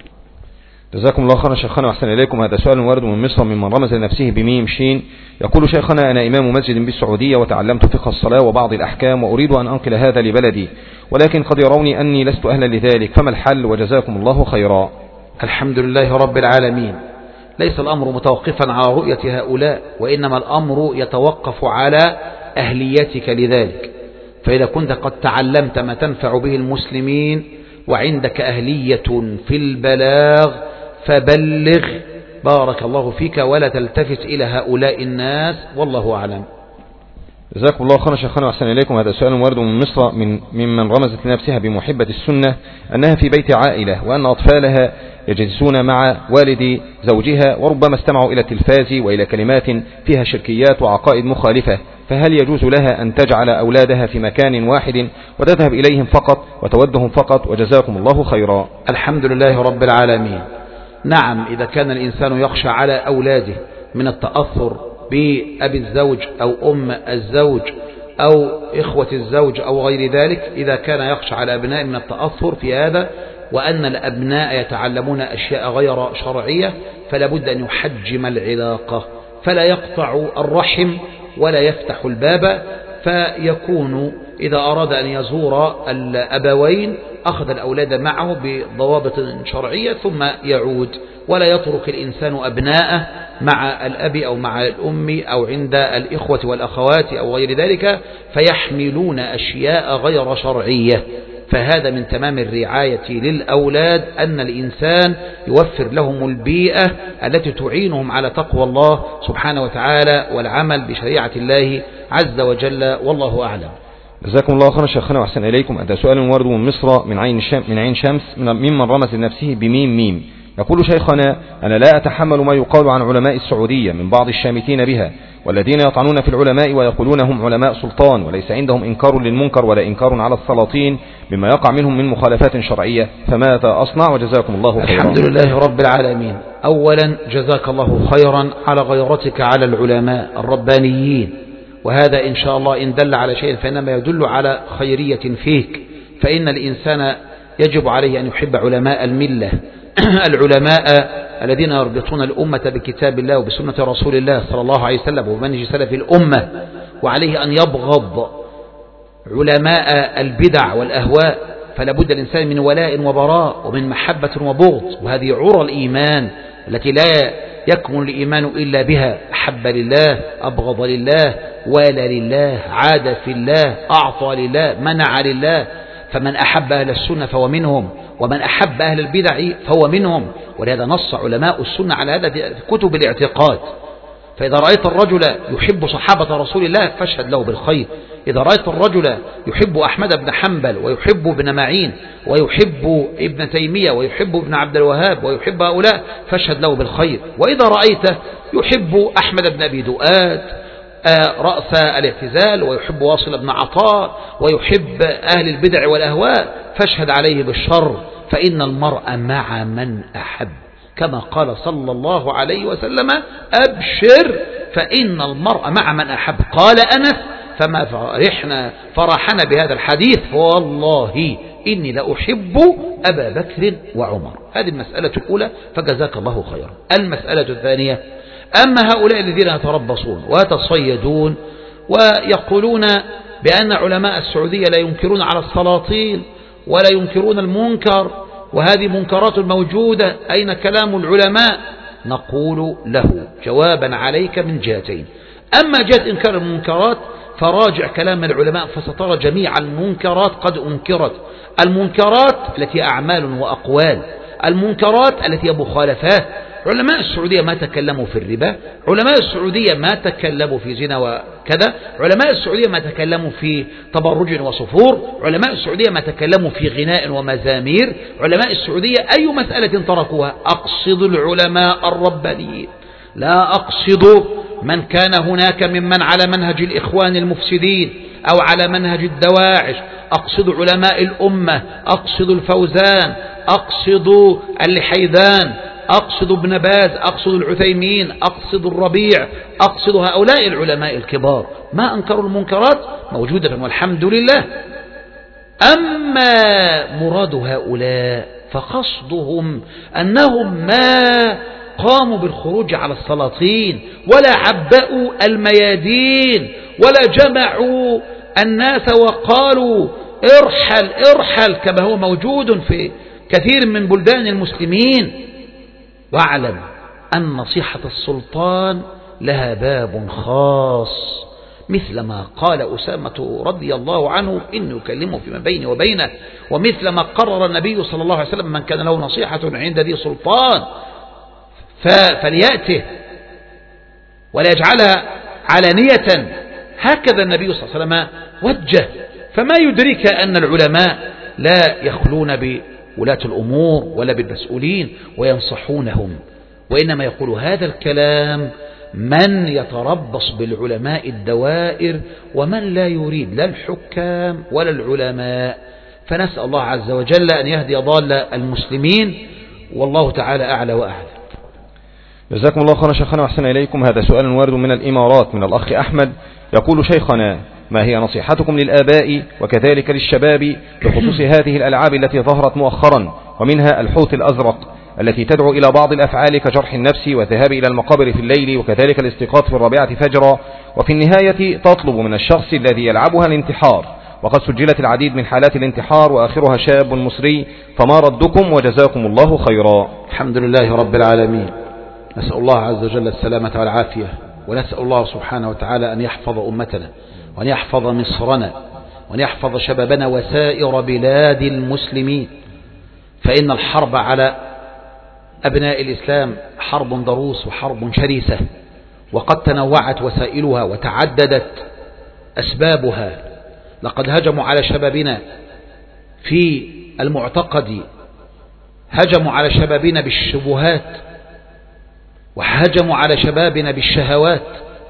جزاكم الله خيرا شيخنا وأحسن إليكم. هذا سؤال وارد من مصر ممن رمز لنفسه بميم شين، يقول: شيخنا أنا إمام مسجد بالسعودية وتعلمت فقه الصلاة وبعض الأحكام، وأريد أن أنقل هذا لبلدي، ولكن قد يروني أني لست أهلا لذلك، فما الحل؟ وجزاكم الله خيرا. الحمد لله رب العالمين. ليس الأمر متوقفا على رؤية هؤلاء، وإنما الأمر يتوقف على أهليتك لذلك. فإذا كنت قد تعلمت ما تنفع به المسلمين وعندك أهلية في البلاغ فبلغ، بارك الله فيك، ولا تلتفت إلى هؤلاء الناس، والله أعلم. جزاكم الله خيرا شيخنا وأحسن إليكم. هذا سؤال وارد من مصر ممن رمزت لنفسها بمحبة السنة أنها في بيت عائلة، وأن أطفالها يجلسون مع والد زوجها وربما استمعوا إلى التلفاز وإلى كلمات فيها شركيات وعقائد مخالفة، فهل يجوز لها أن تجعل أولادها في مكان واحد وتذهب إليهم فقط وتودهم فقط؟ وجزاكم الله خيرا. الحمد لله رب العالمين. نعم، إذا كان الإنسان يخشى على أولاده من التأثر بأبي الزوج أو أم الزوج أو إخوة الزوج أو غير ذلك، إذا كان يخشى على أبناء من التأثر في هذا، وأن الأبناء يتعلمون أشياء غير شرعية، فلا بد أن يحجم العلاقة، فلا يقطع الرحم ولا يفتح الباب، فيكون إذا أراد أن يزور الأبوين أخذ الأولاد معه بضوابط شرعية ثم يعود، ولا يترك الإنسان أبناءه مع الأب أو مع الأم أو عند الإخوة والأخوات أو غير ذلك فيحملون أشياء غير شرعية. فهذا من تمام الرعاية للأولاد أن الإنسان يوفر لهم البيئة التي تعينهم على تقوى الله سبحانه وتعالى والعمل بشريعة الله عز وجل، والله أعلم. جزاكم الله خيرا شيخنا وأحسن إليكم. هذا سؤال وارد من مصر من عين شمس ممن رمز لنفسه بميم ميم، يقول: شيخنا أنا لا أتحمل ما يقال عن علماء السعودية من بعض الشامتين بها والذين يطعنون في العلماء ويقولون هم علماء سلطان وليس عندهم إنكار للمنكر ولا إنكار على السلاطين مما يقع منهم من مخالفات شرعية، فماذا أصنع؟ وجزاكم الله خيرا. الحمد لله رب العالمين. أولا جزاك الله خيرا على غيرتك على العلماء الربانيين، وهذا إن شاء الله إن دل على شيء فإنما يدل على خيرية فيك، فإن الإنسان يجب عليه أن يحب علماء الملة العلماء الذين يربطون الأمة بكتاب الله وبسنة رسول الله صلى الله عليه وسلم ومنهج سلف الأمة، وعليه أن يبغض علماء البدع والأهواء، فلا بد الإنسان من ولاء وبراء ومن محبة وبغض، وهذه عرى الإيمان التي لا يكمل الإيمان إلا بها. أحب لله، أبغض لله، والى لله، عاد في الله، أعطى لله، منع لله. فمن أحب أهل السنة فهو منهم، ومن أحب أهل البدع فهو منهم، ولهذا نص علماء السنة على هذا في كتب الاعتقاد. فإذا رأيت الرجل يحب صحابة رسول الله فاشهد له بالخير، إذا رأيت الرجل يحب أحمد بن حنبل ويحب ابن معين ويحب ابن تيمية ويحب ابن عبد الوهاب ويحب هؤلاء فاشهد له بالخير. وإذا رأيته يحب أحمد بن أبي دؤاد رأس الاعتزال ويحب واصل بن عطاء ويحب أهل البدع والأهواء فاشهد عليه بالشر، فإن المرء مع من أحب، كما قال صلى الله عليه وسلم: أبشر فإن المرء مع من أحب. قال أنس: فما فرحنا بهذا الحديث والله إني لأحب أبا بكر وعمر. هذه المسألة الأولى، فجزاك الله خيرا. المسألة الثانية: أما هؤلاء الذين يتربصون ويتصيدون ويقولون بأن علماء السعودية لا ينكرون على السلاطين ولا ينكرون المنكر وهذه منكرات موجودة، أين كلام العلماء؟ نقول له جوابا عليك من جهتين. أما جهة إنكار المنكرات فراجع كلام العلماء فسترى جميع المنكرات قد أنكرت، المنكرات التي أعمال وأقوال، المنكرات التي هي مخالفات. علماء السعودية ما تكلموا في الربا، علماء السعودية ما تكلموا في زنا وكذا، علماء السعودية ما تكلموا في تبرج وصفور، علماء السعودية ما تكلموا في غناء ومزامير، علماء السعودية أي مسألة تركوها. أقصد العلماء الربانيين، لا أقصد من كان هناك ممن على منهج الإخوان المفسدين أو على منهج الدواعش، أقصد علماء الأمة، أقصد الفوزان، أقصد الحيدان، أقصد ابن باز، أقصد العثيمين، أقصد الربيع، أقصد هؤلاء العلماء الكبار ما أنكروا المنكرات موجودة والحمد لله. أما مراد هؤلاء فقصدهم أنهم ما قاموا بالخروج على السلاطين ولا عبأوا الميادين ولا جمعوا الناس وقالوا ارحل ارحل كما هو موجود في كثير من بلدان المسلمين. واعلم أن نصيحة السلطان لها باب خاص، مثل ما قال أسامة رضي الله عنه: إني أكلمه فيما بيني وبينه، ومثل ما قرر النبي صلى الله عليه وسلم: من كان له نصيحة عند ذي سلطان فليأته ولا يجعلها علانية. هكذا النبي صلى الله عليه وسلم وجه. فما يدرك أن العلماء لا يخلون بولاة الأمور ولا بالمسؤولين وينصحونهم، وإنما يقول هذا الكلام من يتربص بالعلماء الدوائر ومن لا يريد لا الحكام ولا العلماء. فنسأل الله عز وجل أن يهدي ضال المسلمين، والله تعالى أعلى وأعلى. جزاكم الله خيرا شيخنا وأحسن إليكم. هذا سؤال وارد من الإمارات من الأخ أحمد، يقول: شيخنا، ما هي نصيحتكم للآباء وكذلك للشباب بخصوص هذه الألعاب التي ظهرت مؤخرا، ومنها الحوت الأزرق التي تدعو إلى بعض الأفعال كجرح النفس والذهاب إلى المقابر في الليل وكذلك الاستيقاظ في 4 فجرا، وفي النهاية تطلب من الشخص الذي يلعبها الانتحار، وقد سجلت العديد من حالات الانتحار وآخرها شاب مصري، فما ردكم وجزاكم الله خيرا؟ الحمد لله رب العالمين، نسأل الله عز وجل السلامة والعافية، ونسأل الله سبحانه وتعالى أن يحفظ أمتنا وأن يحفظ مصرنا وأن يحفظ شبابنا وسائر بلاد المسلمين. فإن الحرب على أبناء الإسلام حرب ضروس وحرب شرسة، وقد تنوعت وسائلها وتعددت أسبابها. لقد هجموا على شبابنا في المعتقد، هجموا على شبابنا بالشبهات، وهجموا على شبابنا بالشهوات،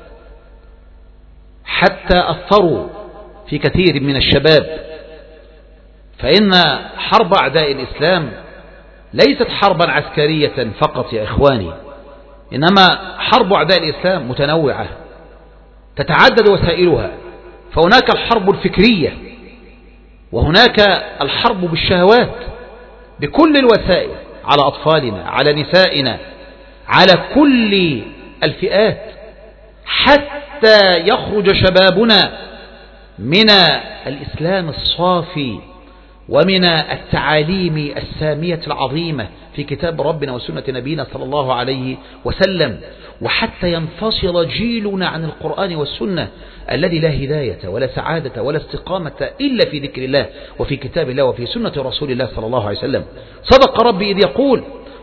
حتى أثروا في كثير من الشباب. فإن حرب أعداء الإسلام ليست حربا عسكرية فقط يا إخواني، إنما حرب أعداء الإسلام متنوعة تتعدد وسائلها. فهناك الحرب الفكرية، وهناك الحرب بالشهوات بكل الوسائل على أطفالنا، على نسائنا، على كل الفئات، حتى يخرج شبابنا من الإسلام الصافي ومن التعاليم السامية العظيمة في كتاب ربنا وسنة نبينا صلى الله عليه وسلم، وحتى ينفصل جيلنا عن القرآن والسنة الذي لا هداية ولا سعادة ولا استقامة إلا في ذكر الله وفي كتاب الله وفي سنة رسول الله صلى الله عليه وسلم. صدق ربي إذ يقول: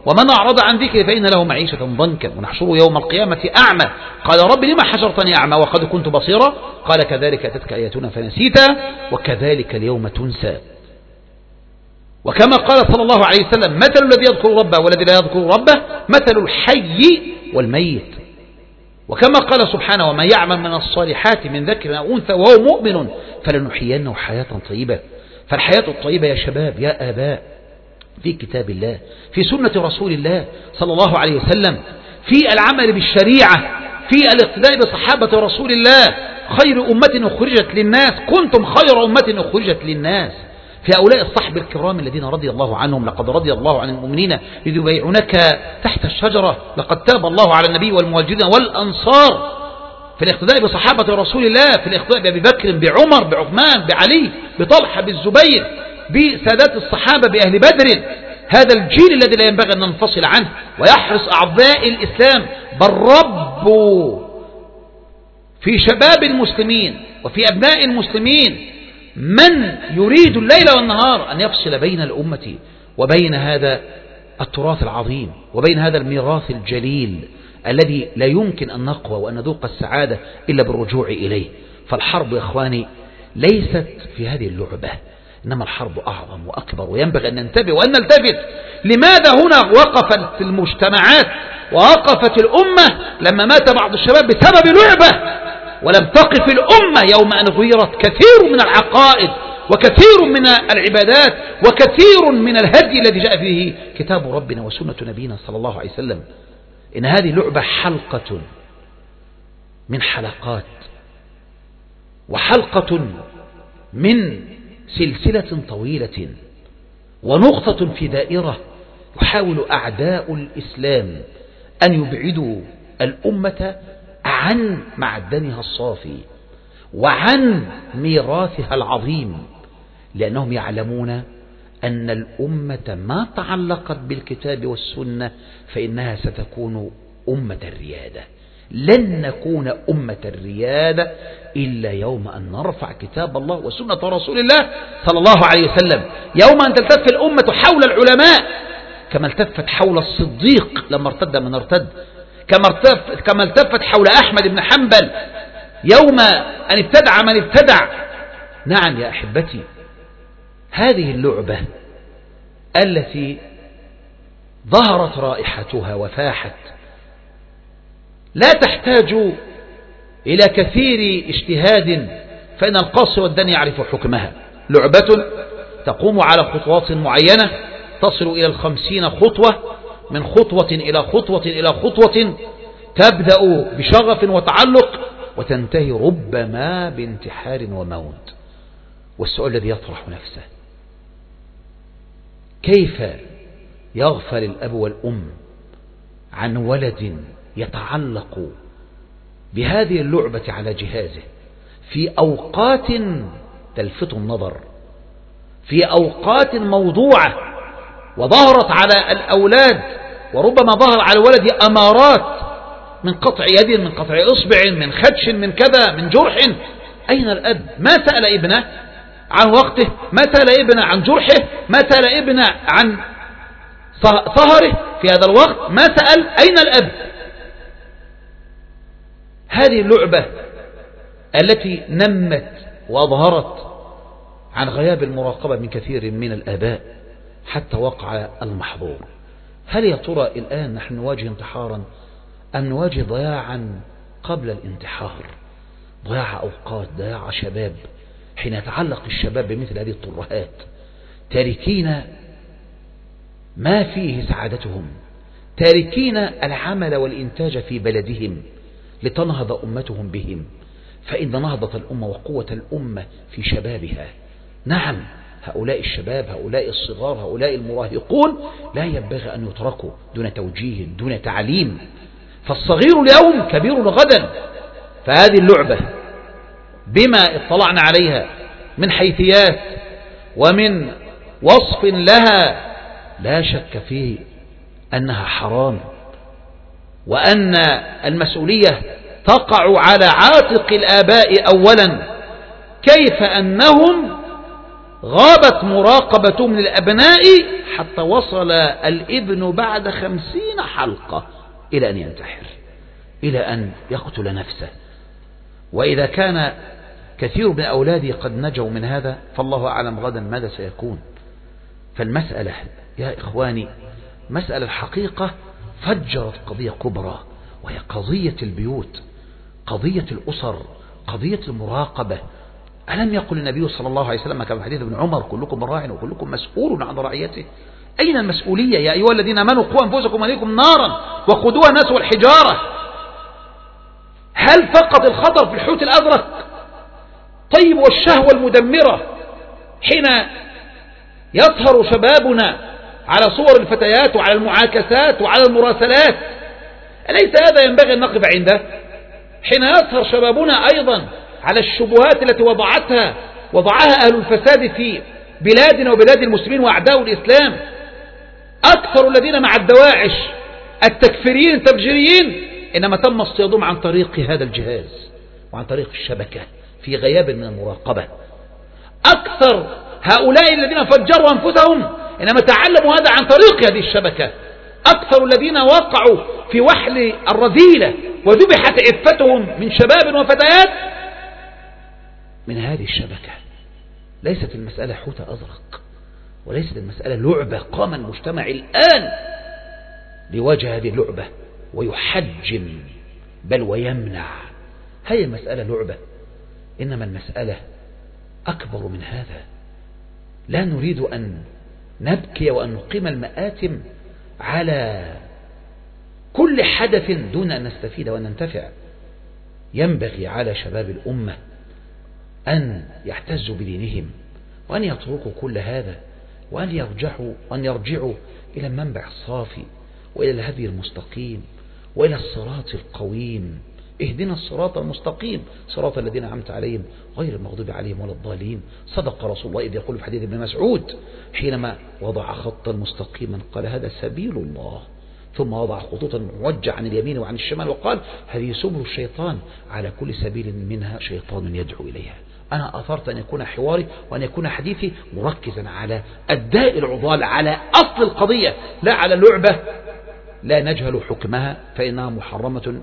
ومن أعرض عن ذكري فإن له معيشة ضنكا ونحشره يوم القيامة أعمى قال رب لما حشرتني أعمى وقد كنت بصيرا قال كذلك أتتك آياتنا فنسيتها وكذلك اليوم تنسى. وكما قال صلى الله عليه وسلم مثل الذي يذكر ربه والذي لا يذكر ربه مثل الحي والميت. وكما قال سبحانه وما يعمل من الصالحات من ذكر أو أنثى وهو مؤمن فلنحيينه حياة طيبة. فالحياة الطيبة يا شباب يا آباء في كتاب الله، في سنة رسول الله صلى الله عليه وسلم، في العمل بالشريعة، في الاقتداء بصحابة رسول الله خير أمة أخرجت للناس كنتم خير أمة أخرجت للناس، في هؤلاء الصحب الكرام الذين رضي الله عنهم لقد رضي الله عن المؤمنين إذ يبايعونك تحت الشجرة لقد تاب الله على النبي والمهاجرين والأنصار، في الاقتداء بصحابة رسول الله، في الاقتداء بأبي بكر بعمر بعثمان بعلي بطلحة بالزبير بسادات الصحابة بأهل بدر. هذا الجيل الذي لا ينبغي أن ننفصل عنه ويحرص أعضاء الإسلام بل ربوا في شباب المسلمين وفي أبناء المسلمين من يريد الليل والنهار أن يفصل بين الأمة وبين هذا التراث العظيم وبين هذا الميراث الجليل الذي لا يمكن أن نقوى وأن نذوق السعادة إلا بالرجوع إليه. فالحرب يا إخواني ليست في هذه اللعبة، إنما الحرب أعظم وأكبر وينبغي أن ننتبه وأن نلتفت. لماذا هنا وقفت المجتمعات ووقفت الأمة لما مات بعض الشباب بسبب لعبة، ولم تقف الأمة يوم أن غيرت كثير من العقائد وكثير من العبادات وكثير من الهدي الذي جاء فيه كتاب ربنا وسنة نبينا صلى الله عليه وسلم. إن هذه اللعبة حلقة من حلقات وحلقة من سلسلة طويلة ونقطة في دائرة يحاول أعداء الإسلام أن يبعدوا الأمة عن معدنها الصافي وعن ميراثها العظيم، لأنهم يعلمون أن الأمة ما تعلقت بالكتاب والسنة فإنها ستكون أمة الريادة. لن نكون أمة الريادة إلا يوم أن نرفع كتاب الله وسنة رسول الله صلى الله عليه وسلم، يوم أن تلتف الأمة حول العلماء كما التفت حول الصديق لما ارتد من ارتد، كما التفت حول أحمد بن حنبل يوم أن ابتدع من ابتدع. نعم يا أحبتي، هذه اللعبة التي ظهرت رائحتها وفاحت لا تحتاج إلى كثير اجتهاد، فإن القاص والداني يعرف حكمها. لعبة تقوم على خطوات معينة تصل إلى 50 خطوة، من خطوة إلى خطوة إلى خطوة، تبدأ بشغف وتعلق وتنتهي ربما بانتحار وموت. والسؤال الذي يطرح نفسه: كيف يغفل الأب والأم عن ولد يتعلق بهذه اللعبة على جهازه في أوقات تلفت النظر، في أوقات موضوعة وظهرت على الأولاد، وربما ظهر على الولد أمارات من قطع يد، من قطع إصبع، من خدش، من كذا، من جرح. أين الأب؟ ما سأل ابنه عن وقته، ما سأل ابنه عن جرحه، ما سأل ابنه عن سهره في هذا الوقت، ما سأل أين الأب؟ هذه اللعبة التي نمت وأظهرت عن غياب المراقبة من كثير من الآباء حتى وقع المحظور. هل يا ترى الآن نحن نواجه انتحارا أم نواجه ضياعا قبل الانتحار؟ ضياع أوقات، ضياع شباب، حين يتعلق الشباب بمثل هذه الترهات تاركين ما فيه سعادتهم، تاركين العمل والإنتاج في بلدهم لتنهض أمتهم بهم، فإن نهضة الأمة وقوة الأمة في شبابها. نعم، هؤلاء الشباب، هؤلاء الصغار، هؤلاء المراهقون لا ينبغي أن يتركوا دون توجيه، دون تعليم، فالصغير اليوم كبير غدا. فهذه اللعبة بما اطلعنا عليها من حيثيات ومن وصف لها لا شك فيه أنها حرام، وأن المسؤولية تقع على عاتق الآباء أولا. كيف أنهم غابت مراقبتهم للأبناء حتى وصل الابن بعد 50 حلقة إلى أن ينتحر، إلى أن يقتل نفسه. وإذا كان كثير من أولادي قد نجوا من هذا فالله أعلم غدا ماذا سيكون. فالمسألة يا إخواني مسألة الحقيقة فجرت قضية كبرى، وهي قضية البيوت، قضية الأسر، قضية المراقبة. ألم يقل النبي صلى الله عليه وسلم كما في حديث ابن عمر كلكم راع وكلكم مسؤول عن رعيته؟ أين المسؤولية؟ يا أيها الذين آمنوا قوا أنفسكم وأهليكم نارا وقودها الناس والحجارة. هل فقط الخطر في الحوت الأزرق؟ طيب والشهوة المدمرة حين يطهر شبابنا على صور الفتيات وعلى المعاكسات وعلى المراسلات، أليس هذا ينبغي أن نقف عنده؟ حين يطهر شبابنا أيضا على الشبهات التي وضعها أهل الفساد في بلادنا وبلاد المسلمين وأعداء الإسلام. أكثر الذين مع الدواعش التكفيريين التفجيريين إنما تم اصطيادهم عن طريق هذا الجهاز وعن طريق الشبكة في غياب من المراقبة. أكثر هؤلاء الذين فجروا أنفسهم إنما تعلموا هذا عن طريق هذه الشبكة. أكثر الذين وقعوا في وحل الرذيلة وذبحت عفتهم من شباب وفتيات من هذه الشبكة. ليست المسألة حوت أزرق، وليست المسألة لعبة قام المجتمع الآن لوجه هذه اللعبة ويحجم بل ويمنع. هي المسألة لعبة، إنما المسألة أكبر من هذا. لا نريد أن نبكي وأن نقيم المآتم على كل حدث دون أن نستفيد وأن ننتفع. ينبغي على شباب الأمة أن يعتزوا بدينهم وأن يتركوا كل هذا وأن يرجعوا إلى المنبع الصافي وإلى الهدي المستقيم وإلى الصراط القويم. اهدنا الصراط المستقيم صراط الذين أنعمت عليهم غير المغضوب عليهم ولا الضالين. صدق رسول الله إذ يقول في حديث ابن مسعود حينما وضع خطا مستقيما قال هذا سبيل الله، ثم وضع خطوطا موجهة عن اليمين وعن الشمال وقال هذه سبل الشيطان على كل سبيل منها شيطان يدعو إليها. أنا أثرت أن يكون حواري وأن يكون حديثي مركزا على الداء العضال، على أصل القضية، لا على اللعبة لا نجهل حكمها فإنها محرمة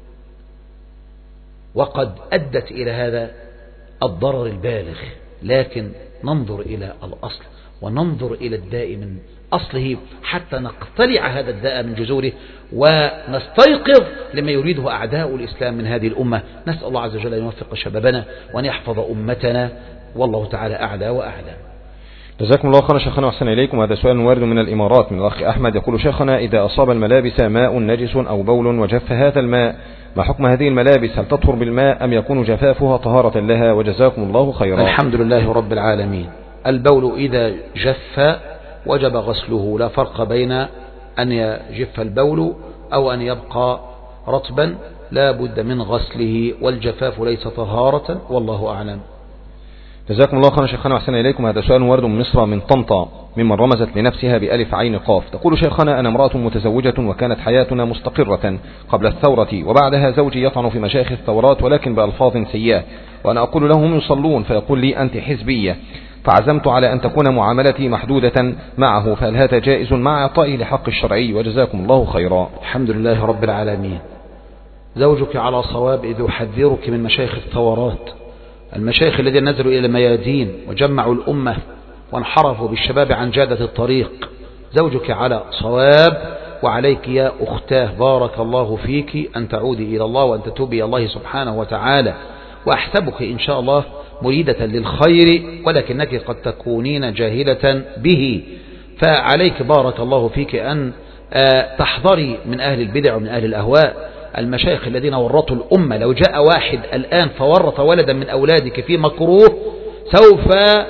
وقد أدت إلى هذا الضرر البالغ. لكن ننظر إلى الأصل وننظر إلى الداء من أصله حتى نقتلع هذا الداء من جذوره ونستيقظ لما يريده أعداء الإسلام من هذه الأمة. نسأل الله عز وجل أن يوفق شبابنا وأن يحفظ أمتنا، والله تعالى أعلى وأعلم. جزاكم الله خيرا شيخنا وأحسن إليكم. هذا سؤال وارد من الإمارات من الأخ أحمد يقول شيخنا إذا أصاب الملابس ماء نجس أو بول وجف هذا الماء ما حكم هذه الملابس؟ هل تطهر بالماء أم يكون جفافها طهارة لها؟ وجزاكم الله خيرا. الحمد لله رب العالمين. البول إذا جف وجب غسله، لا فرق بين أن يجف البول أو أن يبقى رطبا، لا بد من غسله، والجفاف ليس طهارة والله أعلم. جزاكم الله خيرا شيخنا وأحسن إليكم. هذا سؤال ورد من مصر من طنطا ممن رمزت لنفسها بألف عين قاف تقول شيخنا أنا امرأة متزوجة وكانت حياتنا مستقرة قبل الثورة، وبعدها زوجي يطعن في مشايخ الثورات ولكن بألفاظ سيئة، وأنا أقول لهم يصلون فيقول لي أنت حزبية، فعزمت على أن تكون معاملتي محدودة معه، فهل هذا جائز مع إعطائه لحق الشرعي؟ وجزاكم الله خيرا. الحمد لله رب العالمين. زوجك على صواب إذ يحذرك من مشايخ الثورات، المشايخ الذين نزلوا إلى الميادين وجمعوا الأمة وانحرفوا بالشباب عن جادة الطريق. زوجك على صواب، وعليك يا أختاه بارك الله فيك أن تعودي إلى الله وأن تتوبي إلى الله سبحانه وتعالى، وأحسبك إن شاء الله مريدة للخير ولكنك قد تكونين جاهلة به، فعليك بارك الله فيك أن تحضري من أهل البدع ومن أهل الأهواء. المشايخ الذين ورطوا الأمة، لو جاء واحد الآن فورط ولدا من أولادك في مكروه سوف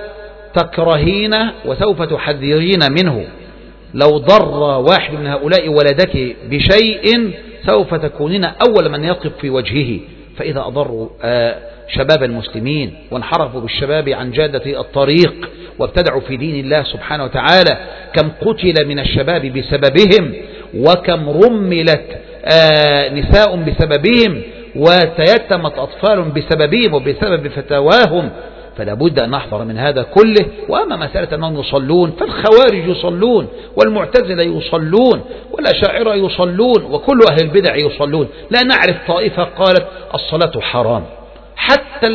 تكرهين وسوف تحذرين منه. لو ضر واحد من هؤلاء ولدك بشيء سوف تكونين أول من يقف في وجهه. فإذا أضروا شباب المسلمين وانحرفوا بالشباب عن جادة الطريق وابتدعوا في دين الله سبحانه وتعالى، كم قتل من الشباب بسببهم، وكم رملت نساء بسببهم، وتيتمت أطفال بسببهم وبسبب فتاواهم. فلا بد أن نحذر من هذا كله. وأما مسألة أنهم يصلون، فالخوارج يصلون، والمعتزلة يصلون، والأشاعرة يصلون، وكل أهل البدع يصلون. لا نعرف طائفة قالت الصلاة حرام. حتى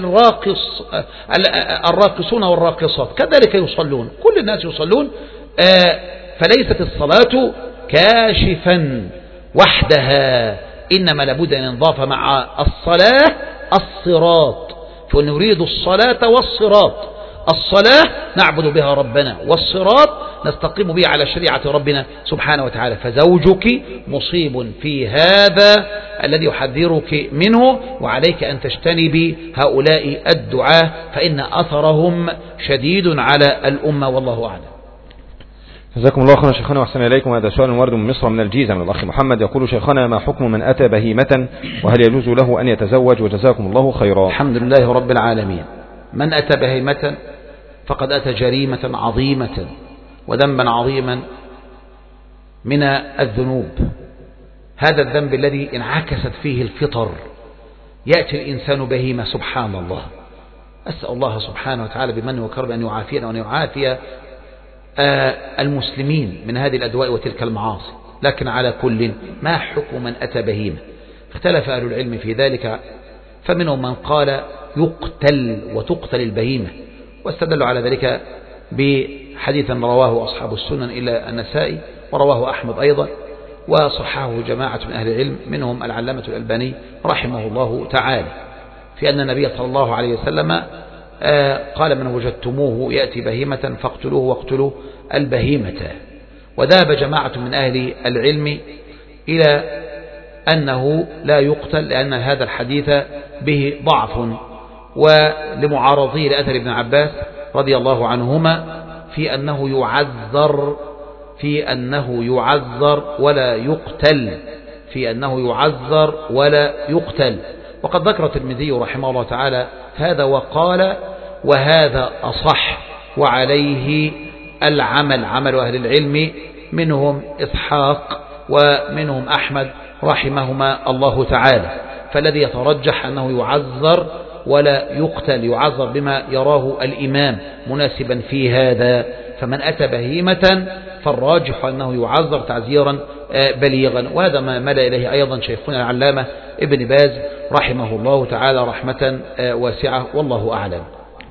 الراقصون والراقصات كذلك يصلون، كل الناس يصلون. فليست الصلاة كاشفا وحدها، إنما لابد أن ينضاف مع الصلاة الصراط، فنريد الصلاة والصراط. الصلاة نعبد بها ربنا، والصراط نستقيم به على شريعة ربنا سبحانه وتعالى. فزوجك مصيب في هذا الذي يحذرك منه، وعليك أن تجتنبي هؤلاء الدعاة فإن أثرهم شديد على الأمة، والله أعلم. جزاكم الله خيرا شيخنا وأحسن إليكم. هذا سؤال ورد من مصر من الجيزة من الأخ محمد، يقول شيخنا: ما حكم من أتى بهيمة، وهل يجوز له أن يتزوج؟ وجزاكم الله خيرا. الحمد لله رب العالمين. من أتى بهيمة فقد أتى جريمة عظيمة وذنبا عظيما من الذنوب. هذا الذنب الذي انعكست فيه الفطر، يأتي الإنسان بهيمة، سبحان الله. أسأل الله سبحانه وتعالى بمن وكرم أن يعافينا وأن يعافي المسلمين من هذه الأدواء وتلك المعاصي. لكن على كل، ما حكم من أتى بهيمة؟ اختلف أهل العلم في ذلك، فمنهم من قال يقتل وتقتل البهيمة، واستدلوا على ذلك بحديث رواه أصحاب السنن إلا النسائي، ورواه أحمد أيضا، وصححه جماعة من أهل العلم منهم العلامة الألباني رحمه الله تعالى، في أن النبي صلى الله عليه وسلم قال: من وجدتموه يأتي بهيمة فاقتلوه واقتلوا البهيمة. وذهب جماعة من أهل العلم إلى أنه لا يقتل، لأن هذا الحديث به ضعف، ولمعارضه لأثر ابن عباس رضي الله عنهما في أنه يعذر ولا يقتل، وقد ذكر الترمذي رحمه الله تعالى هذا وقال: وهذا أصح، وعليه العمل، عمل أهل العلم، منهم إسحاق ومنهم أحمد رحمهما الله تعالى. فالذي يترجح أنه يعذر ولا يقتل، يعذر بما يراه الإمام مناسبا في هذا. فمن أتى بهيمة فالراجح أنه يعذر تعزيرا بليغا، وهذا ما مل إليه أيضا شيخنا العلامة ابن باز رحمه الله تعالى رحمة واسعة، والله أعلم.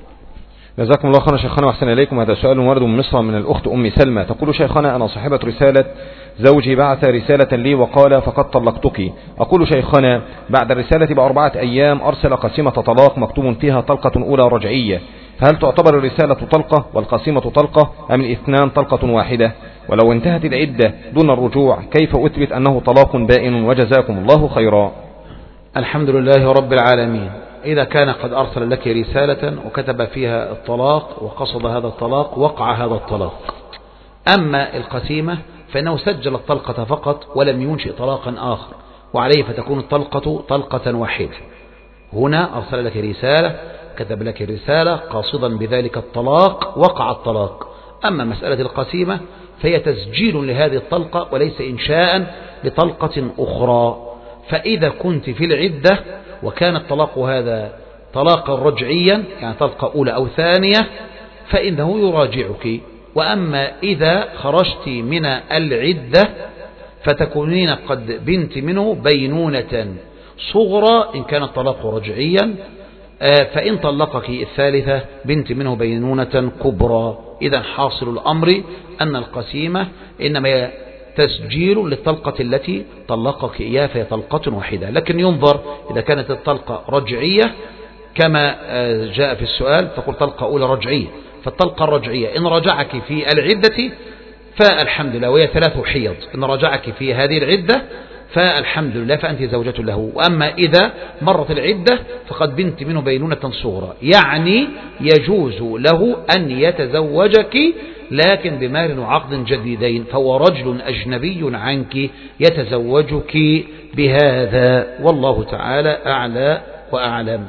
جزاكم الله خيرا شيخنا وأحسن إليكم. هذا سؤال ورد من مصر من الأخت أم سلمى، تقول: شيخنا، أنا صاحبة رسالة، زوجي بعث رسالة لي وقال: فقد طلقتك. أقول: شيخنا، بعد الرسالة ب4 أيام أرسل قسيمة طلاق مكتوب فيها طلقة أولى رجعية، فهل تعتبر الرسالة طلقة والقسيمة طلقة، أم الاثنان طلقة واحدة؟ ولو انتهت العدة دون الرجوع كيف أثبت أنه طلاق بائن؟ وجزاكم الله خيرا. الحمد لله رب العالمين. إذا كان قد أرسل لك رسالة وكتب فيها الطلاق وقصد هذا الطلاق، وقع هذا الطلاق. أما القسيمة فإنه سجل الطلقة فقط ولم ينشئ طلاقا آخر، وعليه فتكون الطلقة طلقة واحدة. هنا أرسل لك رسالة، كتب لك رسالة قاصدا بذلك الطلاق، وقع الطلاق. أما مسألة القسيمة فهي تسجيل لهذه الطلقة وليس إنشاء لطلقة أخرى. فإذا كنت في العدة وكان الطلاق هذا طلاقا رجعيا، يعني طلقة أولى أو ثانية، فإنه يراجعك. وأما إذا خرجت من العدة فتكونين قد بنت منه بينونة صغرى إن كان الطلاق رجعيا، فإن طلقك الثالثة بنت منه بينونة كبرى. إذا حاصل الأمر أن القسيمة إنما تسجيل للطلقة التي طلقك إياه، فهي طلقة واحدة. لكن ينظر إذا كانت الطلقة رجعية كما جاء في السؤال، تقول طلقة أولى رجعية، فالطلقة الرجعية إن رجعك في العدة فالحمد لله، وهي 3 حيض، إن رجعك في هذه العدة فالحمد لله فأنت زوجة له. وأما إذا مرت العدة فقد بنت منه بينونة صغرى، يعني يجوز له أن يتزوجك لكن بمال وعقد جديدين، فهو رجل أجنبي عنك يتزوجك بهذا، والله تعالى أعلى وأعلم.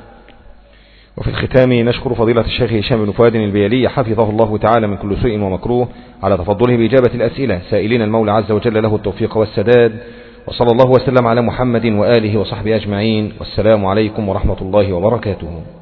وفي الختام نشكر فضيلة الشيخ هشام بن فؤاد البيلي حفظه الله تعالى من كل سوء ومكروه على تفضله بإجابة الأسئلة، سائلين المولى عز وجل له التوفيق والسداد، وصلى الله وسلم على محمد وآله وصحبه أجمعين، والسلام عليكم ورحمة الله وبركاته.